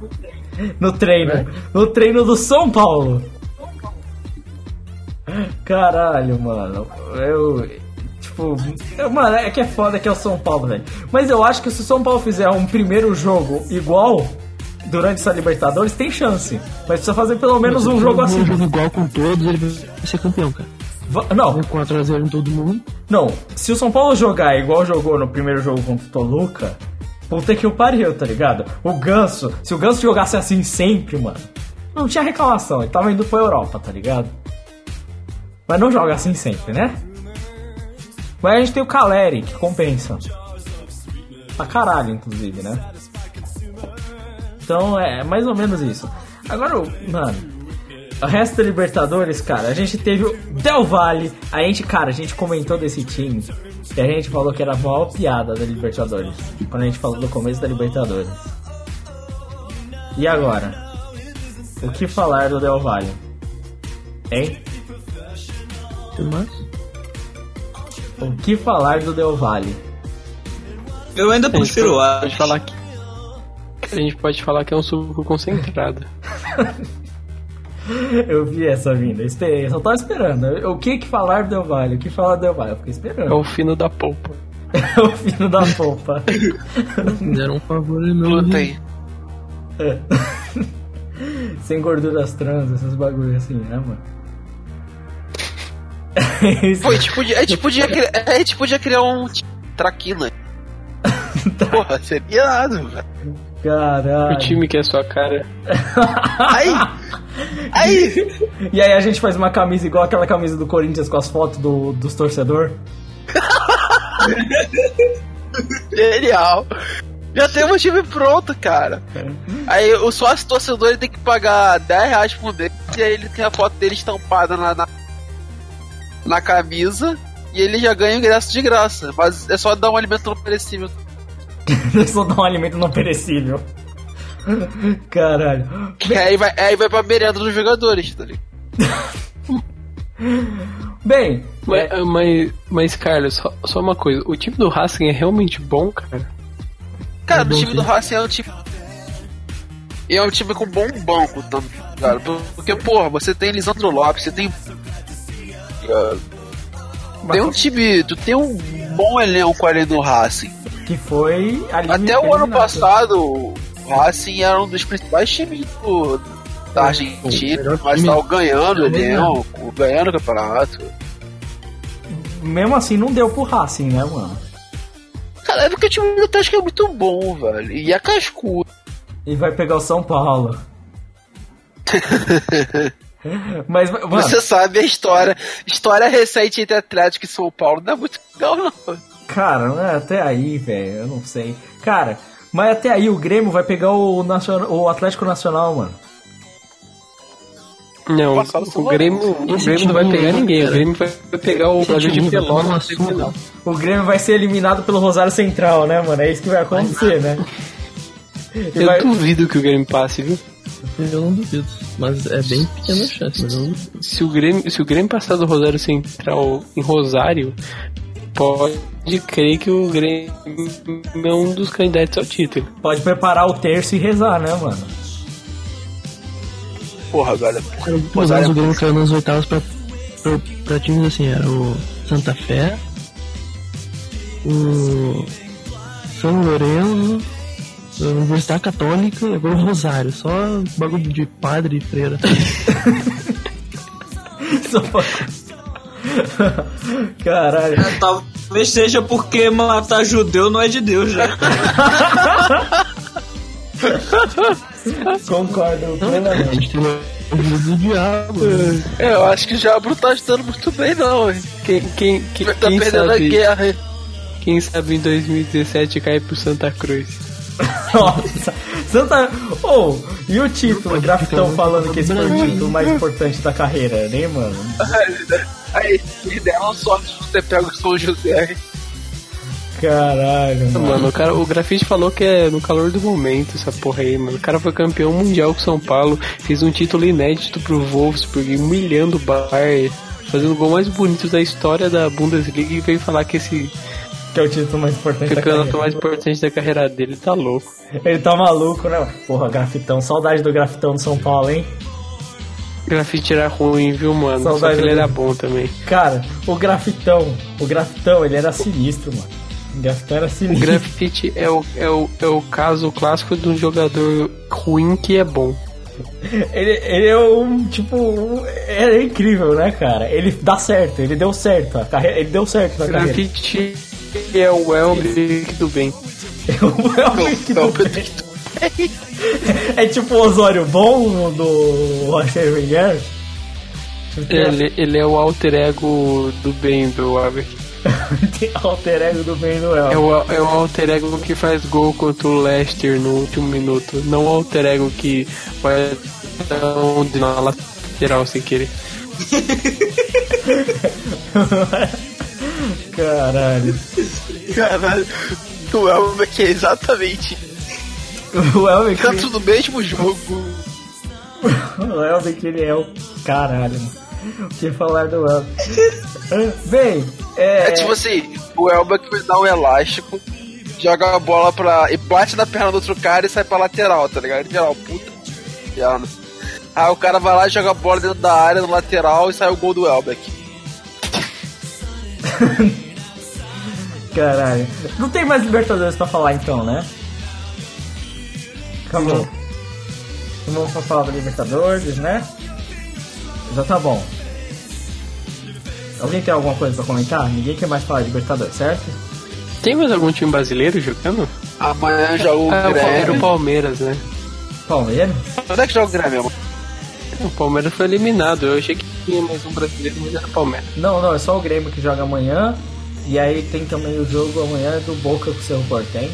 No treino do São Paulo. Caralho, mano. Mano, é que é foda que é o São Paulo, velho. Mas eu acho que se o São Paulo fizer um primeiro jogo igual durante essa Libertadores, tem chance. Mas precisa fazer pelo menos um jogo assim. Um jogo igual com todos, ele vai ser campeão, cara. Não. 4x0 em todo mundo. Não, se o São Paulo jogar igual jogou no primeiro jogo contra o Toluca, puta que o pariu, tá ligado? O Ganso, se o Ganso jogasse assim sempre, mano, não tinha reclamação, ele tava indo pra Europa, tá ligado? Mas não joga assim sempre, né? Mas a gente tem o Caleri, que compensa. Pra caralho, inclusive, né? Então é mais ou menos isso. Agora, mano, o resto da Libertadores, cara, a gente teve o Del Valle. A gente comentou desse time e a gente falou que era a maior piada da Libertadores quando a gente falou do começo da Libertadores. E agora? O que falar do Del Valle? Hein? O que falar do Del Valle? Eu ainda prefiro o Ash. A gente pode falar que é um suco concentrado. Eu vi essa vinda, esperei, só tava esperando. O que falar do Del Valle? O que falar do Del Valle? Eu fiquei esperando. É o fino da polpa. É o fino da polpa. Fizeram um favor enorme. Luta aí. Sem gorduras trans, esses bagulho assim, né, mano? Pô, a gente podia criar um traquina. Porra, seria nada, velho. Caralho. O time que é sua cara. Aí! E aí a gente faz uma camisa igual aquela camisa do Corinthians com as fotos dos torcedores. Genial! Já tem um time pronto, cara. Aí o sócio torcedor ele tem que pagar R$10 por mês. E aí ele tem a foto dele estampada na camisa. E ele já ganha o ingresso de graça. Mas é só dar um alimento não perecível. É só dar um alimento não perecível. Caralho. Aí vai pra merenda dos jogadores, tá ligado? Bem, mas Carlos, só uma coisa. O time do Racing é realmente bom, cara? Cara, o time do Racing é um time... E é um time com bom banco também, cara. Porque, porra, você tem Lisandro Lopes, você tem... Tem um time... Tu tem um bom elenco ali no Racing. Que foi... Até o ano passado, o Racing era um dos principais times da Argentina, mas tava ganhando o elenco, ganhando o campeonato. Mesmo assim, não deu pro Racing, né, mano? Cara, é porque o time do Atlético é muito bom, velho. E é cascudo. E vai pegar o São Paulo. Mas, mano, você sabe a história recente entre Atlético e São Paulo não é muito legal, não. Cara, não é até aí, velho, eu não sei. Cara, mas até aí o Grêmio vai pegar o Atlético Nacional, mano. Não, o Grêmio não vai pegar ninguém. O Grêmio vai pegar o Brasil de Pelotas. O Grêmio vai ser eliminado pelo Rosário Central, né, mano? É isso que vai acontecer, né? Eu duvido que o Grêmio passe, viu? Eu não duvido, mas é bem pequena a chance, mas eu não duvido. Se o Grêmio passar do Rosário Central em Rosário, pode crer que o Grêmio é um dos candidatos ao título. Pode preparar o terço e rezar, né, mano? Porra, velho. Mas o Grêmio caiu nas oitavas pra times assim, era o Santa Fé, o São Lourenço, a Universidade Católica e agora o Rosário. Só bagulho de padre e freira. Caralho. Talvez seja porque matar judeu não é de Deus, né? Concordo plenamente. A gente tem o do diabo. Eu acho que o diabo não tá ajudando muito bem, não, hein? Quem tá perdendo a guerra. Quem sabe em 2017 cai pro Santa Cruz. Nossa, e o título? O Grafitão falando que esse foi o título mais importante da carreira, né, mano? Aí, me deram sorte de ter pego o São José. Caralho, mano. O Grafite falou que é no calor do momento essa porra aí, mano. O cara foi campeão mundial com São Paulo, fez um título inédito pro Wolfsburg, humilhando o Bayern, fazendo o gol mais bonito da história da Bundesliga e veio falar que esse... Que é o título mais importante da carreira. O campeonato mais importante da carreira dele, tá louco. Ele tá maluco, né? Porra, Grafitão, saudade do Grafitão de São Paulo, hein? Grafite era ruim, viu, mano? Saudade. Só que ele era bom também. Cara, o Grafitão, ele era sinistro, mano. O Grafitão era sinistro. O Grafite é o caso clássico de um jogador ruim que é bom. Ele é é incrível, né, cara? Ele dá certo, ele deu certo. Ele deu certo na carreira. Grafite é o Elbrick do bem. É o Elbrick do bem. É tipo o Osório Bom do Roger Wenger. Ele é o alter ego do bem do Elbrick. Tem alter ego do bem do Elbrick. É o alter ego que faz gol contra o Leicester no último minuto. Não o alter ego que vai na lateral sem querer. Caralho. O Elbrick é exatamente. O Elbrick tanto no mesmo jogo. O Welbeck, ele é o caralho, mano. O que falar do Welbeck? Bem, É tipo assim, o Welbeck vai dar um elástico, joga a bola e bate na perna do outro cara e sai pra lateral, tá ligado? Geral, puta. Aí o cara vai lá e joga a bola dentro da área, no lateral, e sai o gol do Welbeck. Caralho. Não tem mais Libertadores pra falar então, né? Acabou. Não vamos pra falar da Libertadores, né? Já tá bom. Alguém tem alguma coisa pra comentar? Ninguém quer mais falar de Libertadores, certo? Tem mais algum time brasileiro jogando? Amanhã joga o Era o Grêmio. Palmeiras, né? Palmeiras? Onde é que joga o Grêmio, mano? O Palmeiras foi eliminado. Eu achei que tinha mais um brasileiro, mas era o Palmeiras. Não, é só o Grêmio que joga amanhã. E aí tem também o jogo amanhã do Boca com o Cerro Porteño.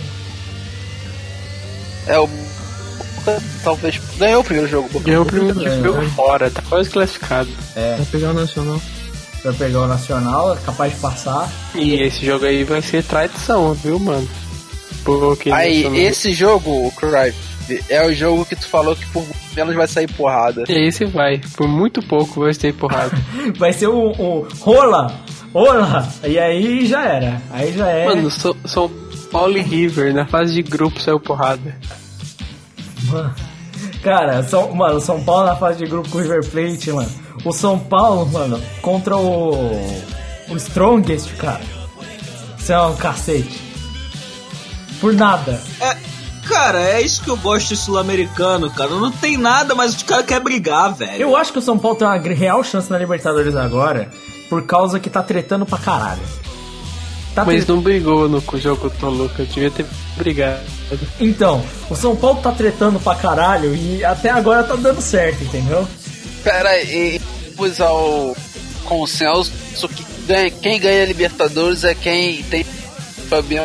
O talvez ganhou o primeiro jogo. Ganhou o primeiro jogo fora, tá quase classificado. Vai pegar o Nacional. Vai pegar o Nacional, é capaz de passar. E esse jogo aí vai ser tradição, viu, mano? Porque Aí, Nacional... esse jogo, o Cry, é o jogo que tu falou que por menos vai sair porrada. Esse vai, por muito pouco vai ser porrada. Vai ser o rola! E aí já era. Aí já é. Mano, São Paulo e River na fase de grupo saiu porrada. Mano, cara, São Paulo na fase de grupo com o River Plate, mano. O São Paulo, mano, contra o Strongest, cara. Isso é um cacete. Por nada. Cara, é isso que eu gosto de sul-americano, cara. Não tem nada, mas os caras querem brigar, velho. Eu acho que o São Paulo tem uma real chance na Libertadores agora, por causa que tá tretando pra caralho. Mas não brigou no jogo do Toluca, devia ter brigado. Então, o São Paulo tá tretando pra caralho e até agora tá dando certo, entendeu? Pera aí, vamos ao consenso que quem ganha a Libertadores é quem tem Fabiano.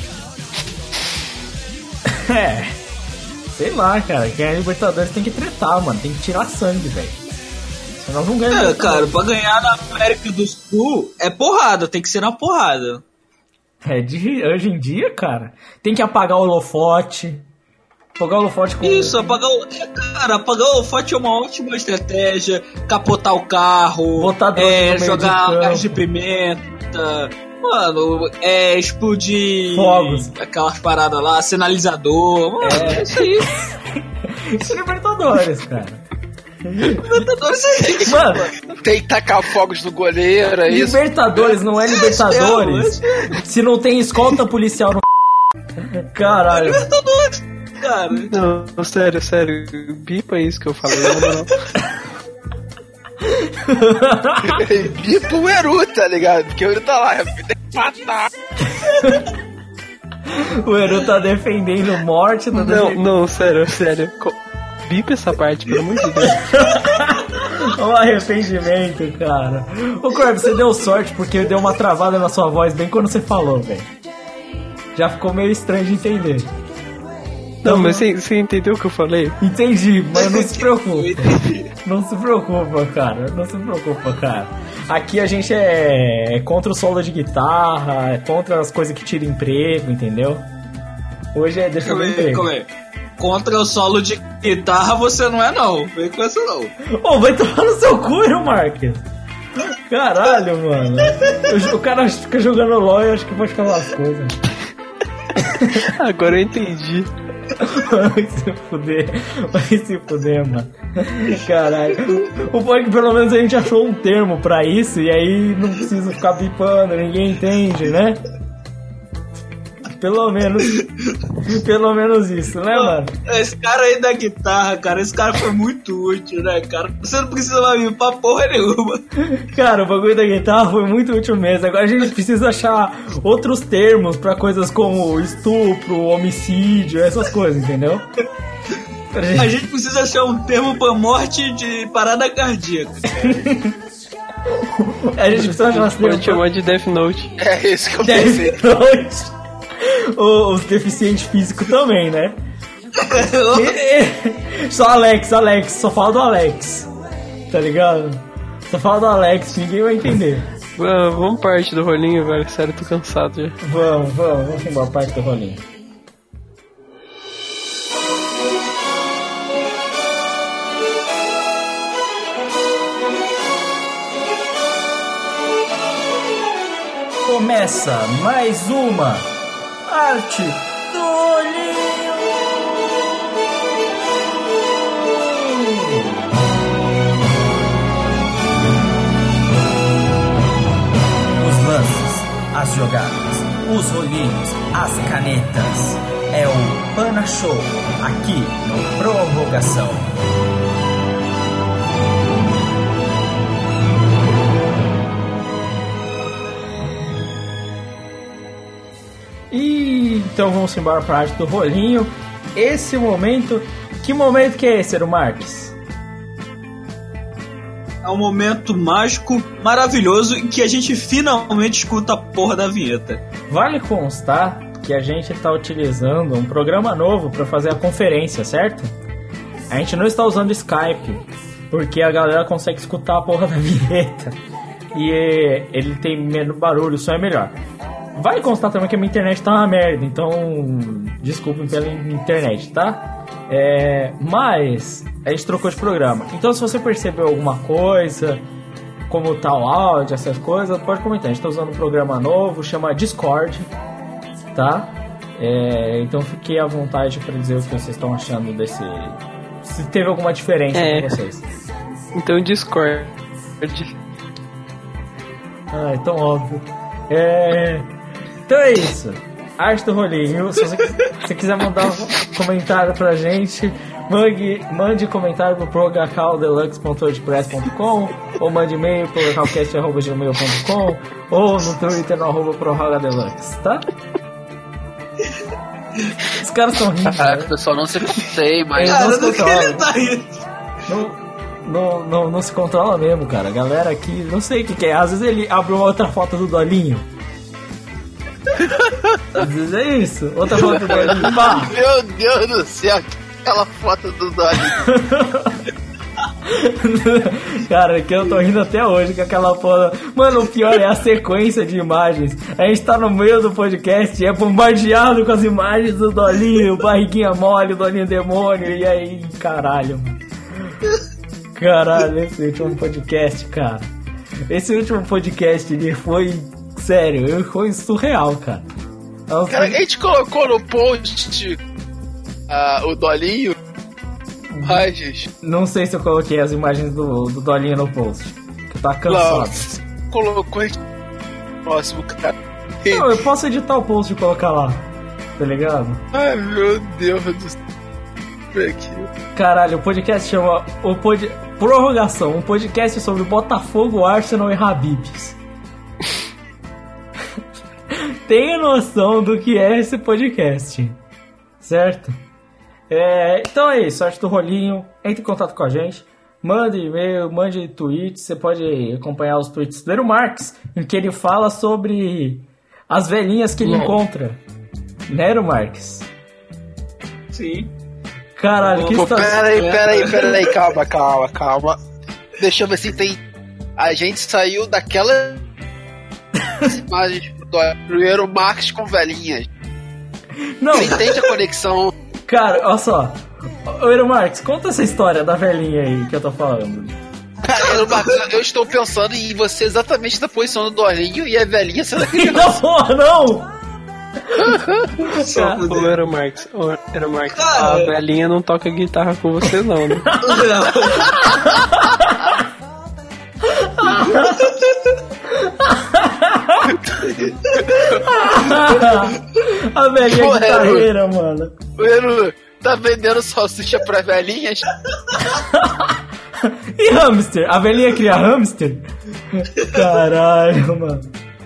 Sei lá, cara, quem é Libertadores tem que tretar, mano, tem que tirar sangue, velho. Senão não ganha. Cara, pra ganhar na América do Sul é porrada, tem que ser na porrada. Hoje em dia, cara, tem que apagar o holofote. Apagar o holofote com... Isso, apagar o holofote é uma ótima estratégia. Capotar o carro, botar drone no meio jogar de gás de pimenta, mano, explodir fogos, aquelas paradas lá, sinalizador, mano, isso aí. Isso é Libertadores, cara. Libertadores é isso, mano. Tem que tacar fogos no goleiro, é isso? Libertadores não é Libertadores se não tem escolta policial no... Caralho. Libertadores, cara. Não, sério, bipa isso que eu falei, não. Bipa o Eru, tá ligado? Porque o Eru tá lá, tem que matar. O Eru tá defendendo morte. Não, sério. Bipa essa parte, pelo amor de Deus. Um arrependimento, cara. Ô Corb, você deu sorte porque deu uma travada na sua voz bem quando você falou, velho. Já ficou meio estranho de entender. Não, mas você entendeu o que eu falei? Entendi, mas não se preocupa. Não se preocupa, cara. Aqui a gente é contra o solo de guitarra, é contra as coisas que tiram emprego, entendeu? Hoje é deixa eu ver emprego. Contra o solo de guitarra você não é não. Vem com essa não. Ô, vai tomar no seu cu, hein, Marques? Caralho, mano. O cara fica jogando LOL e acho que pode falar as coisas. Agora eu entendi. Vai se fuder, mano. Caralho. O bom é que pelo menos a gente achou um termo pra isso e aí não precisa ficar bipando, ninguém entende, né? Pelo menos isso, né, mano? Esse cara aí da guitarra, cara, esse cara foi muito útil, né, cara? Você não precisa mais vir pra porra nenhuma. Cara, o bagulho da guitarra foi muito útil mesmo. Agora a gente precisa achar outros termos pra coisas como estupro, homicídio, essas coisas, entendeu? A gente precisa achar um termo pra morte de parada cardíaca. A gente precisa achar um termo. Pode chamar de Death Note. É isso que eu pensei. Death Note. Os deficientes físicos também, né? Só Alex, só fala do Alex. Tá ligado? Só fala do Alex, ninguém vai entender. Vamos parte do rolinho, velho. Sério, tô cansado já. Vamos embora, parte do rolinho. Começa mais uma Arte do Olhinho. Os lances, as jogadas, os olhinhos, as canetas. É o Pana Show, aqui no Prorrogação. E então vamos embora para a arte do rolinho. Esse momento, que momento que é esse, Eru Marques? É um momento mágico, maravilhoso, em que a gente finalmente escuta a porra da vinheta. Vale constar que a gente está utilizando um programa novo para fazer a conferência, certo? A gente não está usando Skype, porque a galera consegue escutar a porra da vinheta e ele tem menos barulho, o som é melhor. Vale constar também que a minha internet tá uma merda, então desculpem pela internet, tá? Mas a gente trocou de programa. Então se você percebeu alguma coisa, como tá o áudio, essas coisas, pode comentar. A gente tá usando um programa novo, chama Discord, tá? Então fiquei à vontade para dizer o que vocês estão achando desse... Se teve alguma diferença com vocês. Então Discord. Ah, é tão óbvio. Então é isso. Arte do Rolinho. Se você quiser mandar um comentário pra gente, mande comentário pro progacaldeluxe.wordpress.com ou mande e-mail pro progacalcast@gmail.com ou no Twitter no @prorrogadeluxe, tá? Os caras estão rindo. Caraca, o pessoal não se sei, mas... Cara, não se do que controla. ele tá rindo? Não se controla mesmo, cara. A galera aqui, não sei o que é. Às vezes ele abre uma outra foto do Dolinho. Às vezes é isso. Outra foto do Dolinho. Pá. Meu Deus do céu, aquela foto do Dolinho. Cara, que eu tô rindo até hoje com aquela porra. Mano, o pior é a sequência de imagens. A gente tá no meio do podcast e é bombardeado com as imagens do Dolinho, barriguinha mole, Dolinho demônio. E aí, caralho, mano. Caralho, esse último podcast, cara. Esse último podcast, ele foi... Sério, foi surreal, cara. Cara, a gente colocou no post o Dolinho. Ai, gente. Não sei se eu coloquei as imagens do Dolinho no post. Que tá cansado. Não, colocou próximo, cara. Não, eu posso editar o post e colocar lá. Tá ligado? Ai, meu Deus do céu. Caralho, o podcast chama Prorrogação, um podcast sobre Botafogo, Arsenal e Habibs. Tenha noção do que é esse podcast, certo? Então é isso, Arte do Rolinho. Entre em contato com a gente, mande e-mail, mande tweets. Você pode acompanhar os tweets do Eru Marques, em que ele fala sobre as velhinhas que ele encontra. Né, Eru Marques? Sim. Caralho, que está... Peraí, calma. Deixa eu ver se tem... A gente saiu daquela imagens do Eru Marques com velhinhas. Não. Você entende a conexão? Cara, olha só. Ô, Eru Marques, conta essa história da velhinha aí que eu tô falando. Cara, Eru Marques, eu estou pensando em você exatamente na posição do Dolinho e a velhinha sendo criança. Não, porra, não! Ô, Eru Marques, a velhinha não toca guitarra com você não, né? A velhinha guitarreira, mano. O Eru tá vendendo salsicha pra velhinhas? E hamster? A velhinha cria hamster? Caralho, mano.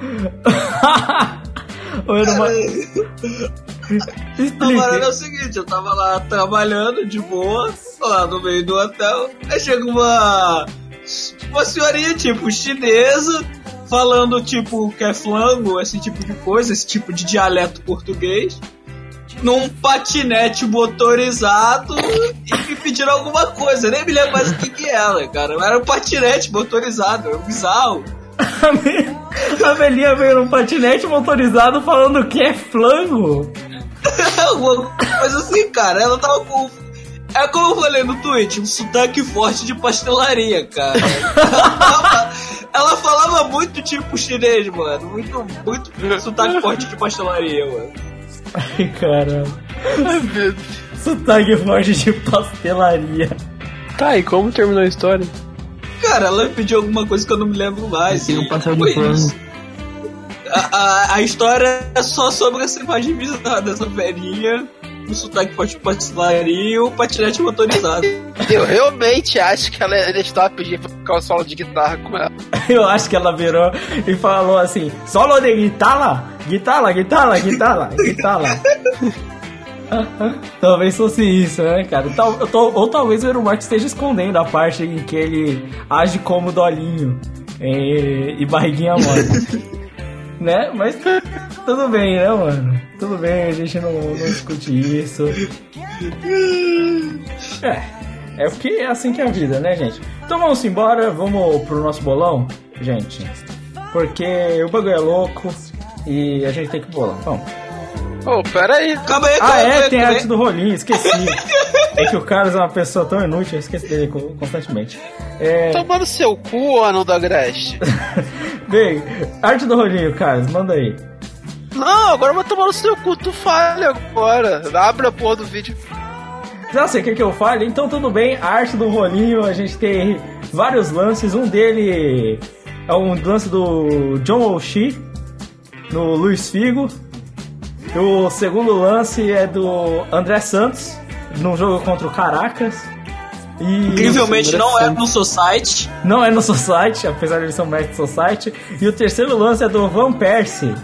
O Eru Marques... A parada é o seguinte, eu tava lá trabalhando de boa, lá no meio do hotel, aí chega uma senhorinha tipo chinesa, falando tipo que é flango, esse tipo de coisa, esse tipo de dialeto português, num patinete motorizado e me pedindo alguma coisa, nem me lembro mais o que era, cara, era um patinete motorizado, era bizarro. A velhinha veio num patinete motorizado falando que é flango. Mas assim, cara, ela tava com... É como eu falei no tweet, um sotaque forte de pastelaria, cara. Ela falava muito muito tipo chinês, mano. Muito sotaque forte de pastelaria, mano. Ai, caralho. Sotaque forte de pastelaria. Tá, e como terminou a história? Cara, ela pediu alguma coisa que eu não me lembro mais. Tem um pastel de pano. A história é só sobre essa imagem bizarra dessa velhinha, o sotaque forte de pastelaria e o patinete motorizado. Eu realmente acho que ela estava pedindo pra tocar o solo de guitarra com ela. Eu acho que ela virou e falou assim: solo de guitarra? Guitarra. Talvez fosse isso, né, cara? Ou talvez o Euromart esteja escondendo a parte em que ele age como dolinho e barriguinha mole. Né? Mas tudo bem, né, mano? Tudo bem, a gente não discute isso. É porque é assim que é a vida, né, gente? Então vamos embora, vamos pro nosso bolão, gente. Porque o bagulho é louco e a gente tem que bolão. Vamos. Ô, pera aí. Calma aí, tem a arte do rolinho, esqueci. É que o Carlos é uma pessoa tão inútil, eu esqueci dele constantemente. Tomando seu cu, ano da Agreste. Bem, arte do rolinho, Carlos, manda aí. Não, agora vai tomar no seu cu, tu falha agora. Abre a porra do vídeo. Já sei o que eu falo, então tudo bem. A arte do rolinho, a gente tem vários lances. Um dele é um lance do John O'Shea no Luiz Figo. O segundo lance é do André Santos no jogo contra o Caracas. E incrivelmente não é no Society. Não é no Society, apesar de ele ser um mestre Society. E o terceiro lance é do Van Persie.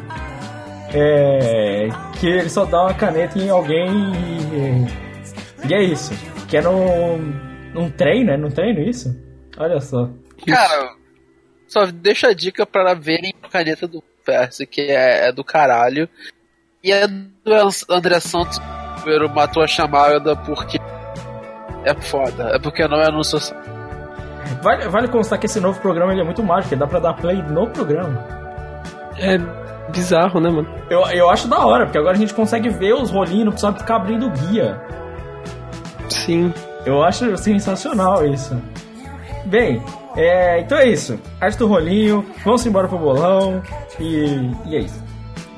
Que ele só dá uma caneta em alguém e é isso. Que é num treino, num treino isso? Olha só. Cara, só deixa a dica pra verem a caneta do Persie, que é do caralho. E é do André Santos, o matou a chamada porque é foda. É porque não é no social. Vale constar que esse novo programa ele é muito mágico, dá pra dar play no programa. É bizarro, né, mano? Eu acho da hora, porque agora a gente consegue ver os rolinhos, não precisa ficar abrindo guia. Sim. Eu acho sensacional isso. Bem, então é isso. Arte do rolinho, vamos embora pro bolão e é isso.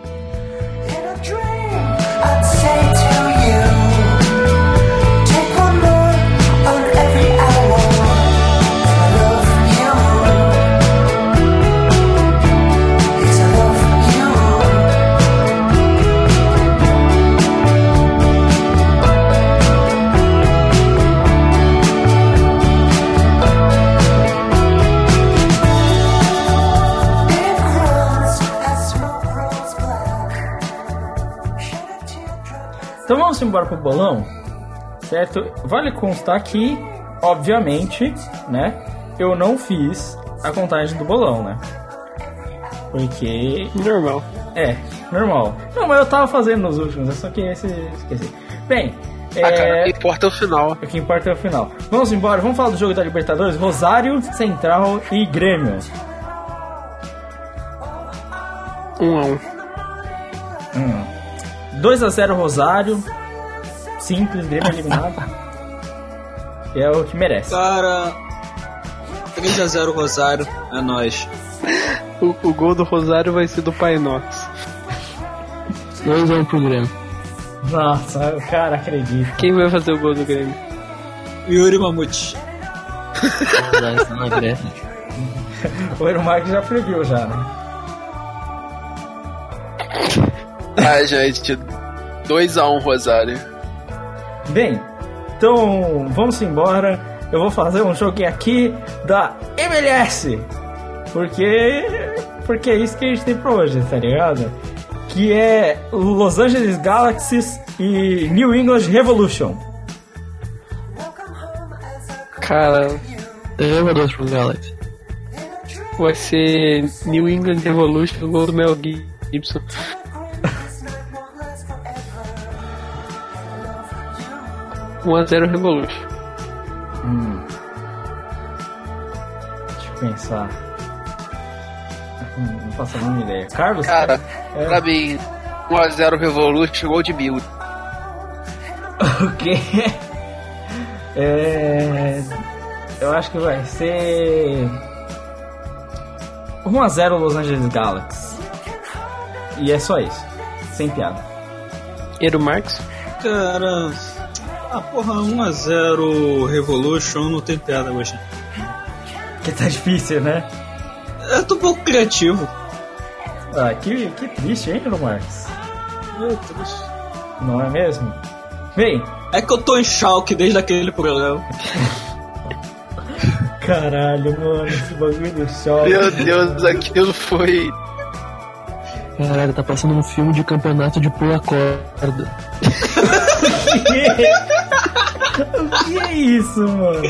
Então vamos embora pro bolão, certo? Vale constar que, obviamente, né, eu não fiz a contagem do bolão, né? Porque... Normal. Normal. Não, mas eu tava fazendo nos últimos, eu só que esqueci. Bem... cara, o que importa é o final. O que importa é o final. Vamos embora, vamos falar do jogo da Libertadores. Rosário, Central e Grêmio. 1-1. 2-0 Rosário. Simples, Grêmio eliminado. É o que merece. Cara, 3-0 Rosário, é nóis. O gol do Rosário vai ser do Pai Nosso. 2-1 pro Grêmio. Nossa, o cara acredita. Quem vai fazer o gol do Grêmio? Yuri Mamute. Na Grécia. O Euromar já previu já, né? Gente, 2-1 Rosário. Bem, então vamos embora. Eu vou fazer um joguinho aqui da MLS. Porque é isso que a gente tem pra hoje, tá ligado? Que é Los Angeles Galaxy e New England Revolution. Cara, 3-2 pro Galaxy. vai ser New England Revolution, o gol do Mel Gibson. 1-0 Revolution. Deixa eu pensar. Não faço a mínima ideia. Carlos? Cara, pra mim, 1-0 Revolution, gol de Mil. O quê? Eu acho que vai ser 1x0 Los Angeles Galaxy. E é só isso. Sem piada. Eero Marx? Cara... 1x0 Revolution não tem piada hoje. Que tá difícil, né? Eu tô um pouco criativo. Ah, que triste, hein, Marcos? É triste. Não é mesmo? Bem... É que eu tô em choque desde aquele programa. Caralho, mano, esse bagulho do choque. Meu Deus, aquilo foi... Caralho, tá passando um filme de campeonato de pula corda. O que é isso, mano?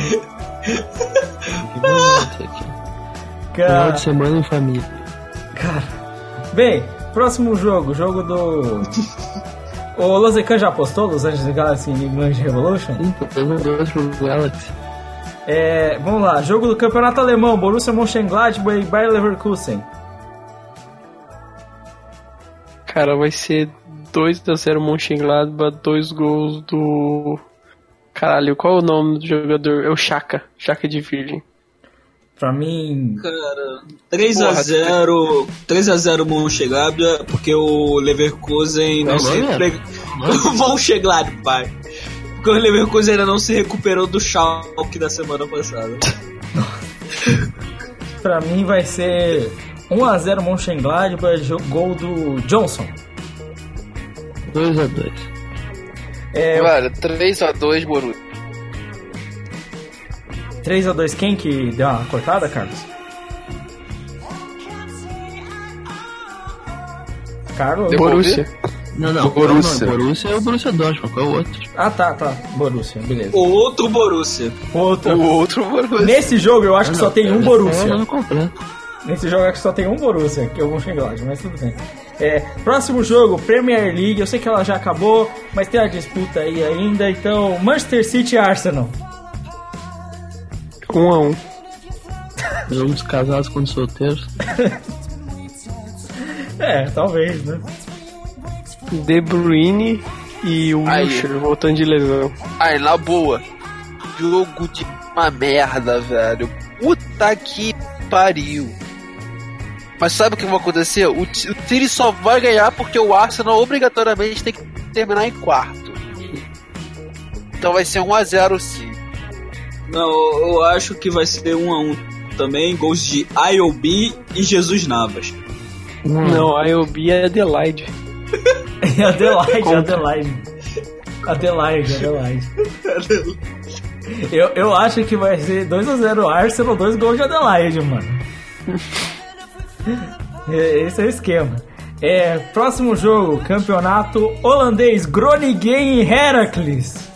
Final de semana em família. Cara. Bem, próximo jogo do... O Losecan já apostou Los Angeles Galaxy em Grand Revolution? Sim, tô pegando 2 pro Galaxy. Vamos lá, jogo do campeonato alemão, Borussia Mönchengladbach e Bayer Leverkusen. Cara, vai ser 2-0 Mönchengladbach, 2 gols do... Caralho, qual é o nome do jogador? É o Xhaka de Virgem. Pra mim... Cara, 3x0 Mönchengladbach, porque o Leverkusen não se Mönchengladbach, porque o Leverkusen ainda não se recuperou do Schalke da semana passada. Pra mim vai ser 1x0 Mönchengladbach, gol do Johnson. 2x2. Cara, 3x2 Borussia. 3x2 quem que deu uma cortada, Carlos? Carlos? Borussia. Não, Borussia. Borussia é o Borussia Dortmund, qual é o outro? Ah, tá. Borussia, beleza. O outro Borussia. O outro Borussia. Nesse jogo eu acho que só tem um Borussia. Não completo. Nesse jogo eu acho que só tem um Borussia, que é o Mönchengladbach, mas tudo bem. Próximo jogo, Premier League. Eu sei que ela já acabou, mas tem a disputa aí ainda. Então, Manchester City e Arsenal. 1x1. Jogos casados contra solteiros. Talvez, né? De Bruyne e o Wilshere voltando de lesão. Aí, na boa. Jogo de uma merda, velho. Puta que pariu. Mas sabe o que vai acontecer? O City só vai ganhar porque o Arsenal obrigatoriamente tem que terminar em quarto. Então vai ser 1x0 City. Não, eu acho que vai ser 1x1 também. Gols de IOB e Jesus Navas. Não, IOB é Adelaide. Adelaide. Eu acho que vai ser 2x0 Arsenal, 2 gols de Adelaide, mano. Esse é o esquema. Próximo jogo, campeonato holandês, Groningen e Heracles.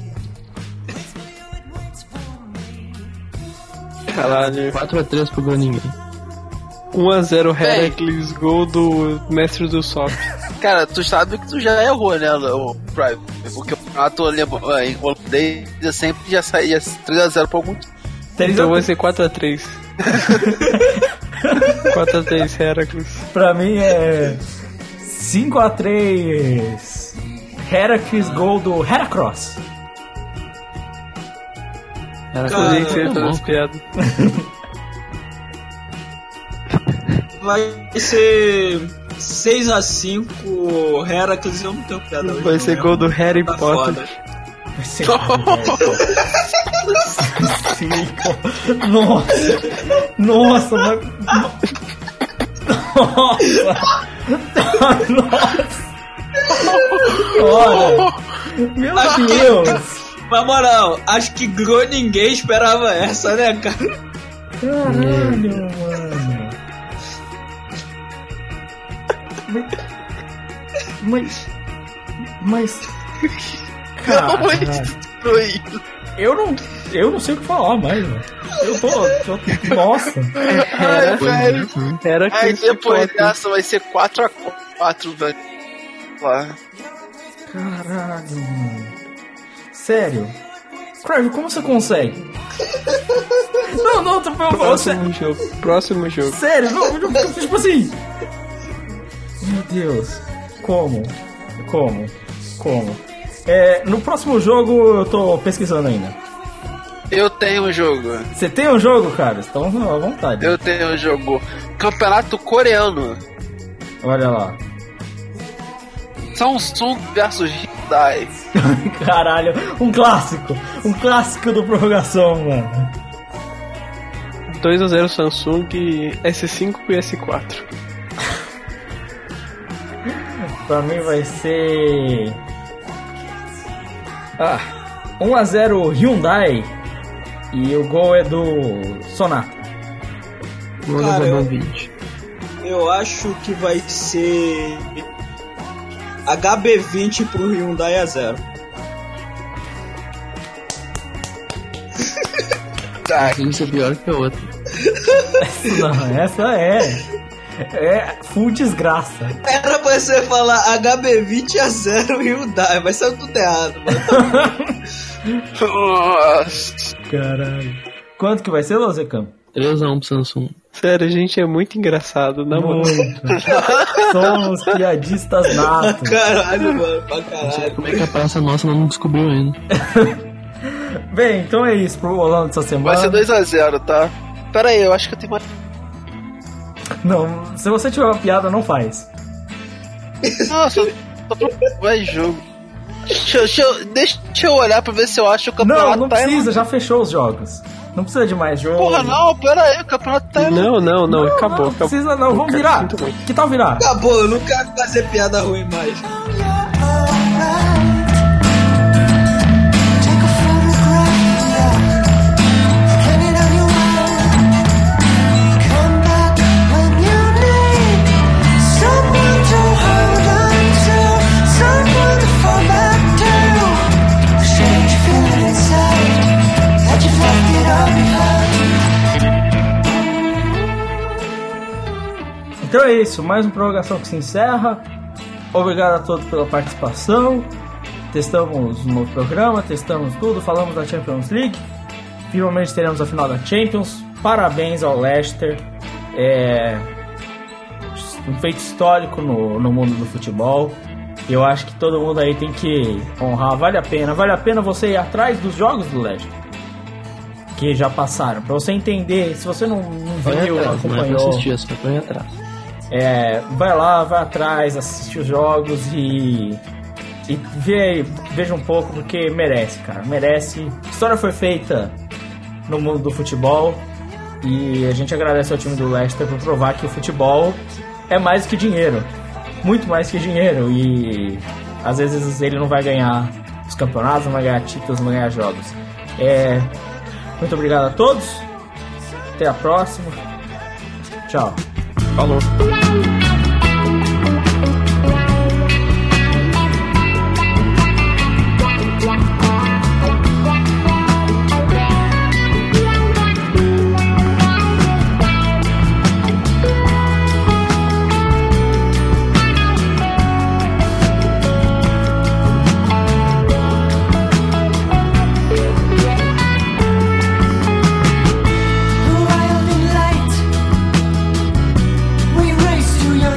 Caralho. 4x3 pro Groningen. 1x0 Heracles, gol do mestre do SOP. Cara, tu sabe que tu já errou, né, o Prime? Porque o campeonato em holandês sempre já saía 3x0 pra algum. Então vai ser 4x3. 4x3 Heracles. Pra mim é 5x3 Heracles, gol do Heracross. Podia ser todas as piadas. Vai ser 6x5 Heracles, eu não tenho piada. Vai ser gol do Harry tá Potter. Foda. Vai ser Nossa, mas... Nossa. Olha, meu Deus. Na moral, acho que ninguém esperava essa, né, cara? Caralho, mano. Mas caralho. Eu não sei o que falar mais, mano. Eu tô nossa. Era que aí depois dessa vai ser 4x4, velho. Caralho, mano. Sério? Crave, como você consegue? Não, tô falando. Próximo jogo. Sério, não, tipo assim. Meu Deus. Como? No próximo jogo eu tô pesquisando ainda. Eu tenho um jogo. Você tem um jogo, cara? Então à vontade. Eu tenho um jogo. campeonato coreano. Olha lá. Samsung versus Hyundai. Caralho, um clássico do prorrogação, mano. 2-0 Samsung, S5 e S4. Pra mim vai ser 1-0 Hyundai. E o gol é do Sonata. Cara, eu acho que vai ser HB20 pro Hyundai a 0. Tá, isso é pior que a outra. Não, essa é full desgraça. Era pra você falar HB20 a 0 Hyundai, mas saiu tudo errado, mano. Nossa. Caralho. Quanto que vai ser, Lozecam? 3-1 pro Samsung. Sério, a gente é muito engraçado, na moral. Somos piadistas natos. Caralho, mano, pra caralho. Como é que a praça nossa não descobriu ainda? Bem, então é isso pro bolão dessa semana. Vai ser 2-0, tá? Pera aí, eu acho que eu tenho mais... Não, se você tiver uma piada, não faz. Nossa, vai jogo. Deixa eu olhar pra ver se eu acho que o campeonato não precisa, já fechou os jogos. Não precisa de mais jogo. Porra, não, pera aí, o campeonato tá... Não, acabou. Não precisa não, vamos virar. Que tal virar? Acabou, eu não quero fazer piada ruim mais. Então é isso, mais uma prorrogação que se encerra. Obrigado a todos pela participação. Testamos um novo programa, testamos tudo, falamos da Champions League. Finalmente teremos a final da Champions. Parabéns ao Leicester. É um feito histórico no mundo do futebol. Eu acho que todo mundo aí tem que honrar. Vale a pena você ir atrás dos jogos do Leicester que já passaram, pra você entender. Se você não viu, não acompanhou, vai lá, vai atrás, assiste os jogos e veja um pouco, porque merece, cara, merece. A história foi feita no mundo do futebol e a gente agradece ao time do Leicester por provar que o futebol é mais que dinheiro, muito mais que dinheiro, e às vezes ele não vai ganhar os campeonatos, não vai ganhar títulos, não vai ganhar jogos. Muito obrigado a todos, até a próxima, tchau. Falou. Wild and light, we race to your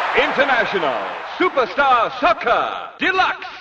International Superstar Soccer Deluxe.